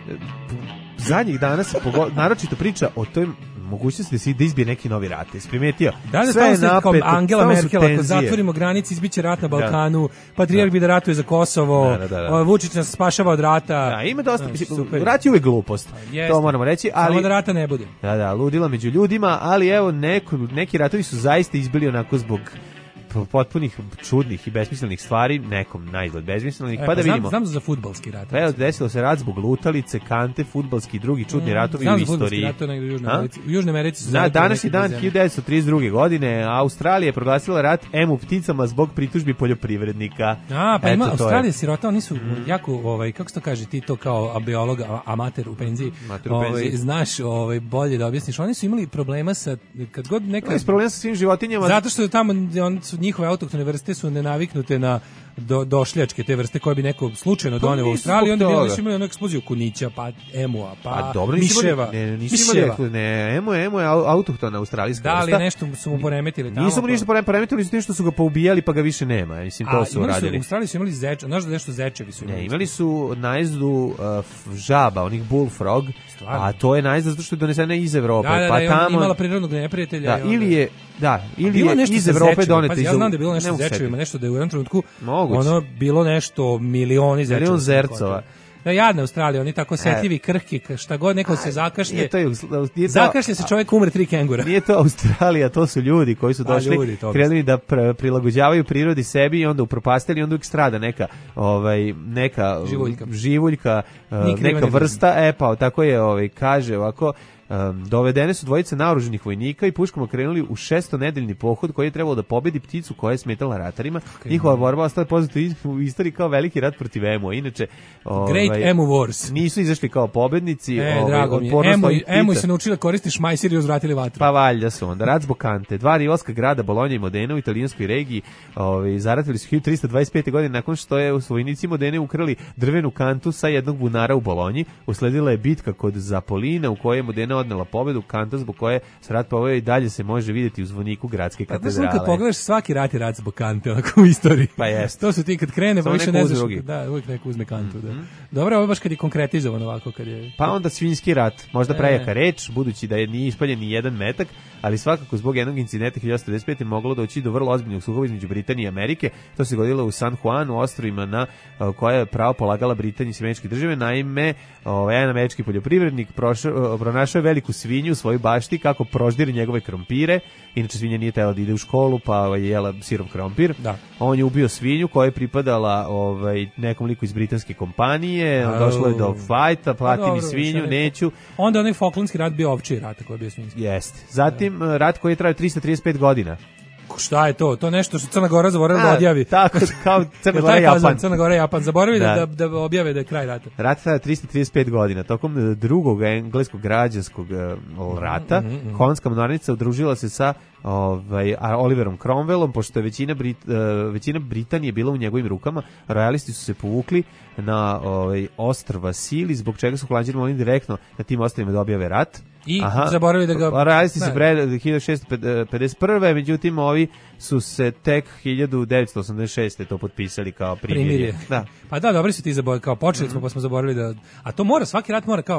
zadnjih dana se pogo, naročito priča o toj mogućnosti da se da izbije neki novi rat. Jesi primetio? Da, da, sve je napeto, Angela Merkel, ako zatvorimo granice, izbiće rat na Balkanu, da. Patrijarh da. bi da ratuje za Kosovo, da, da, da, da. Vučić nas spašava od rata. Da, ima dosta, da, rat je uvek glupost, jest. To moramo reći. Ali, samo da rata ne bude. Da, da, ludila među ljudima, ali evo, neko, neki ratovi su zaista izbili onako zbog potpunih čudnih i besmislenih stvari, nekom najizgled besmislenih, e, pa da znam, vidimo. Znam za fudbalski rat. Pa desilo se rat zbog lutalice, kante, fudbalski i drugi čudni ratovi znam u istoriji. Znam za fudbalski rat, u Južnoj Americi. U Južnoj Americi su na današnji dan hiljadu devetsto trideset druge. godine Australija je proglasila rat emu pticama zbog pritužbi poljoprivrednika. A, pa ima Australija sirota, oni su mm. jako, ovaj, kako se to kaže, ti to kao biolog, amater u penziji, amater u penziji. Ovaj, znaš ovaj, bolje da objasniš. Oni su imali problema sa, kad god neka... Oni su problema sa svim životinjama. Zato što tamo on su njihove autohtone vrste su nenaviknute na do, došljačke te vrste koje bi neko slučajno doneo u Australiji, onda bi imali onu eksploziju kunića, pa emua, pa a dobro, miševa. Ne, nisu imali, ne, emu, emu je autohtona australijska vrsta. Da li nešto su mu poremetili tamo? Nisu mu ništa poremetili, su nešto su ga poubijali pa ga više nema. Mislim, to a, su radili. U Australiji su imali zeče, znaš da nešto zečevi su imali. Ne, imali su najezdu uh, žaba, onih bullfrog, stvarno? A to je najezda zato što je donesena iz Evrope. Da, da, pa da, tamo imala prirodnog neprijatelja. Da, ili je Da, ili je iz Evrope donete iz... Ja znam da je bilo nešto zečevima, nešto da je u jednom trenutku ono bilo nešto milioni zečeva. Milion zercova. Da, jadna Australija, oni tako setljivi, krhki, šta god neko se zakašlje. To, zakašlje se čovjek, umre tri kengura. Nije to Australija, to su ljudi koji su došli, ljudi, krenuli da pr prilagođavaju prirodi sebi i onda upropastili, onda uvijek strada neka, ovaj, neka živuljka, živuljka uh, neka vrsta, e pa tako je, ovaj, kaže ovako, Um, dovedene su dvojice naoruženih vojnika i puškom krenuli u šestonedeljni pohod koji je trebalo da pobedi pticu koja je smetala ratarima. Okay. Njihova borba ostala poznata u istoriji kao veliki rat protiv emu. Inače, ovaj, Great Emu Wars. Nisu izašli kao pobednici. E, ovaj, drago mi je. Emu, emu se naučila koristiti šmajsir i uzvratili vatru. Pa valjda su onda. Rat zbog kante. Dva rivalska grada, Bolonja i Modena u italijanskoj regiji, ovaj, zaratili su hiljadu trista dvadeset pete. godine nakon što je u vojnici Modene ukrali drvenu kantu sa jednog bunara u Bolonji. Usledila je bitka kod Zapolina u kojoj je Modena odnela pobedu, kanta zbog koje se rat poveo i dalje se može vidjeti u zvoniku gradske katedrale. Pa, kad pogledaš svaki rat je rat zbog kante, onako u istoriji. Pa jest. To su ti kad krene, pa više ne znaš. Da, uvijek neko uzme kantu. Mm -hmm. Da. Dobro, ovo je baš kad je konkretizovan ovako. Kad je... Pa onda svinjski rat, možda prejaka reč, budući da je nije ispaljen ni jedan metak, ali svakako zbog jednog incidenta hiljadu osamsto devedeset pete. moglo doći do vrlo ozbiljnog sukoba između Britanije i Amerike. To se dogodilo u San Juan, u ostrvima na koja je pravo polagala Britanija i američke države. Naime, ovaj jedan američki poljoprivrednik prošao, pronašao veliku svinju u svojoj bašti kako proždiri njegove krompire. Inače svinja nije tela da ide u školu, pa je jela sirov krompir. Da. On je ubio svinju koja je pripadala ovaj nekom liku iz britanske kompanije. Oh. Došlo je do fajta, plati mi svinju, neću. Onda onaj Falklandski rat bio ovčiji rat koji je bio svinjski. Jeste. Zatim da. rat koji je trajao trista trideset pet godina. Šta je to? To nešto što Crna Gora zaboravila da odjavi. Tako, kao Crna Gora i Japan. Crna Gora i Japan zaboravili da. Da, da objave da je kraj rata. Rat traje trista trideset pet godina. Tokom drugog engleskog građanskog uh, rata, mm, mm, mm. Holandska mornarica udružila se sa ovaj, Oliverom Cromwellom, pošto je većina, Brit, uh, većina Britanije bila u njegovim rukama. Rojalisti su se povukli na ovaj, ostrva Sili, zbog čega su Holanđani mogli direktno na tim ostrvima da objave rat. I zaboravili da ga... Rojalisti se pre hiljadu šessto pedeset prve. Međutim, ovi su se tek hiljadu devetsto osamdeset šeste. to potpisali kao primirje. Da. Pa da, dobri su ti zaboravili, kao počeli smo, mm. pa smo zaboravili da... A to mora, svaki rat mora kao...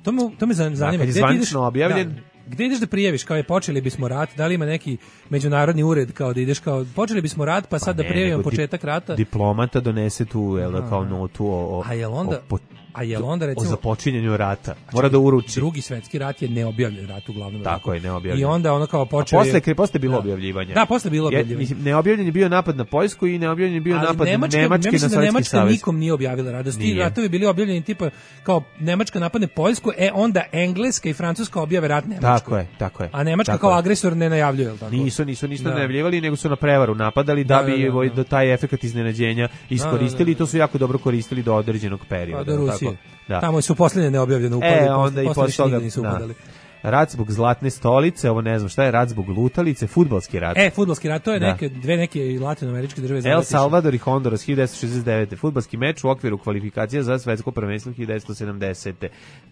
To me, to me zanima. Kad je zvanično objavljen... Da, gde ideš da prijaviš, kao je počeli bismo rat, da li ima neki međunarodni ured kao da ideš kao počeli bismo rat, pa sad pa ne, da prijavimo početak rata. Diplomata donese tu, jel da, kao notu o, o, a jel onda, o, a jel onda recimo, o započinjanju rata. Mora da uruči. Drugi svetski rat je neobjavljen rat uglavnom. Tako je, neobjavljen. I onda ono kao počeo je... Posle, posle bilo da. objavljivanje. Da, posle bilo objavljivanje. Mislim, neobjavljen je bio napad na Poljsku i neobjavljen je bio ali napad Nemačka, Nemačke na Sovjetski savez. Nemačka nikom nije objavila rat. Da ti ratovi bili objavljeni tipa kao Nemačka napadne Poljsku, e onda Engleska i Francuska objave rat Nemačkoj. Tako je, tako je. A Nemačka kao agresor ne najavljuje, je l' tako? Nisu, nisu, nisu da. najavljivali, nego su na prevaru napadali da, da bi da, da, da. taj efekat iznenađenja iskoristili i to su jako dobro koristili do određenog perioda. Do Rusije. Da. Tamo su posljednje neobjavljene upade, e, onda posle, i posle toga nisu upadali. Rat zbog zlatne stolice, ovo ne znam šta je, rat zbog lutalice, fudbalski rat. E, fudbalski rat, to je neke, dve neke latinoameričke države. El Salvador i Honduras, hiljadu devetsto šezdeset devete. Fudbalski meč u okviru kvalifikacija za svetsko prvenstvo hiljadu devetsto sedamdesete.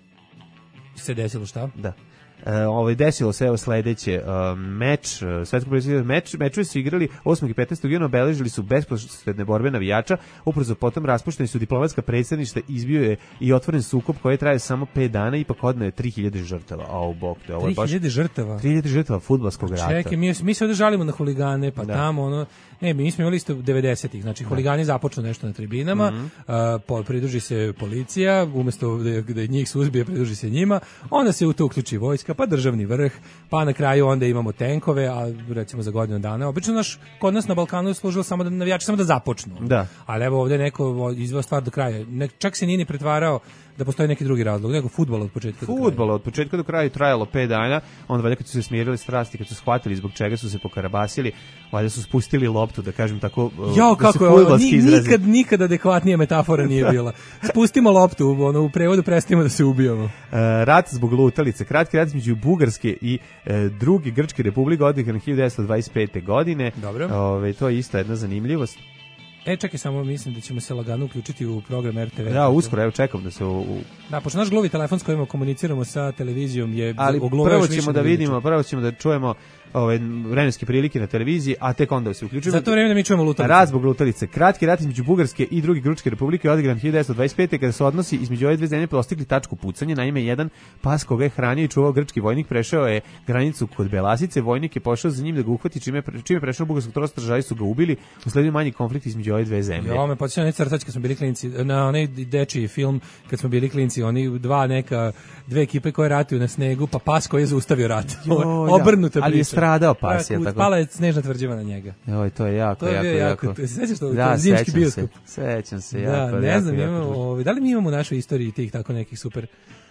Se desilo šta? Da. Uh, ovaj desilo se evo sledeće uh, meč, uh, svetsko prvenstvo meč, mečevi su igrali osmog i petnaestog juna, obeležili su besposredne borbe navijača, ubrzo potom raspušteni su diplomatska predstavništva, izbio je i otvoren sukob koji traje samo pet dana i ipak odneo je tri hiljade žrtava. Au bog, to je ovo je baš tri hiljade žrtava. tri hiljade žrtava fudbalskog rata. Čekaj, mi mi se ovde žalimo na huligane, pa da. tamo ono, ne, mi smo imali isto devedesetih, znači huligani započnu nešto na tribinama, mm -hmm. uh, pridruži se policija, umesto da, da njih suzbije, pridruži se njima, onda se u to uključi vojska, pa državni vrh, pa na kraju onda imamo tenkove, a recimo za godinu dana. Obično naš, kod nas na Balkanu je služilo samo da navijači samo da započnu. Da. Ali evo ovde neko izveo stvar do kraja. Ne, čak se nije ni pretvarao da postoji neki drugi razlog, nego fudbal od početka do kraja. Fudbal od početka do kraja je trajalo pet dana, onda valjda kad su se smirili strasti, kad su shvatili zbog čega su se pokarabasili, valjda su spustili loptu, da kažem tako, Jao, da kako je ovo, nikad, nikad adekvatnija metafora nije bila. Spustimo loptu, ono, u prevodu prestavimo da se ubijamo. Uh, rat zbog lutalice, kratki rat između Bugarske i uh, druge Grčke republike odigran hiljadu devetsto dvadeset pete. godine. Dobro. Ove, to je isto jedna zanimljivost. E, čekaj, samo mislim da ćemo se lagano uključiti u program R T V. Da, uskoro, evo čekam da se u... u... Da, pošto naš gluvi telefon s kojim komuniciramo sa televizijom je... Ali prvo ćemo da vidimo, prvo ćemo da čujemo ove vremenske prilike na televiziji, a tek onda se uključujemo. Za to vreme da mi čujemo lutalice. Rat zbog lutalice. Kratki rat između Bugarske i druge Grčke republike odigran hiljadu devetsto dvadeset pete. kada se odnosi između ove dve zemlje postigli tačku pucanja. Naime, jedan pas koga je hranio i čuvao grčki vojnik prešao je granicu kod Belasice. Vojnik je pošao za njim da ga uhvati, čime čime prešao bugarskog trosta, stražari su ga ubili. Usledio manji konflikt između ove dve zemlje. Ja, me podsjeća na crtač kad smo bili klinci, na onaj dečiji film kad smo bili klinci, oni dva neka dve ekipe koje ratuju na snegu, pa pas koji je zaustavio rat. Obrnuta, ali je stradao pas. Tako. Pala je snežna tvrđava na njega. Joj, to je jako, to je jako, jako. jako. Se sećaš to? Da, zimski bioskop. Sećam se, da, jako, ne jako, znam, jako, imamo, jako. ovaj, da li mi imamo u našoj istoriji tih tako nekih super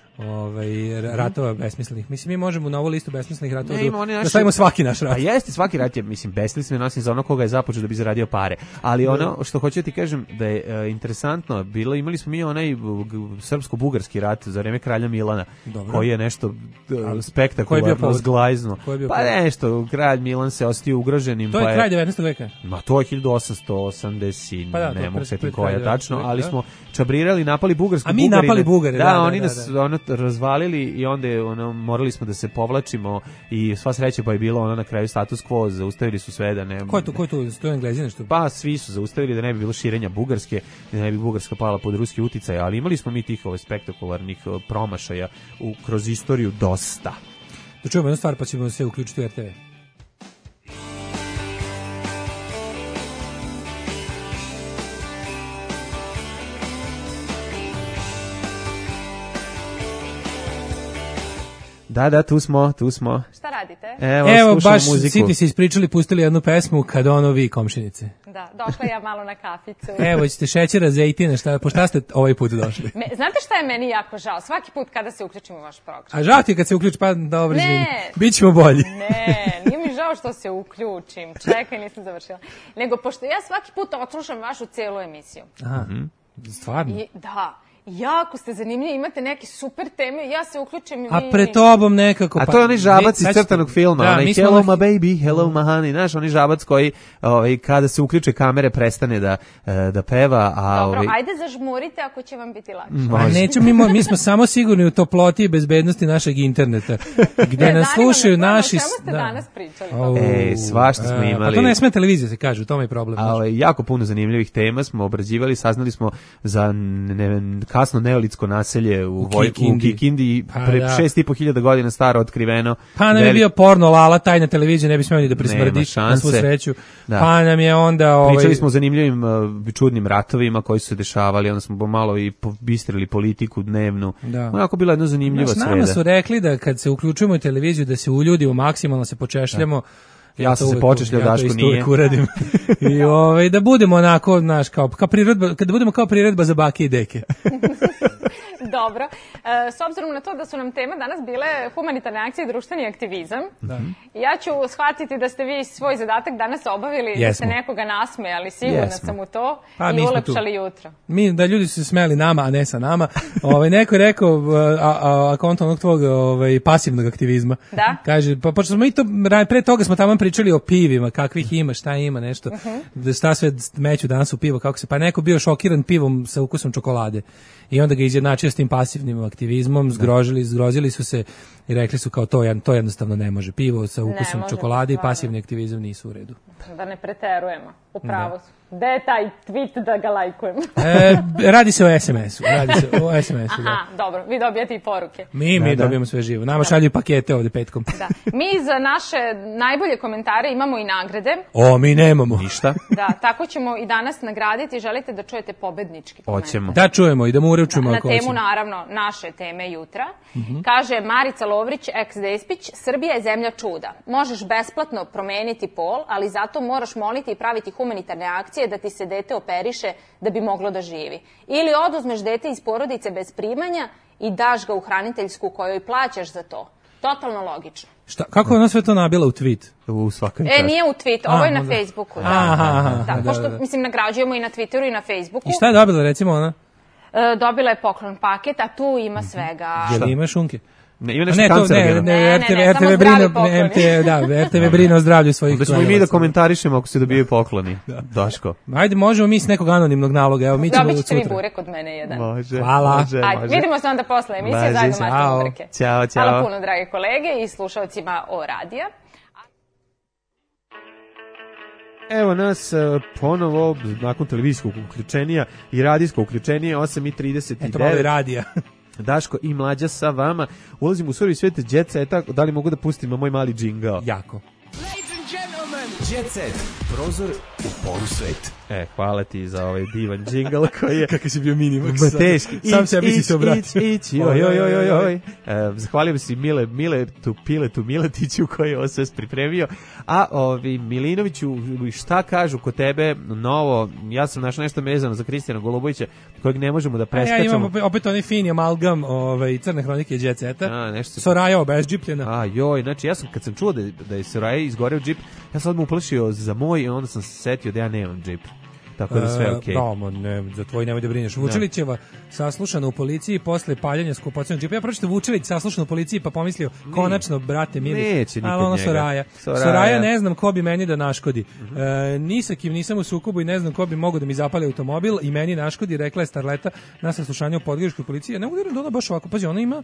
ovaj ratova besmislenih. Mislim mi možemo na ovu listu besmislenih ratova ne, da, naši... da stavimo svaki naš rat. A jeste, svaki rat je mislim besmislen, nosim za ono koga je započeo da bi zaradio pare. Ali ono što hoću ti kažem da je uh, interesantno bilo, imali smo mi onaj srpsko-bugarski rat za vreme kralja Milana. Dobro. Koji je nešto uh, spektakularno zglajzno. Pa nešto, kralj Milan se ostio ugroženim. To je pa kraj devetnaestog veka. Ma to je hiljadu osamsto osamdeset, pa da, ne mogu setim koja kraj tačno, veka, ali da. smo čabrirali, napali Bugarsku. A mi Bugarine, napali Bugare, da, da, da, oni da, nas da. ono razvalili i onda je, ono, morali smo da se povlačimo i sva sreća pa je bilo ono na kraju status quo, zaustavili su sve da ne... Ko je to, ko je to, to je Englezi nešto? Pa svi su zaustavili da ne bi bilo širenja Bugarske, da ne bi Bugarska pala pod ruski uticaj, ali imali smo mi tih ove spektakularnih promašaja u, kroz istoriju dosta. Da čujemo jednu stvar pa ćemo se uključiti u R T V. Da, da, tu smo, tu smo. Šta radite? Evo, Evo baš muziku. svi se ispričali, pustili jednu pesmu Kad ono vi komšinice. Da, došla ja malo na kaficu. Evo, ćete šećera, zejtine, šta, po šta ste ovaj put došli? Me, znate šta je meni jako žao? Svaki put kada se uključimo u vaš program. A žao ti je kad se uključi, pa dobro, ne, izvini. Bićemo bolji. Ne, nije mi žao što se uključim. Čekaj, nisam završila. Nego, pošto ja svaki put odslušam vašu celu emisiju. Aha, stvarno? I, da. Jako ste zanimljivi, imate neke super teme, ja se uključim i... A pre tobom nekako... A to je onaj žabac iz crtanog filma, da, onaj Hello my baby, hello my honey, znaš, onaj žabac koji ovaj, kada se uključe kamere prestane da, da peva, a... Dobro, ovaj... ajde zažmurite ako će vam biti lakše. A neću, mi, mi smo samo sigurni u toploti i bezbednosti našeg interneta, gde ne, nas slušaju me, naši... O čemu ste da. danas pričali? Oh, Ej, svašta smo imali... Pa to ne sme televizija se kaže, u tome je problem. A, ovaj, jako puno zanimljivih tema smo obrađivali, saznali smo za ne, ne, kasno neolitsko naselje u, u Voj, Kikindi, u Kikindi pa, pre da. šest i po hiljada godina staro otkriveno. Pa nam je Velik... bio porno Lala, tajna televizija, ne bi smeli da prismrdiš na svu sreću. Da. Pa nam je onda... Ovaj... Pričali smo o zanimljivim uh, čudnim ratovima koji su se dešavali, onda smo malo i bistrili politiku dnevnu. Da. Onako bila jedna zanimljiva Znaš, sreda. Nama su rekli da kad se uključujemo u televiziju da se uljudimo maksimalno, se počešljamo. Da. Ja, ja sam se počešljao, Daško nije. Ja to isto uvek uradim. I ovaj, da budemo onako, znaš, kao, kao priredba, kada budemo kao priredba za bake i deke. Dobro. E, s obzirom na to da su nam tema danas bile humanitarne akcije i društveni aktivizam, da. Ja ću shvatiti da ste vi svoj zadatak danas obavili, Jesmo. Da ste nekoga nasmejali, sigurna Jesmo. Sam u to, pa, i ulepšali jutro. Mi, da ljudi su se smeli nama, a ne sa nama. Ovaj, neko je rekao, a, a, a konto onog tvog ovaj, pasivnog aktivizma. Da? Kaže, pa pošto smo i to, pre toga smo tamo pričali o pivima, kakvih ima, šta ima, nešto, uh-huh. da šta sve meću danas u pivo, kako se, pa neko bio šokiran pivom sa ukusom čokolade. I onda ga izjednačio s tim pasivnim aktivizmom, zgrožili, zgrozili su se i rekli su kao to, to jednostavno ne može. Pivo sa ukusom čokolade i pasivni aktivizam nisu u redu. Da ne preterujemo, upravo su. Gde je taj tweet da ga lajkujem? e, radi se o es em esu. Radi se o es em esu, da. Aha, dobro, vi dobijate i poruke. Mi, mi da, dobijemo sve živo. Nama šalju pakete ovde petkom. Da. Mi za naše najbolje komentare imamo i nagrade. O, mi nemamo. Ništa. Da, tako ćemo i danas nagraditi. Želite da čujete pobednički komentar? Hoćemo. Da čujemo i da mu urečujemo da, ako hoćemo. Na temu, hoćemo. naravno, naše teme jutra. Uh-huh. Kaže Marica Lovrić, ex-Despić, Srbija je zemlja čuda. Možeš besplatno promeniti pol, ali zato moraš moliti i praviti humanitarne akcije da ti se dete operiše da bi moglo da živi. Ili oduzmeš dete iz porodice bez primanja i daš ga u hraniteljsku kojoj plaćaš za to. Totalno logično. Šta, kako je ona sve to nabila u tweet? U svakom E, nije u tweet, ovo je na onda. Facebooku. Da. Aha, aha, da, da, pošto, da, da. mislim, nagrađujemo i na Twitteru i na Facebooku. I šta je dobila, recimo ona? E, dobila je poklon paket, a tu ima svega... Je li ima šunke? Ne, ima nešto kancerogeno. Ne, ne, ne, R T V brine, M T, da, R T V brine o zdravlju svojih. Da ćemo i mi da komentarišemo ako se dobiju pokloni. Daško. Ajde, možemo mi s nekog anonimnog naloga, evo mi ćemo Dobit od sutra. ćete vi burek od mene jedan. Može, Hvala. može, Ajde, može. vidimo se onda posle emisije, zajedno Martin Burke. Ćao, ćao. Hvala puno, drage kolege i slušalcima O radija. Evo nas uh, ponovo, nakon televizijskog uključenja i radijskog uključenja, osam i trideset devet. Eto malo i radija. Daško i Mlađa sa vama. Ulazim u surovi svet Jet Seta, da li mogu da pustim moj mali džingao? Jako. Ladies and gentlemen, Jet Set, prozor u polusvet. E, hvala ti za ovaj divan džingl koji je... Kako si bio Minimax. Ma teški. Sam sebi si se obratio. Ić, ić, oj, oj, oj, oj. E, zahvalio bi si Mile, Mile, tu Pile, tu Miletiću koji je ovo sve pripremio. A ovi Milinoviću, šta kažu kod tebe novo? Ja sam našao nešto vezano za Kristijana Golubovića, kojeg ne možemo da preskačemo. Ja imam opet, opet onaj fini amalgam ovaj, crne hronike Jet Seta. A, nešto se... Soraja obezđipljena. A, joj, znači ja sam, kad sam čuo da, da je Soraja izgoreo džip, ja sam odmah uplašio za moj i onda sam se setio da ja nemam džip. Tako da sve okej. Okay. Da, ne, za tvoj nemoj da brineš. Vučilićeva saslušana u policiji posle paljanja skupocenog džipa. Ja pročitao Vučilić saslušan u policiji pa pomislio, konačno, brate mili. Neće nikad ono njega. Soraja. Soraja. Soraja ne znam ko bi meni da naškodi. Uh-huh. E, ni sa kim nisam u sukobu i ne znam ko bi mogao da mi zapali automobil i meni naškodi, rekla je Starleta na saslušanju u Podgoričkoj policiji. Ne mogu da ona baš ovako, pazi, ona ima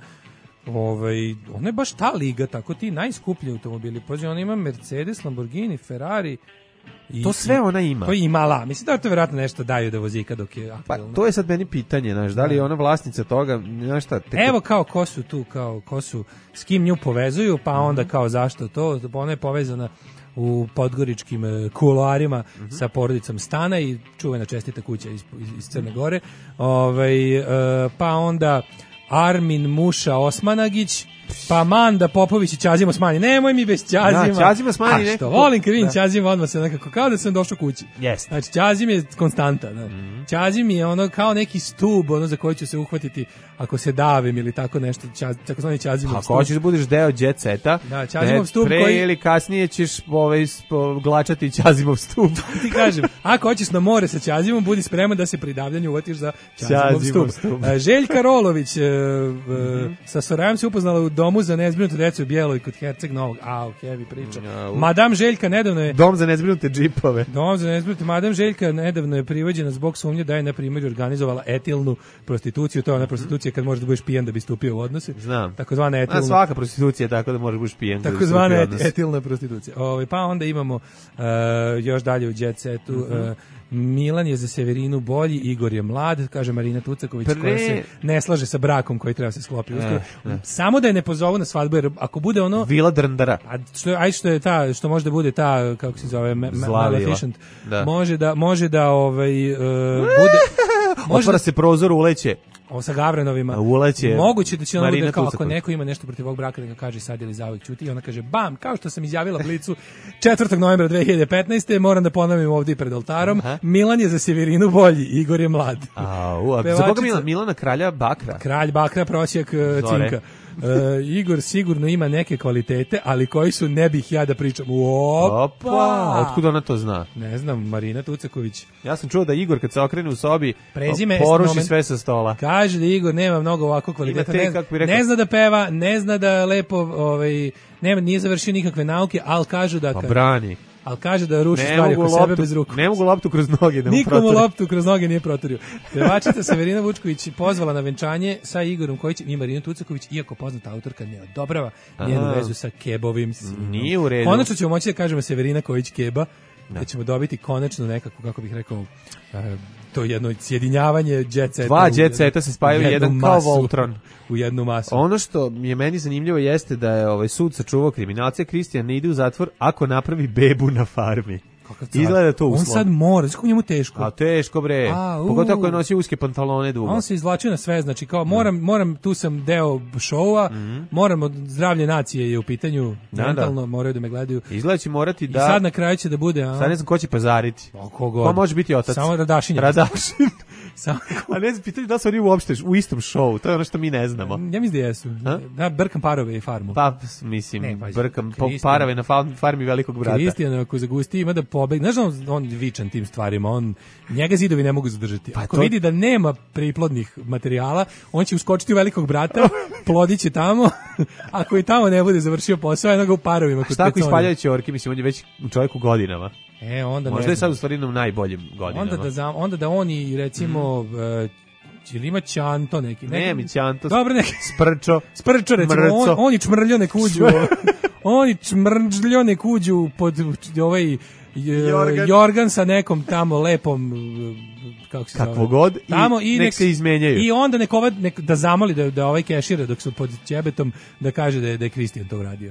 Ovaj, ona je baš ta liga, tako ti najskuplji automobili. Pazi, ona ima Mercedes, Lamborghini, Ferrari. I, to sve ona ima. To je imala. Mislim da to verovatno nešto daju da vozika dok je aktualno. Pa to je sad meni pitanje, znaš, da li je ona vlasnica toga, znaš šta? Te... Evo kao ko su tu, kao ko su, s kim nju povezuju, pa onda kao zašto to, ona je povezana u podgoričkim uh, kuloarima mm-hmm. sa porodicom Stana i čuvena čestita kuća iz, iz, iz Crne Gore. Ovaj, uh, pa onda Armin Muša Osmanagić, pa Manda Popović i Ćazimo Osmani. Nemoj mi bez Ćazima. Da, Ćazimo Osmani. A što, volim kad vidim Ćazima, odmah se nekako, kao da sam došao kući. Yes. Znači, Ćazim je konstanta. Da. Mm-hmm. Ćazim je ono kao neki stub, ono za koji ću se uhvatiti ako se davim ili tako nešto. Ćaz, tako zvani Ćazimov stup. Ako hoćeš da budeš deo Jet Seta, da, Ćazimov stup pre koji... ili kasnije ćeš ovaj, glačati Ćazimov stup. Ti kažem, ako hoćeš na more sa Ćazimom, budi spreman da se pri davljanju uvatiš za Ćazimov stup. stup. Željka Rolović mm-hmm. sa Sorajom se upoznala u domu za nezbrinutu decu u Bjeloj kod Herceg Novog. A, ok, vi priča. Ja, Madam Željka nedavno je... Dom za nezbrinute džipove. Dom za nezbrinute. Madam Željka nedavno je privođena zbog sumnje da je, na primjer, organizovala etilnu prostituciju. To je ona prostitucija kad možeš da budeš pijan da bi stupio u odnose. Znam. Takozvana etilna. A svaka prostitucija je tako da možeš budeš pijan da bi stupio u odnose. Takozvana etilna prostitucija. Ovaj pa onda imamo uh, još dalje u Jet Setu uh, Milan je za Severinu bolji, Igor je mlad, kaže Marina Tucaković, Pre... koja se ne slaže sa brakom koji treba se sklopiti. E, Samo da je ne pozovu na svadbu, jer ako bude ono... Vila Drndara. A što, aj što je ta, što može da bude ta, kako se zove, me, Maleficent, da. može da, može da ovaj, uh, bude... Otvara se prozor, uleće. Ovo sa Gavranovima. Uleće. Moguće da će ono bude kao ako neko ima nešto protiv ovog braka da ga kaže sad ili zauvek ćuti i ona kaže bam, kao što sam izjavila Blicu četvrtog novembra dve hiljade petnaeste. moram da ponovim ovdje i pred oltarom. Aha. Milan je za Severinu bolji, Igor je mlad. A, u, a za koga Milan? Milana kralja Bakra. Kralj Bakra, prosjek uh, cinka. Uh, Igor sigurno ima neke kvalitete, ali koji su ne bih ja da pričam. Opa! Opa! Otkud ona to zna? Ne znam, Marina Tucaković. Ja sam čuo da Igor kad se okrene u sobi Prezime poruši sve sa stola. Kaže da Igor nema mnogo ovako kvaliteta. Te, ne, zna, ne zna da peva, ne zna da lepo, ovaj, nema, nije završio nikakve nauke, ali kažu da... Pa brani. Ali kaže da ruši stvari oko sebe bez ruku. Ne mogu loptu kroz noge da mu Nikomu proturi. loptu kroz noge nije proturio. Pevačica Severina Vučković pozvala na venčanje sa Igorom Kojićem i Marinu Tucaković, iako poznata autorka ne odobrava njenu vezu sa Kebovim sinom. Nije u redu. Konačno ćemo moći da kažemo Severina Kojić Keba, da, da ćemo dobiti konačno nekako, kako bih rekao, uh, to jedno sjedinjavanje jet seta. Dva jet seta se spajaju jedan kao Voltron. U jednu masu. Ono što je meni zanimljivo jeste da je ovaj sud sačuvao kriminalce, Kristijan ne ide u zatvor ako napravi bebu na farmi. Izgleda to uslov. On sad mora, znači njemu teško. A teško bre. Pogotovo ako je nosio uske pantalone dugo. On se izvlačio na sve, znači kao moram, moram tu sam deo šoua, mm-hmm. moram od zdravlje nacije je u pitanju, da, mentalno da. moraju da me gledaju. Izgleda će morati da... I sad na kraju će da bude... A? Sad ne znam ko će pazariti. O, kogod. Ko može biti otac? Samo Radašin. Radašin. Samo... A ne znam, pitanje da su oni uopšte u istom šovu, to je ono što mi ne znamo. Ja mislim da jesu. A? Da, brkam parove i farmu. Pa, mislim, ne, pa, brkam parove na farmi velikog brata. Kristijan, ako zagusti, ima da pobegne. Znaš, on, on vičan tim stvarima, on, njega zidovi ne mogu zadržati. Pa ako to... vidi da nema priplodnih materijala, on će uskočiti u velikog brata, plodit će tamo, ako i tamo ne bude završio posao, jedno ga u parovima. Šta ako ispaljajući orke, mislim, on je već čovjek u godinama. E, onda možda je sad u stvari nam najboljim godinama. Onda da, za, onda da oni, recimo, mm. uh, ili ima Ćanto neki. neki ne mi Ćanto. Dobro, neki. Sprčo. Sprčo, recimo, on, oni čmrljo nek uđu. oni čmrljo nek uđu pod ovaj... Jorgan. Jorgan sa nekom tamo lepom kako se kakvo god tamo i, i nek, nek se izmenjaju. I onda nek, ova, nek da zamoli da, da ovaj kešira dok su pod ćebetom da kaže da je, da je Kristijan to uradio.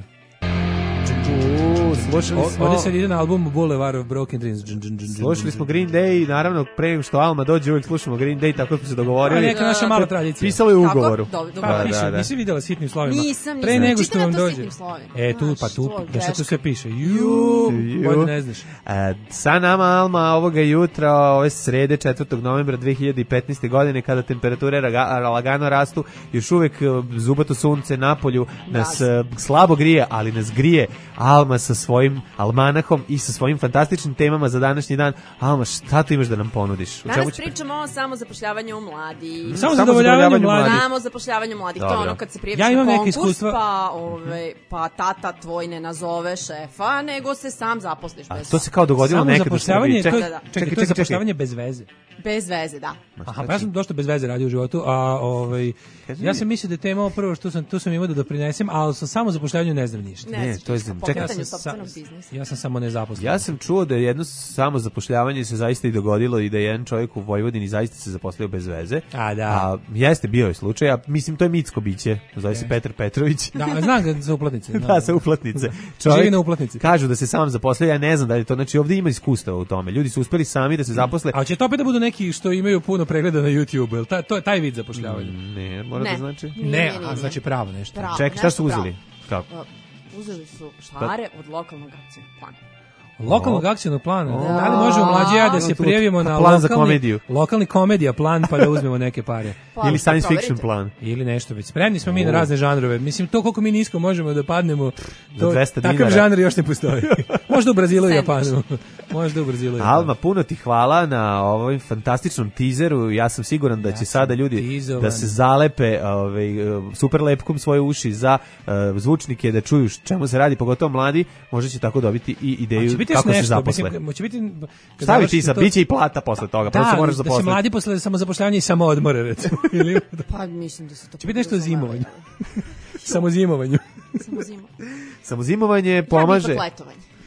Slušali smo... Ovdje sad ide na albumu Boulevard of Broken Dreams. Džun, džun, džun, slušali smo Green Day, naravno pre nego što Alma dođe uvijek slušamo Green Day, tako smo se dogovorili. A neka naša mala tradicija. Pisalo je u ugovoru. Kako? Do, do, pa, piše, da, da. Nisi vidjela sitnim slovima. Nisam, nisam. Pre nego što vam dođe. E, tu, pa tu, da što tu sve piše. Ju, bolje ne znaš. A, sa nama Alma ovoga jutra, ove srede četvrtog novembra dve hiljade petnaeste. godine, kada temperature raga, lagano rastu, još uvijek zubato sunce na polju nas uh, slabo grije, ali nas grije Alma sa svojim almanahom i sa svojim fantastičnim temama za današnji dan. Alma, šta tu imaš da nam ponudiš? Danas pričamo o samozapošljavanju mladih. Samo zadovoljavanju mladih. Samo zapošljavanju mladih. To je ono kad se prijaviš ja na konkurs, iskustva. pa, ove, pa tata tvoj ne nazove šefa, nego se sam zaposliš. Bez... To se kao dogodilo nekad u Srbiji. Čekaj, čekaj, čekaj, to je zapošljavanje bez veze. Bez veze, da. Aha, pa ja sam dosta bez veze radio u životu, a ovaj, ja sam mislio da je tema prvo što sam, tu sam imao da doprinesem, ali sa samo zapošljavanju ne znam ništa. Ne, ne to je znam. Čekaj, ja sam, ja sam samo nezaposlen. Ja sam čuo da je jedno samo zapošljavanje se zaista i dogodilo i da je jedan čovjek u Vojvodini zaista se zaposlio bez veze. A, da. A jeste bio je slučaj, a mislim to je mitsko biće, zove se Petar Petrović. Da, znam ga za uplatnice. Da, da, sa uplatnice. Čovjek, živi na uplatnici. Kažu da se sam zaposlio, ja ne znam da li to, znači ovdje ima iskustava u tome. Ljudi su uspeli sami da se zaposle. A će to opet da budu neki što imaju puno pregleda na YouTubeu, jel ta, to je taj vid zapošljavanja? Ne, mora ne. da znači. Nije, ne, nije, nije, a znači pravo nešto. Pravo, čekaj, šta su uzeli? Kako? Uh, uzeli su šare od lokalnog akcijnog plana. Lokalnog akcijnog plana. Da li možemo mlađi ja da se prijavimo na plan lokalni, za komediju. Lokalni komedija plan pa da uzmemo neke pare. Pa, ili science fiction plan. Ili nešto već. Spremni smo mi na razne žanrove. Mislim, to koliko mi nisko možemo da padnemo, to, dvesta takav dinara. Žanr još ne postoji. Možda u Brazilu i Japanu. Možda u Brazilu i Japanu. Alma, puno ti hvala na ovom fantastičnom tizeru. Ja sam siguran da će ja sada ljudi tizovan. Da se zalepe ovaj, super lepkom svoje uši za uh, zvučnike, da čuju čemu se radi, pogotovo mladi, možda će tako dobiti i ideju kako nešto, se zaposle. Mislim, će biti, stavi ti sa, to... biće i plata posle toga, da, se moraš zaposliti. Da se mladi posle samozapošljavanja i samo odmore, recimo. Ili... pa mislim da se to... Će biti nešto o zimovanju. Samo zimovanju. Samo zimovanje. Samo zimovanje pomaže. Ja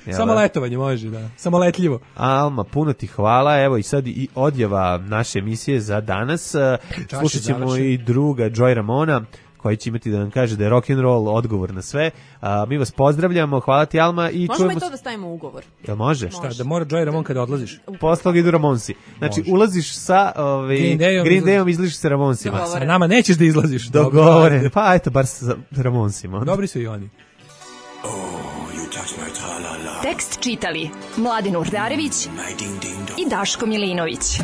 Samo letovanje može, da. Samo letljivo. Alma, puno ti hvala. Evo i sad i odjava naše emisije za danas. Slušat ćemo i druga Joy Ramona, koji će imati da nam kaže da je rock and roll odgovor na sve. A, mi vas pozdravljamo, hvala ti Alma i možemo čujemo... i to da stavimo u ugovor. Jel može? Šta, da mora Joy Ramon kada odlaziš? Posle idu Ramonsi. Znači, može. Ulaziš sa ovaj, Green Dayom, Green Dayom izlaziš sa Ramonsima. Sa nama nećeš da izlaziš. Dogovore. Pa eto, bar sa Ramonsima. Dobri su i oni. Tekst čitali Mladin Urdarević i Daško Milinović.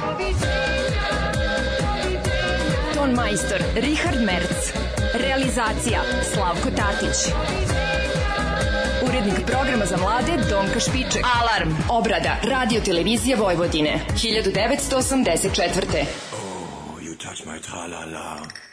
Ton majstor Richard Merc. Realizacija Slavko Tatić. Urednik programa za mlade Donka Špiček. Alarm. Obrada Radio Televizija Vojvodine. hiljadu devetsto osamdeset četvrte. Oh, you touch my tra-la-la.